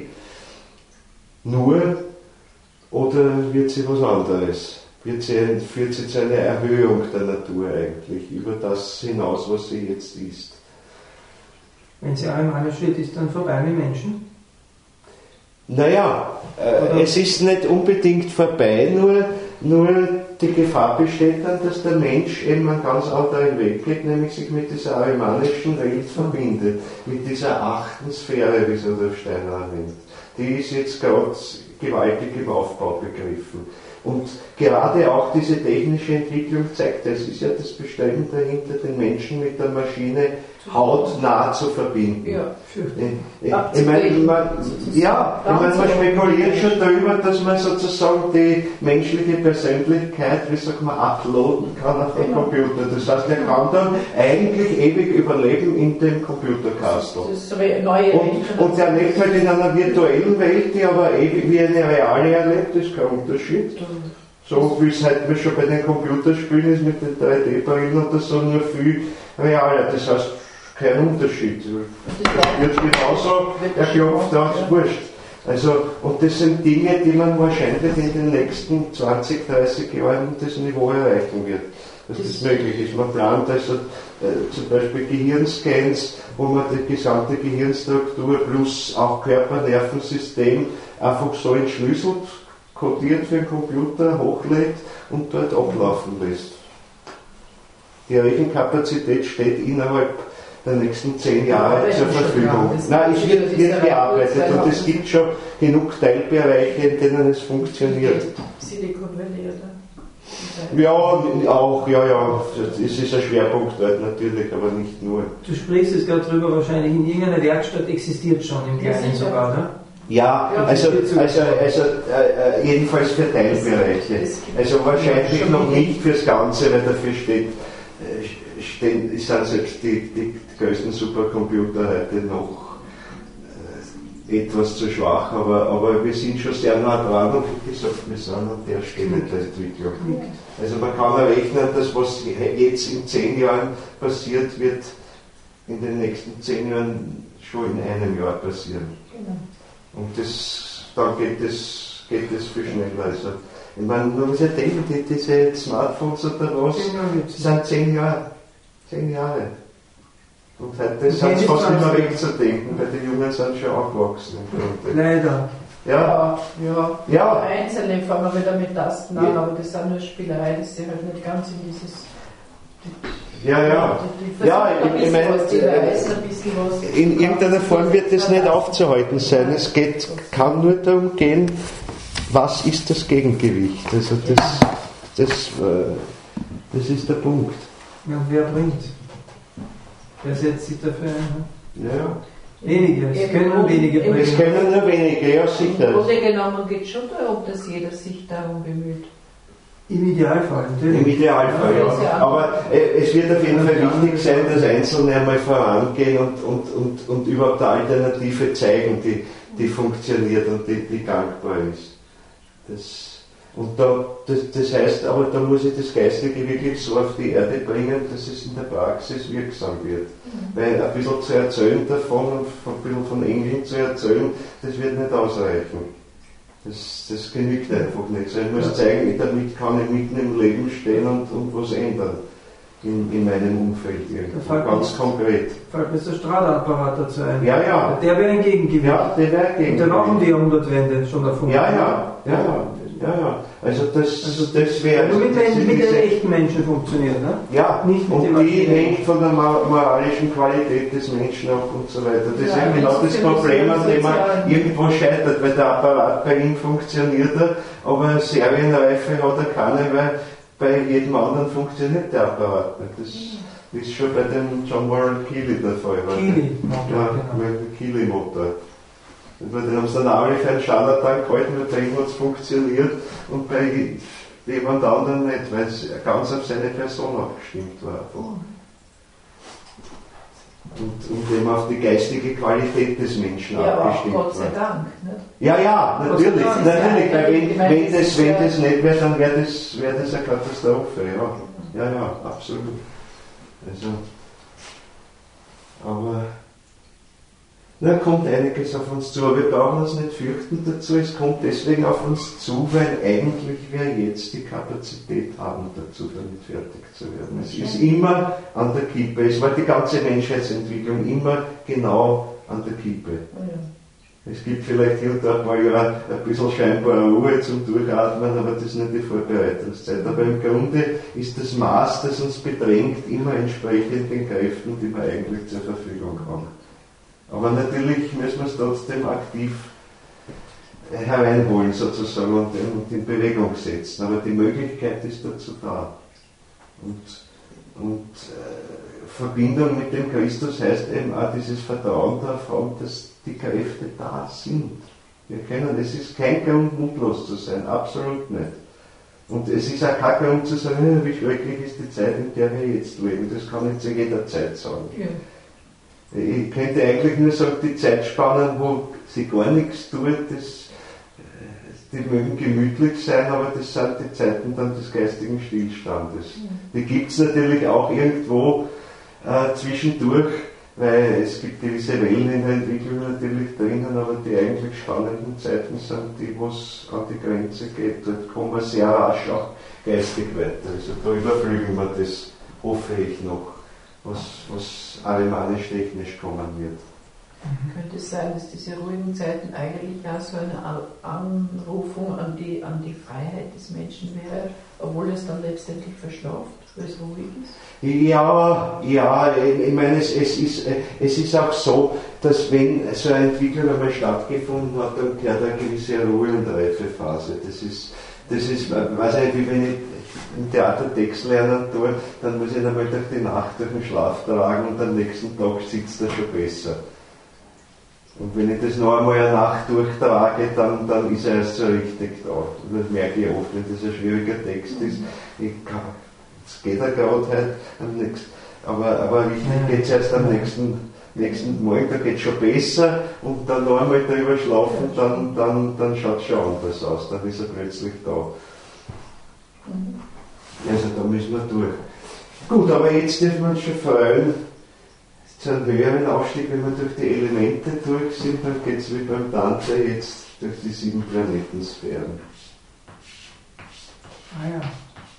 nur, oder wird sie was anderes? Wird sie ein, führt sie zu einer Erhöhung der Natur eigentlich, über das hinaus, was sie jetzt ist? Wenn sie arimanisch wird, ist dann vorbei mit Menschen? Naja, äh, es ist nicht unbedingt vorbei, nur, nur die Gefahr besteht dann, dass der Mensch eben einen ganz anderen Weg geht, nämlich sich mit dieser arimanischen Welt verbindet, mit dieser achten Sphäre, wie es Rudolf Steiner nennt. Die ist jetzt gerade gewaltig im Aufbau begriffen. Und gerade auch diese technische Entwicklung zeigt, es ist ja das Bestreben dahinter, den Menschen mit der Maschine hautnah zu verbinden. Ja, ich, ich meine, man, ja, ich meine, man spekuliert schon darüber, dass man sozusagen die menschliche Persönlichkeit, wie sagt man, uploaden kann auf den Computer. Das heißt, er kann dann eigentlich ewig überleben in dem Computerkastel. Und, und er lebt halt in einer virtuellen Welt, die aber ewig wie eine reale erlebt, das ist kein Unterschied. So wie es halt schon bei den Computerspielen ist mit den drei D-Brillen oder so, nur viel realer. Das heißt, kein Unterschied. Wird genauso erklopft, da ist wurscht. Also, und das sind Dinge, die man wahrscheinlich in den nächsten zwanzig, dreißig Jahren das Niveau erreichen wird. Dass das möglich ist. Man plant also äh, zum Beispiel Gehirnscans, wo man die gesamte Gehirnstruktur plus auch Körpernervensystem einfach so entschlüsselt, kodiert für den Computer, hochlädt und dort ablaufen lässt. Die Rechenkapazität steht innerhalb der nächsten zehn Jahre zur Verfügung. Nein, es wird, wird gearbeitet und es gibt schon genug Teilbereiche, in denen es funktioniert. Silicon Valley, oder? Ja, auch, ja, ja, es ist ein Schwerpunkt dort natürlich, aber nicht nur. Du sprichst jetzt gerade drüber, wahrscheinlich in irgendeiner Werkstatt existiert schon im Kleinen sogar, ne? Ja, also, also, also äh, jedenfalls für Teilbereiche. Also wahrscheinlich noch nicht fürs Ganze, weil dafür steht, äh, stehen, sind selbst die, die größten Supercomputer heute noch äh, etwas zu schwach, aber, aber wir sind schon sehr nah dran und wie gesagt, wir sind an der Stelle der Entwicklung. Also man kann errechnen, dass was jetzt in zehn Jahren passiert, wird in den nächsten zehn Jahren schon in einem Jahr passieren. Und das, dann geht es geht das viel schneller. Also, ich meine, man muss ja denken, die, diese Smartphones oder was, sind zehn Jahre. Zehn Jahre. Und heute ist es fast nicht mehr wegzudenken, weil die Jungen sind schon aufgewachsen. Leider. Ja, ja. ja. Einzelne fangen wieder mit Tasten an, aber das sind nur Spielereien, das sind halt nicht ganz in dieses. Ja, ja. Ja, ich, ich meine, in irgendeiner Form wird es nicht aufzuhalten sein. Es geht, kann nur darum gehen, was ist das Gegengewicht. Also das, das, das ist der Punkt. Ja, und wer bringt? Wer setzt sich dafür ein? Ja, ja. Wenige, es können wenige bringen. Es können nur wenige, ja sicher. Im Grunde genommen geht es schon darum, dass jeder sich darum bemüht. Im Idealfall, natürlich. Im Idealfall, ja. ja. Aber äh, es wird auf jeden Fall wichtig sein, dass Einzelne einmal vorangehen und, und, und, und überhaupt eine Alternative zeigen, die, die funktioniert und die, die gangbar ist. Das, und da, das, das heißt, aber da muss ich das Geistige wirklich so auf die Erde bringen, dass es in der Praxis wirksam wird. Mhm. Weil ein bisschen zu erzählen davon und ein bisschen von Engeln zu erzählen, das wird nicht ausreichen. Das, das genügt einfach nicht. So, ich muss zeigen, damit kann ich mitten im Leben stehen und, und was ändern in, in meinem Umfeld. Ganz konkret. Fällt mir der Strahlerapparat dazu ein. Ja, ja. Der wäre ein Gegengewicht. Ja, der wäre ein Gegengewicht. Und der war um die Jahrhundertwende schon davon. Ja, ja, ja, ja. Ja, ja. Also das, also das wäre... Nur mit, das mit den echten Menschen funktioniert, ne? Ja, nicht mit und die hängt von der moralischen Qualität des Menschen ab und so weiter. Das ja, ist ja genau das Problem, an dem man irgendwo scheitert, weil der Apparat bei ihm funktioniert, aber Serienreife hat er keine, weil bei jedem anderen funktioniert der Apparat nicht. Das ist schon bei dem John Warren Keely der Fall. Keely-Motor, ja, genau. Keely-Motor. Den haben sie dann auch für einen Scharlatan gehalten, weil bei ihm hat es funktioniert und bei jemand anderem nicht, weil es ganz auf seine Person abgestimmt war. Und, und eben auf die geistige Qualität des Menschen ja, abgestimmt aber Gott sei war. Dank. Nicht? Ja, ja, natürlich. natürlich weil wenn, wenn, das, wenn das nicht wäre, dann wäre das, wär das eine Katastrophe. Ja, ja, ja, absolut. Also, aber da kommt einiges auf uns zu, aber wir brauchen uns nicht fürchten dazu, es kommt deswegen auf uns zu, weil eigentlich wir jetzt die Kapazität haben dazu, damit fertig zu werden. Es ist immer an der Kippe, es war die ganze Menschheitsentwicklung immer genau an der Kippe. Es gibt vielleicht hier und da mal ja ein bisschen scheinbare Ruhe zum Durchatmen, aber das ist nicht die Vorbereitungszeit. Aber im Grunde ist das Maß, das uns bedrängt, immer entsprechend den Kräften, die wir eigentlich zur Verfügung haben. Aber natürlich müssen wir es trotzdem aktiv hereinholen sozusagen und, und in Bewegung setzen. Aber die Möglichkeit ist dazu da. Und, und äh, Verbindung mit dem Christus heißt eben auch dieses Vertrauen darauf haben, dass die Kräfte da sind. Wir können, es ist kein Grund, mutlos zu sein, absolut nicht. Und es ist auch kein Grund zu sagen, wie schrecklich ist die Zeit, in der wir jetzt leben. Das kann ich zu jeder Zeit sagen. Ja. Ich könnte eigentlich nur sagen, die Zeitspannen, wo sie gar nichts tut, das, die mögen gemütlich sein, aber das sind die Zeiten dann des geistigen Stillstandes. Ja. Die gibt es natürlich auch irgendwo äh, zwischendurch, weil es gibt gewisse Wellen in der Entwicklung natürlich drinnen, aber die eigentlich spannenden Zeiten sind die, wo es an die Grenze geht. Dort kommen wir sehr rasch auch geistig weiter. Also da überflügeln wir das, hoffe ich noch, was, was alemannisch-technisch kommen wird. Mhm. Könnte es sein, dass diese ruhigen Zeiten eigentlich auch so eine Anrufung an die, an die Freiheit des Menschen wäre, obwohl es dann letztendlich verschlaft, weil es ruhig ist? Ja, ja, ich meine, es, es, ist, es ist auch so, dass wenn so eine Entwicklung einmal stattgefunden hat, dann gehört eine gewisse Ruhe- und Reifephase. Das ist, das ist, weiß ich nicht, wie wenn ich im Theater Text lernen tue, dann muss ich einmal durch die Nacht durch den Schlaf tragen und am nächsten Tag sitzt er schon besser. Und wenn ich das noch einmal eine Nacht durchtrage, dann, dann ist er erst so richtig da. Und das merke ich oft, wenn das ein schwieriger Text ist. Ich kann, das geht ja gerade halt am nächsten, aber, aber richtig geht es erst am nächsten, nächsten Morgen, da geht es schon besser und dann noch einmal drüber schlafen, dann, dann, dann schaut es schon anders aus, dann ist er plötzlich da. Also da müssen wir durch. Gut, aber jetzt dürfen wir uns schon freuen, zu einem höheren Aufstieg, wenn wir durch die Elemente durch sind, dann geht es wie beim Dante jetzt durch die sieben Planetensphären. Ah ja.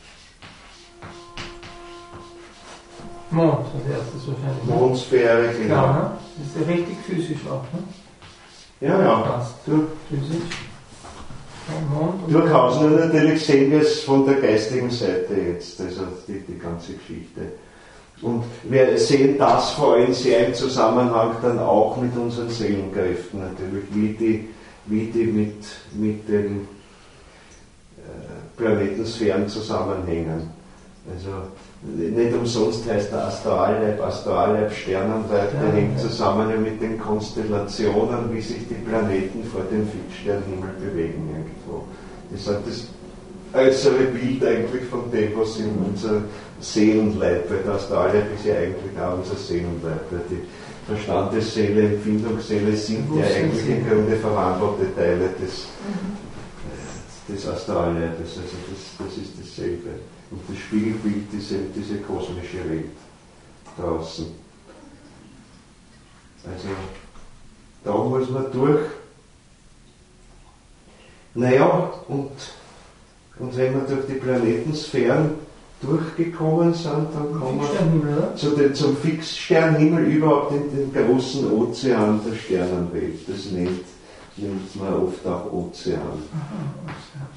Mond als erstes wahrscheinlich. Mondsphäre, genau. Ja, ne? Das ist ja richtig physisch auch, ne? Ja, ja. Passt. Du, physisch. Mond und durchaus, nur natürlich sehen wir es von der geistigen Seite jetzt, also die, die ganze Geschichte. Und wir sehen das vor allem sehr im Zusammenhang dann auch mit unseren Seelenkräften natürlich, wie die, wie die mit, mit den äh, Planetensphären zusammenhängen. Also nicht umsonst heißt der Astralleib, Astralleib, Sternenleib, der hängt zusammen mit den Konstellationen, wie sich die Planeten vor dem Fixsternhimmel bewegen irgendwo. Das ist das äußere Bild eigentlich von dem, was in unser Seelenleib, weil der Astralleib ist ja eigentlich auch unser Seelenleib, weil die Verstandesseele, Empfindungsseele sind ja eigentlich im Grunde verwandelte Teile des, des Astralleibes, also das, das ist dasselbe. Und das Spiegelbild diese, diese kosmische Welt draußen. Also da muss man durch. Naja, und, und wenn wir durch die Planetensphären durchgekommen sind, dann kommen wir zu den, zum Fixsternhimmel, überhaupt in den großen Ozean der Sternenwelt. Das nennt, nennt man oft auch Ozean. Aha,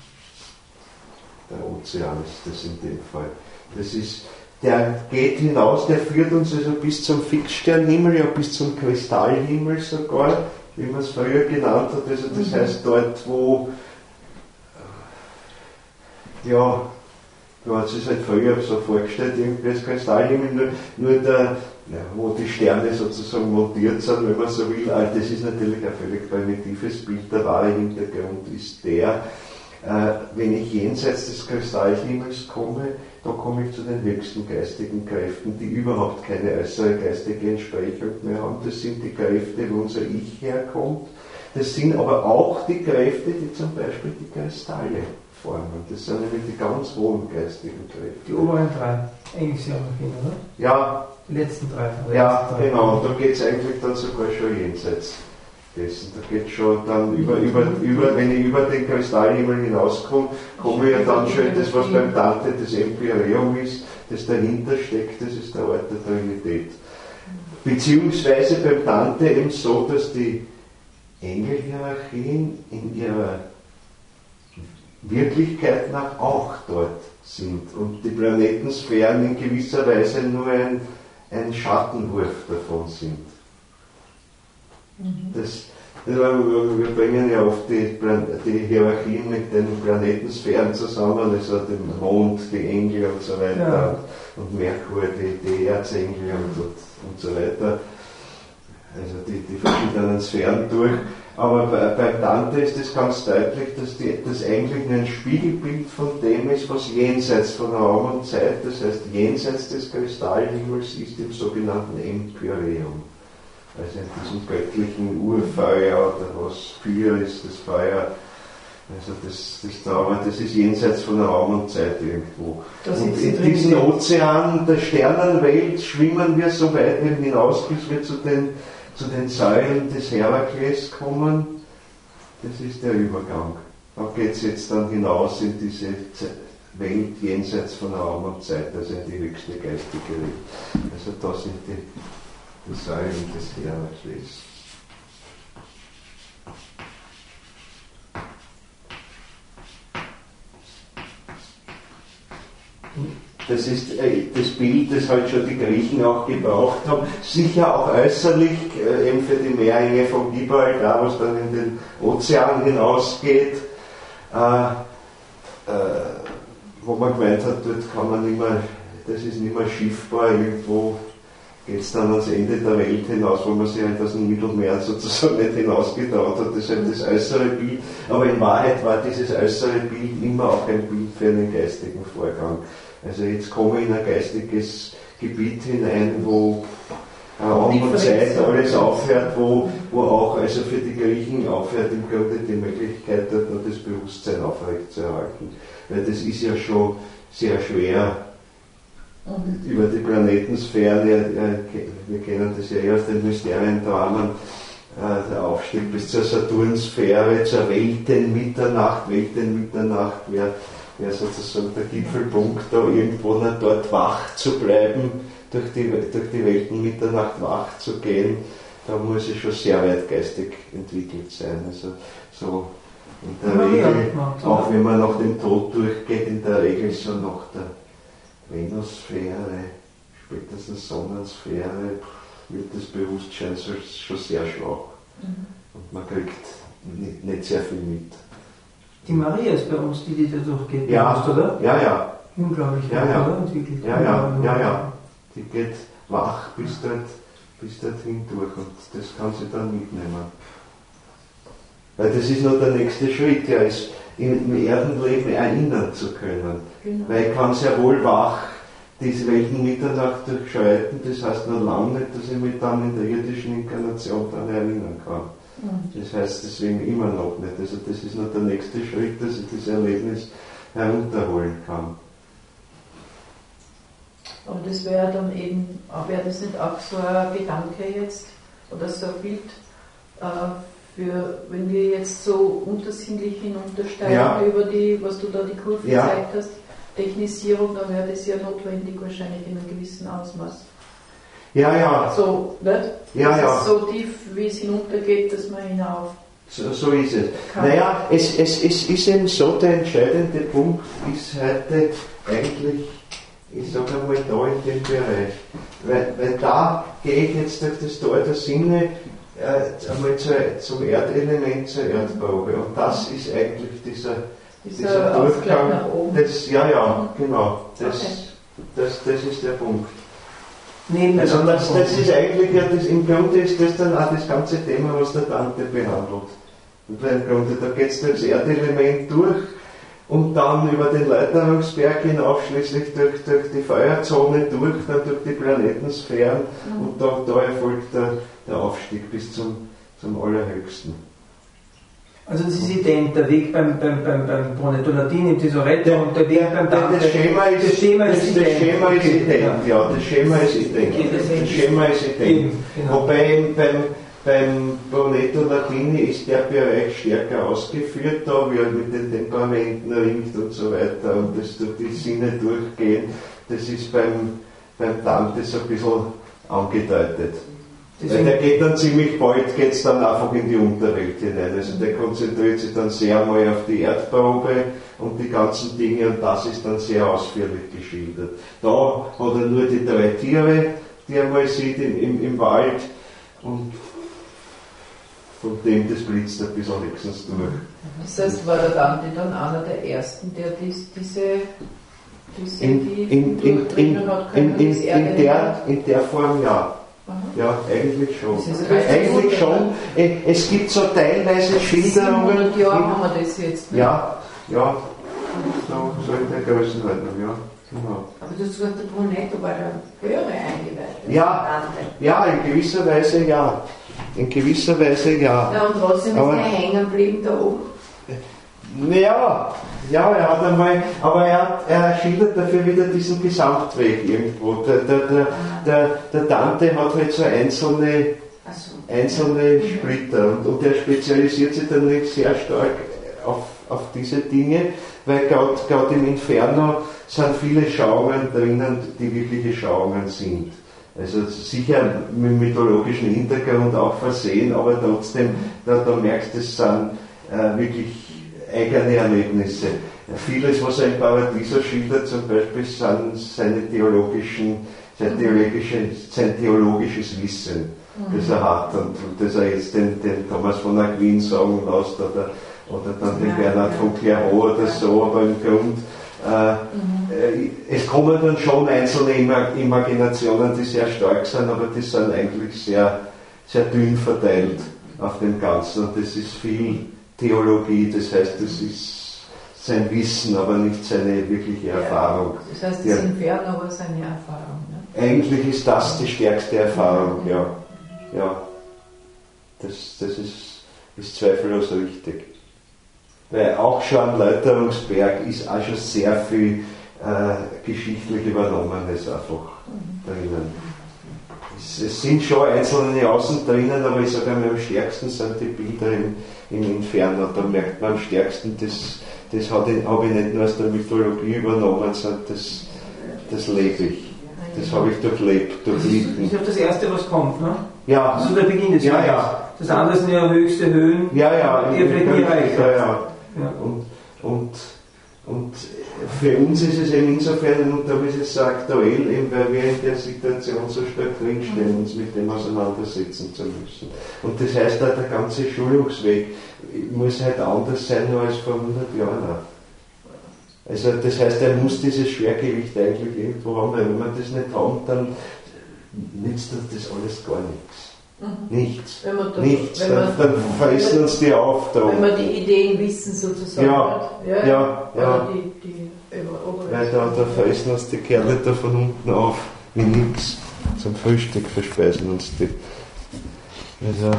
der Ozean ist das in dem Fall. Das ist, der geht hinaus, der führt uns also bis zum Fixsternhimmel, ja bis zum Kristallhimmel sogar, wie man es früher genannt hat. Also das mhm. heißt dort, wo ja, du hast es halt früher so vorgestellt, irgendwie als Kristallhimmel, nur, nur der, ja, wo die Sterne sozusagen montiert sind, wenn man so will. Also das ist natürlich ein völlig primitives Bild, der wahre Hintergrund ist der, Äh, wenn ich jenseits des Kristallhimmels komme, da komme ich zu den höchsten geistigen Kräften, die überhaupt keine äußere geistige Entsprechung mehr haben. Das sind die Kräfte, wo unser Ich herkommt. Das sind aber auch die Kräfte, die zum Beispiel die Kristalle formen. Das sind nämlich die ganz hohen geistigen Kräfte. Die oberen drei, eigentlich sehr noch hin, oder? Ja. Die letzten drei. Ja, letzten drei. Genau. Und da geht es eigentlich dann sogar schon jenseits dessen. Da geht schon dann über, über, über, wenn ich über den Kristallhimmel hinauskomme, komme ich ja dann schon das, was beim Dante das Empyreum ist, das dahinter steckt, das ist der Ort der Trinität. Beziehungsweise beim Dante eben so, dass die Engelhierarchien in ihrer Wirklichkeit nach auch dort sind und die Planetensphären in gewisser Weise nur ein, ein Schattenwurf davon sind. Das, Wir bringen ja oft die, die Hierarchien mit den Planetensphären zusammen, also den Mond, die Engel und so weiter, ja. und Merkur, die, die Erzengel und, und so weiter, also die, die verschiedenen Sphären durch. Aber bei, bei Dante ist es ganz deutlich, dass die, das eigentlich ein Spiegelbild von dem ist, was jenseits von Raum und Zeit, das heißt jenseits des Kristallhimmels ist im sogenannten Empyreum. Also in diesem göttlichen Urfeuer oder was Feuer ist, das Feuer, also das, das Trauma, das ist jenseits von Raum und Zeit irgendwo. Das und in diesem Ozean der Sternenwelt schwimmen wir so weit hinaus, bis wir zu den, zu den Säulen des Herakles kommen. Das ist der Übergang. Da geht es jetzt dann hinaus in diese Welt jenseits von Raum und Zeit, also in die höchste geistige Welt. Also da sind die die Säulen des Herakles. Das ist äh, das Bild, das halt schon die Griechen auch gebraucht haben, sicher auch äußerlich, äh, eben für die Meerenge von Gibraltar, was dann in den Ozean hinausgeht, äh, äh, wo man gemeint hat, dort kann man nicht mehr, das ist nicht mehr schiffbar, irgendwo geht es dann ans Ende der Welt hinaus, wo man sich halt aus dem Mittelmeer sozusagen nicht hinausgetraut hat. Das ist halt das äußere Bild. Aber in Wahrheit war dieses äußere Bild immer auch ein Bild für einen geistigen Vorgang. Also jetzt komme ich in ein geistiges Gebiet hinein, wo Raum und Zeit alles aufhört, wo, wo auch also für die Griechen aufhört im Grunde die Möglichkeit, dort noch das Bewusstsein aufrechtzuerhalten. Weil das ist ja schon sehr schwer. Und über die Planetensphären, wir kennen das ja eher aus den Mysteriendramen, der Aufstieg bis zur Saturnsphäre, zur Weltenmitternacht. Weltenmitternacht wäre wär sozusagen der Gipfelpunkt, da irgendwo noch dort wach zu bleiben, durch die, durch die Weltenmitternacht wach zu gehen. Da muss es schon sehr weit geistig entwickelt sein. Also so in der Regel, auch wenn man nach dem Tod durchgeht, in der Regel so nach der Venussphäre, spätestens Sonnensphäre, wird das Bewusstsein schon sehr schwach. Mhm. Und man kriegt nicht, nicht sehr viel mit. Die Maria ist bei uns, die die da durchgeht, ja, bewusst, oder? Ja, ja. Unglaublich, ja, ja. oder? Entwickelt. Ja, ja, ja, ja. Die geht wach bis, dort, bis dorthin durch und das kann sie dann mitnehmen. Weil das ist noch der nächste Schritt, ja, ist im Erdenleben erinnern zu können. Genau. Weil ich kann sehr wohl wach diese Weltenmitternacht durchschreiten, das heißt noch lange nicht, dass ich mich dann in der irdischen Inkarnation daran erinnern kann. Mhm. Das heißt deswegen immer noch nicht. Also das ist noch der nächste Schritt, dass ich das Erlebnis herunterholen kann. Aber das wäre dann eben, wäre das nicht auch so ein Gedanke jetzt oder so ein Bild, äh, für, wenn wir jetzt so untersinnlich hinuntersteigen, ja. über die, was du da die Kurve ja. gezeigt hast, Technisierung, dann wäre das ja notwendig wahrscheinlich in einem gewissen Ausmaß. Ja, ja. So, nicht? Ja, das ja. ist so tief, wie es hinuntergeht, dass man hinauf. So, so ist es. Kann. Naja, es, es, es ist eben so, der entscheidende Punkt ist heute eigentlich, ich sage einmal da in dem Bereich, weil, weil da gehe ich jetzt durch das Tor der Sinne äh, einmal zu, zum Erdelement, zur Erdprobe. Und das ist eigentlich dieser, dieser, dieser Durchgang. Nach oben. Das, ja, ja, genau. Das, okay. das, das ist der Punkt. Neben also das, das ist eigentlich, ja, das, im Grunde ist das dann auch das ganze Thema, was der Dante behandelt. Und im Grunde, da geht es durchs Erdelement durch und dann über den Läuterungsberg hinauf, schließlich durch, durch die Feuerzone durch, dann durch die Planetensphären mhm. und da, da erfolgt der, der Aufstieg bis zum, zum Allerhöchsten. Also das ist ident, der Weg beim, beim, beim, beim Brunetto Latini im Tesoretto der, und der Weg beim Dante. Das Schema ist, das Schema ist das, ident. Das Schema ist ident, ja, das Schema ist ident. Okay, das, das Schema ist ident. Genau. Wobei beim, beim Brunetto Latini ist der Bereich stärker ausgeführt, da wie er mit den Temperamenten ringt und so weiter und das durch die Sinne durchgehen, das ist beim, beim Dante so ein bisschen angedeutet. Weil der geht dann ziemlich bald, geht es dann einfach in die Unterwelt hinein. Also der konzentriert sich dann sehr mal auf die Erdprobe und die ganzen Dinge und das ist dann sehr ausführlich geschildert. Da hat er nur die drei Tiere, die er mal sieht im, im, im Wald und von dem das blitzt ein bisschen höchstens durch. Das heißt, war der Dante dann einer der Ersten, der dies, diese, diese In, die in, in, in, hat in, können, in, das in, Erde der, in der Form ja. Aha. Ja, eigentlich schon. Das ist Eigentlich schon. Es gibt so teilweise Schilderungen. siebenhundert Jahre haben wir das jetzt. Ne? Ja, ja, so, so in der Größenordnung, ja. Genau. Aber du hast gesagt, der Brunetto war der höhere Eingeweihte. Ja, ja, in gewisser Weise ja. In gewisser Weise ja. Ja, und trotzdem Aber- ist er hängen geblieben da oben. Ja, ja, er hat einmal, aber er, er schildert dafür wieder diesen Gesamtweg irgendwo. Der, der, der, der, der Dante hat halt so einzelne, Ach so. einzelne Splitter und, und er spezialisiert sich dann nicht sehr stark auf, auf diese Dinge, weil gerade im Inferno sind viele Schauungen drinnen, die wirkliche Schauungen sind. Also sicher mit mythologischen Hintergrund auch versehen, aber trotzdem, da, da merkst du, es sind äh, wirklich eigene Erlebnisse. Vieles, was er im Paradiso schildert, zum Beispiel, sind seine theologischen, sein, theologische, sein theologisches Wissen, das er hat und, und das er jetzt den, den Thomas von Aquin sagen lässt oder, oder dann den Ja, Bernhard ja. von Clairvaux oder so, aber im Grund äh, äh, es kommen dann schon einzelne Ima- Imaginationen, die sehr stark sind, aber die sind eigentlich sehr, sehr dünn verteilt auf dem Ganzen und das ist viel Theologie, das heißt, das ist sein Wissen, aber nicht seine wirkliche Erfahrung. Das heißt, Ja. das Inferno war seine Erfahrung. Ne? Eigentlich ist das die stärkste Erfahrung, ja. Ja. Das, das ist, ist zweifellos richtig. Weil auch schon am Läuterungsberg ist auch schon sehr viel äh, geschichtlich Übernommenes einfach drinnen. Es, es sind schon einzelne Nuancen drinnen, aber ich sage einmal, am stärksten sind die Bilder im, im Inferno. Da merkt man am stärksten, das, das habe ich, hab ich nicht nur aus der Mythologie übernommen, sondern das, das lebe ich. Das habe ich durchlebt, Das ist, durchlitten. ist auch das Erste, was kommt, ne? Ja, Das ist so der Beginn des Ja, Werkes. ja. Das andere sind ja höchste Höhen, ja, ja. die er vielleicht nie erreicht ja, hat. ja. Ja. Und, und, und für uns ist es eben insofern, und darum ist es so aktuell, eben weil wir in der Situation so stark drinstehen, uns mit dem auseinandersetzen zu müssen. Und das heißt auch, der ganze Schulungsweg muss halt anders sein nur als vor hundert Jahren. Also das heißt, er muss dieses Schwergewicht eigentlich irgendwo haben, weil wenn wir das nicht haben, dann nützt uns das alles gar nichts. Mhm. Nichts. Wenn man da, Nichts. wenn Dann, man, dann fressen uns die auf da. wenn man die Ideen wissen sozusagen Ja, hat. Ja, ja, ja. Oder die, die über- Weil da, da fressen uns die Kerle da von unten auf, wie nix. Zum Frühstück verspeisen uns die. Also.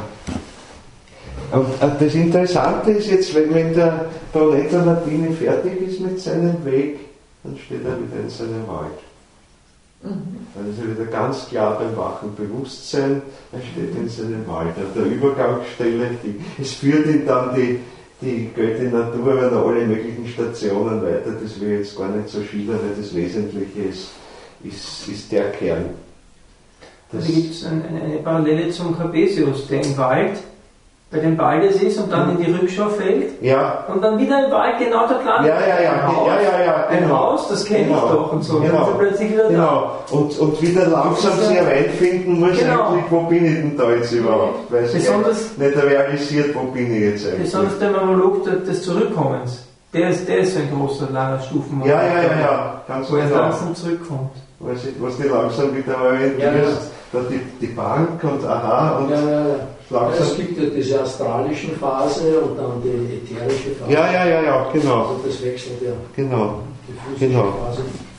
Und äh, das Interessante ist jetzt, wenn, wenn der Brunetto Latini fertig ist mit seinem Weg, dann steht er wieder in seinem Wald. Mhm. Dann ist er wieder ganz klar beim wachen Bewusstsein, er steht in seinem Wald. An der Übergangsstelle, die, es führt ihn dann die, die Göttin Natur an alle möglichen Stationen weiter, das will ich jetzt gar nicht so schildern, weil das Wesentliche ist, ist, ist der Kern. Das, Da gibt es eine, eine Parallele zum Capesius, der im Wald bei den Baldes ist und dann in die Rückschau fällt ja, und dann wieder im Wald genau dort landet. ja, ja, ja, Ein Haus, ja, ja, ja, ein genau. Haus, das kenne Genau. ich doch und so. Genau. Dann ist er plötzlich wieder da. Genau, und, und wieder langsam sich reinfinden muss, Genau. eigentlich, wo bin ich denn da jetzt überhaupt? Weil sich Besonders- nicht realisiert, wo bin ich jetzt eigentlich. Besonders der Monolog de- des Zurückkommens. Der ist, der ist so ein großer, langer Stufenmonolog. Ja, ja, ja, ja, ganz Wo er genau. langsam zurückkommt. Was ich, was die langsam wieder orientierst, Ja, ja. da die, die Bank und aha und Ja, ja, ja. langsam. Es gibt ja diese astralische Phase und dann die ätherische Phase. Ja, ja, ja, ja, genau, Also das wechselt ja. genau. Die physische Genau. Phase.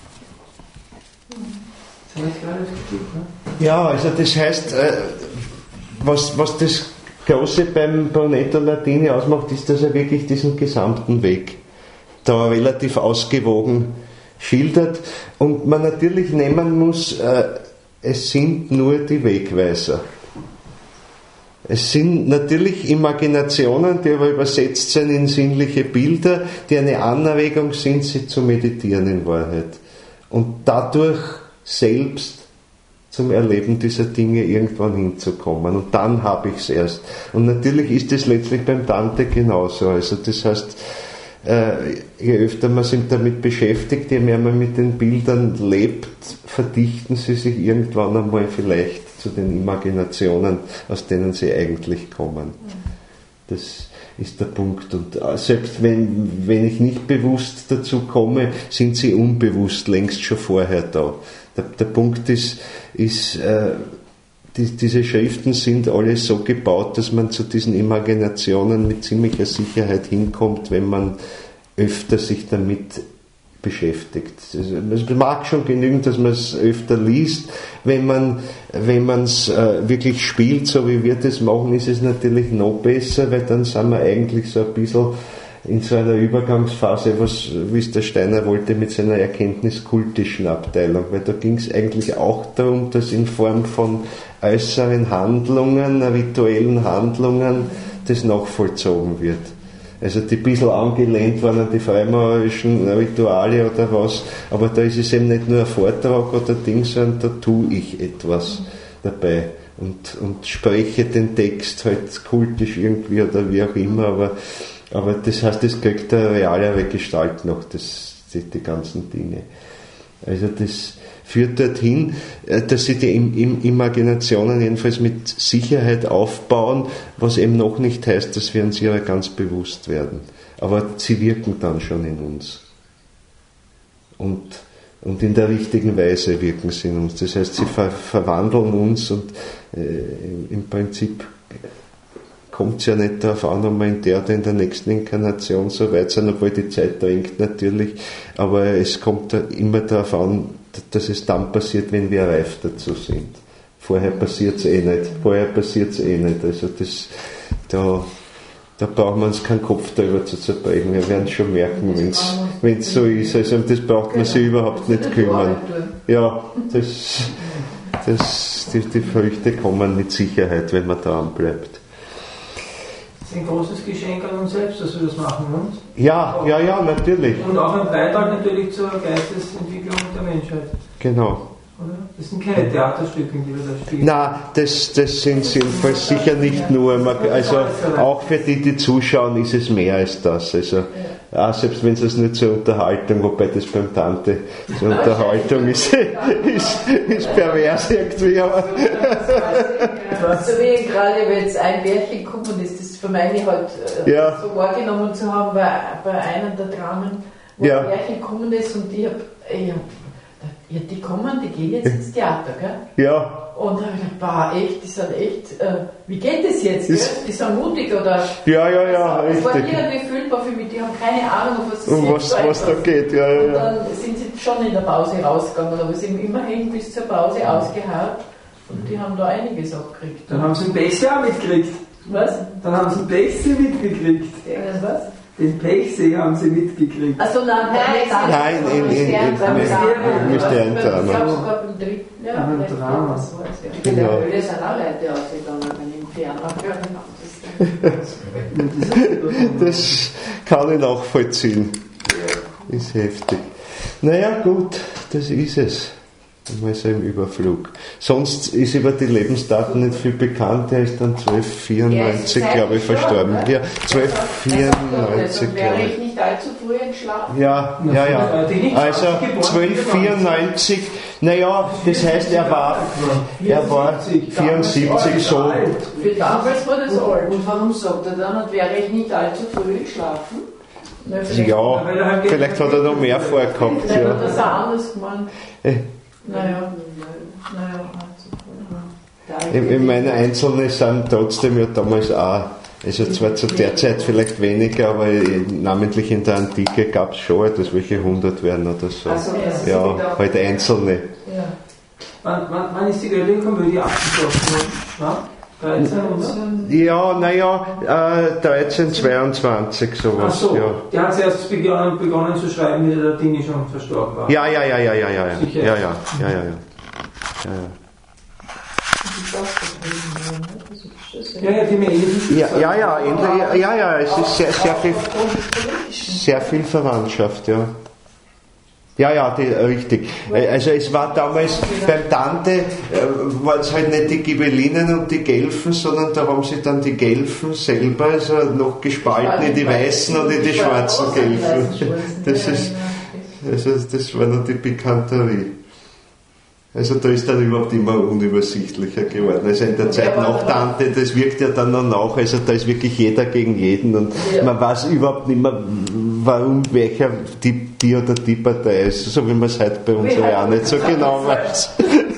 Das haben wir jetzt gerade gekriegt, ne? Ja, also das heißt, äh, was, was das Große beim Brunetto Latini ausmacht, ist, dass er wirklich diesen gesamten Weg da relativ ausgewogen schildert und man natürlich nehmen muss, äh, es sind nur die Wegweiser. Es sind natürlich Imaginationen, die aber übersetzt sind in sinnliche Bilder, die eine Anregung sind, sie zu meditieren in Wahrheit. Und dadurch selbst zum Erleben dieser Dinge irgendwann hinzukommen. Und dann habe ich es erst. Und natürlich ist es letztlich beim Dante genauso. Also das heißt, äh, je öfter man sich damit beschäftigt, je mehr man mit den Bildern lebt, verdichten sie sich irgendwann einmal vielleicht zu den Imaginationen, aus denen sie eigentlich kommen. Das ist der Punkt. Und selbst wenn, wenn ich nicht bewusst dazu komme, sind sie unbewusst längst schon vorher da. Der, der Punkt ist, ist äh, die, diese Schriften sind alle so gebaut, dass man zu diesen Imaginationen mit ziemlicher Sicherheit hinkommt, wenn man öfter sich damit beschäftigt. Es mag schon genügen, dass man es öfter liest. Wenn man wenn man es äh, wirklich spielt, so wie wir das machen, ist es natürlich noch besser, weil dann sind wir eigentlich so ein bisschen in so einer Übergangsphase, was, wie es der Steiner wollte, mit seiner erkenntniskultischen Abteilung, weil da ging es eigentlich auch darum, dass in Form von äußeren Handlungen, rituellen Handlungen, das nachvollzogen wird. Also die ein bisschen angelehnt waren an die freimaurerischen Rituale oder was, aber da ist es eben nicht nur ein Vortrag oder Ding, sondern da tue ich etwas dabei und, und spreche den Text halt kultisch irgendwie oder wie auch immer, aber, aber das heißt, das kriegt eine realere Gestalt noch, das, die, die ganzen Dinge. Also das führt dorthin, dass sie die Imaginationen jedenfalls mit Sicherheit aufbauen, was eben noch nicht heißt, dass wir uns ihrer ganz bewusst werden. Aber sie wirken dann schon in uns. Und, und in der richtigen Weise wirken sie in uns. Das heißt, sie ver- verwandeln uns und äh, im Prinzip kommt es ja nicht darauf an, ob wir in der oder in der nächsten Inkarnation so weit sind, obwohl die Zeit drängt natürlich, aber es kommt da immer darauf an, dass es dann passiert, wenn wir reif dazu sind. Vorher passiert es eh nicht. Vorher passiert es eh nicht. Also das, da, da brauchen wir uns keinen Kopf darüber zu zerbrechen. Wir werden es schon merken, wenn es so ist. Also um das braucht man sich überhaupt nicht kümmern. Ja, das, das, die, die Früchte kommen mit Sicherheit, wenn man dran bleibt. Das ist ein großes Geschenk an uns selbst, dass wir das machen, und? Ja, ja, ja, natürlich. Und auch ein Beitrag natürlich zur Geistesentwicklung der Menschheit. Genau. Oder? Das sind keine Theaterstücke, die wir da spielen. Nein, das, das sind jedenfalls sicher nicht nur. Also auch für die, die zuschauen, ist es mehr als das. Also auch selbst wenn es nur zur Unterhaltung, wobei das beim Tante zur Unterhaltung ist, ist, ist pervers irgendwie. Aber so wie gerade, wenn jetzt ein Bärchen gekommen ist, das für mich halt äh, ja. so wahrgenommen zu haben bei, bei einem der Dramen, wo ja. ein Bärchen gekommen ist und ich habe, ja, ja, die kommen, die gehen jetzt ins Theater, gell? Ja. Und da habe ich gedacht, boah, echt, die sind echt, äh, wie geht das jetzt, gell? Die sind mutig oder... Ja, ja, ja, das, das war richtig. irgendwie fühlbar für mich, die haben keine Ahnung, um was es um was, was da geht, ja, ja. Und dann sind sie schon in der Pause rausgegangen, aber sie haben immerhin bis zur Pause ausgeharrt und die haben da einiges abgekriegt. Dann haben sie den Pechsee auch mitgekriegt. Was? Dann haben sie den Pechsee mitgekriegt. Äh, was? Den Pechsee haben sie mitgekriegt. Achso, nein, nein, nein, in, in, in, in Mysteriendrama. Ich habe sogar beim dritten, ja, Ein vielleicht Drama. das war es, ja. Genau. In der Höhle sind auch Leute ausgegangen, im Fernrohr. Das kann ich nachvollziehen. Ist heftig. Naja, gut, das ist es. Mal so im Überflug. Sonst ist über die Lebensdaten nicht viel bekannt. Er ist dann zwölf vierundneunzig, glaube ich, verstorben. Ja, zwölf vierundneunzig, glaube Wäre ich. ich nicht allzu früh entschlafen? Ja, ja, ja. Also zwölf vierundneunzig, naja, das heißt, er war, er war vierundsiebzig so. Für damals war das alt. Und warum sagt er dann, und wäre ich nicht allzu früh entschlafen? Na, vielleicht Ja, vielleicht hat er noch mehr vorgehabt. hat er Ja. das auch anders gemeint. Eh, Naja, naja, also, Ich ich meine, Einzelne sind trotzdem ja damals auch, also zwar zu der Zeit vielleicht weniger, aber namentlich in der Antike gab es schon, dass welche hundert werden oder so. Also, das Ja, ist wieder- halt Einzelne. ja. Wann, wann, wann ist die Göttingen-Komödie abgeschlossen worden? Ja? dreizehn, oder? Ja, naja, äh, dreizehn zweiundzwanzig Ach sowas. so, Ja. die hat zuerst begonnen, begonnen zu schreiben, wie der Dini schon verstorben war. Ja, ja, ja, ja, ja, ja, ja, Sicher. ja, ja, ja, ja, ja. ja, ja. Ja, ja, die Mail. Ja, ja, ja, ähnlich, ja, ja, es ist sehr, sehr viel, sehr viel Verwandtschaft, ja. Ja, ja, die, richtig. Also es war damals beim Tante, äh, waren es halt nicht die Gibellinen und die Gelfen, sondern da haben sie dann die Gelfen selber, also noch gespalten in die weißen und in die schwarzen Gelfen. Das ist, also das war noch die Pikanterie. Also da ist dann überhaupt immer unübersichtlicher geworden. Also in der Zeit nach Dante, das wirkt ja dann noch nach, also da ist wirklich jeder gegen jeden und ja. man weiß überhaupt nicht mehr, warum welcher die, die oder die Partei ist, so wie man es heute bei uns ja auch nicht so genau weiß.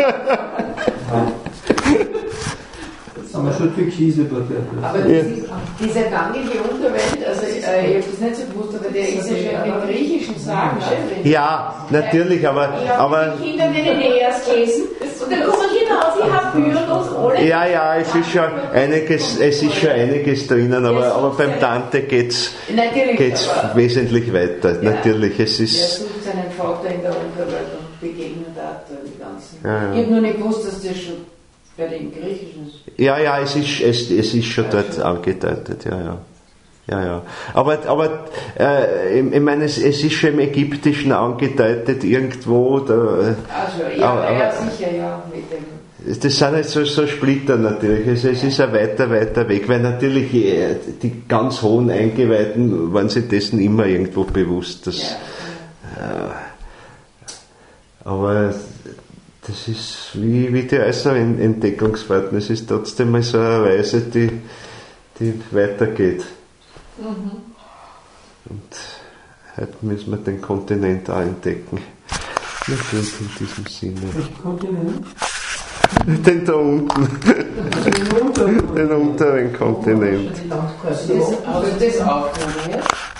Aber schon türkise Partei. Aber ja. dieser gangige Unterwelt, also äh, ich habe das nicht so gewusst, aber der ist ja schon in griechischen Sagen drin. Ja, natürlich, aber... Ich habe aber die Kinder den Aeneas gelesen und dann kommen wir hinaus, ich habe Bücher und alle... Ja, ja, es ist schon einiges, es ist schon einiges drinnen, aber, aber beim Dante geht es wesentlich weiter. Ja, natürlich, es ist... Er sucht seinen Vater in der Unterwelt und begegnet da die ganzen... Ja, ja. Ich habe nur nicht gewusst, dass das schon bei den Griechischen ist. Ja, ja, es ist, es, es ist schon dort angedeutet, ja, ja. Ja, ja. Aber, aber äh, ich, ich meine, es, es ist schon im Ägyptischen angedeutet irgendwo. Da, also, ja, aber, ja, sicher, ja, mit dem. Das sind jetzt so, so Splitter natürlich. Also, es ist ein weiter, weiter Weg, weil natürlich die ganz hohen Eingeweihten waren sich dessen immer irgendwo bewusst. Dass, ja. äh, aber das ist wie, wie die äußeren Entdeckungsfahrten. Es ist trotzdem mal so eine Reise, die, die weitergeht. Mhm. Und heute müssen wir den Kontinent auch entdecken. Natürlich in diesem Sinne. Welchen Kontinent? Den da unten. Den unteren Kontinent. Das ist auch, das auch,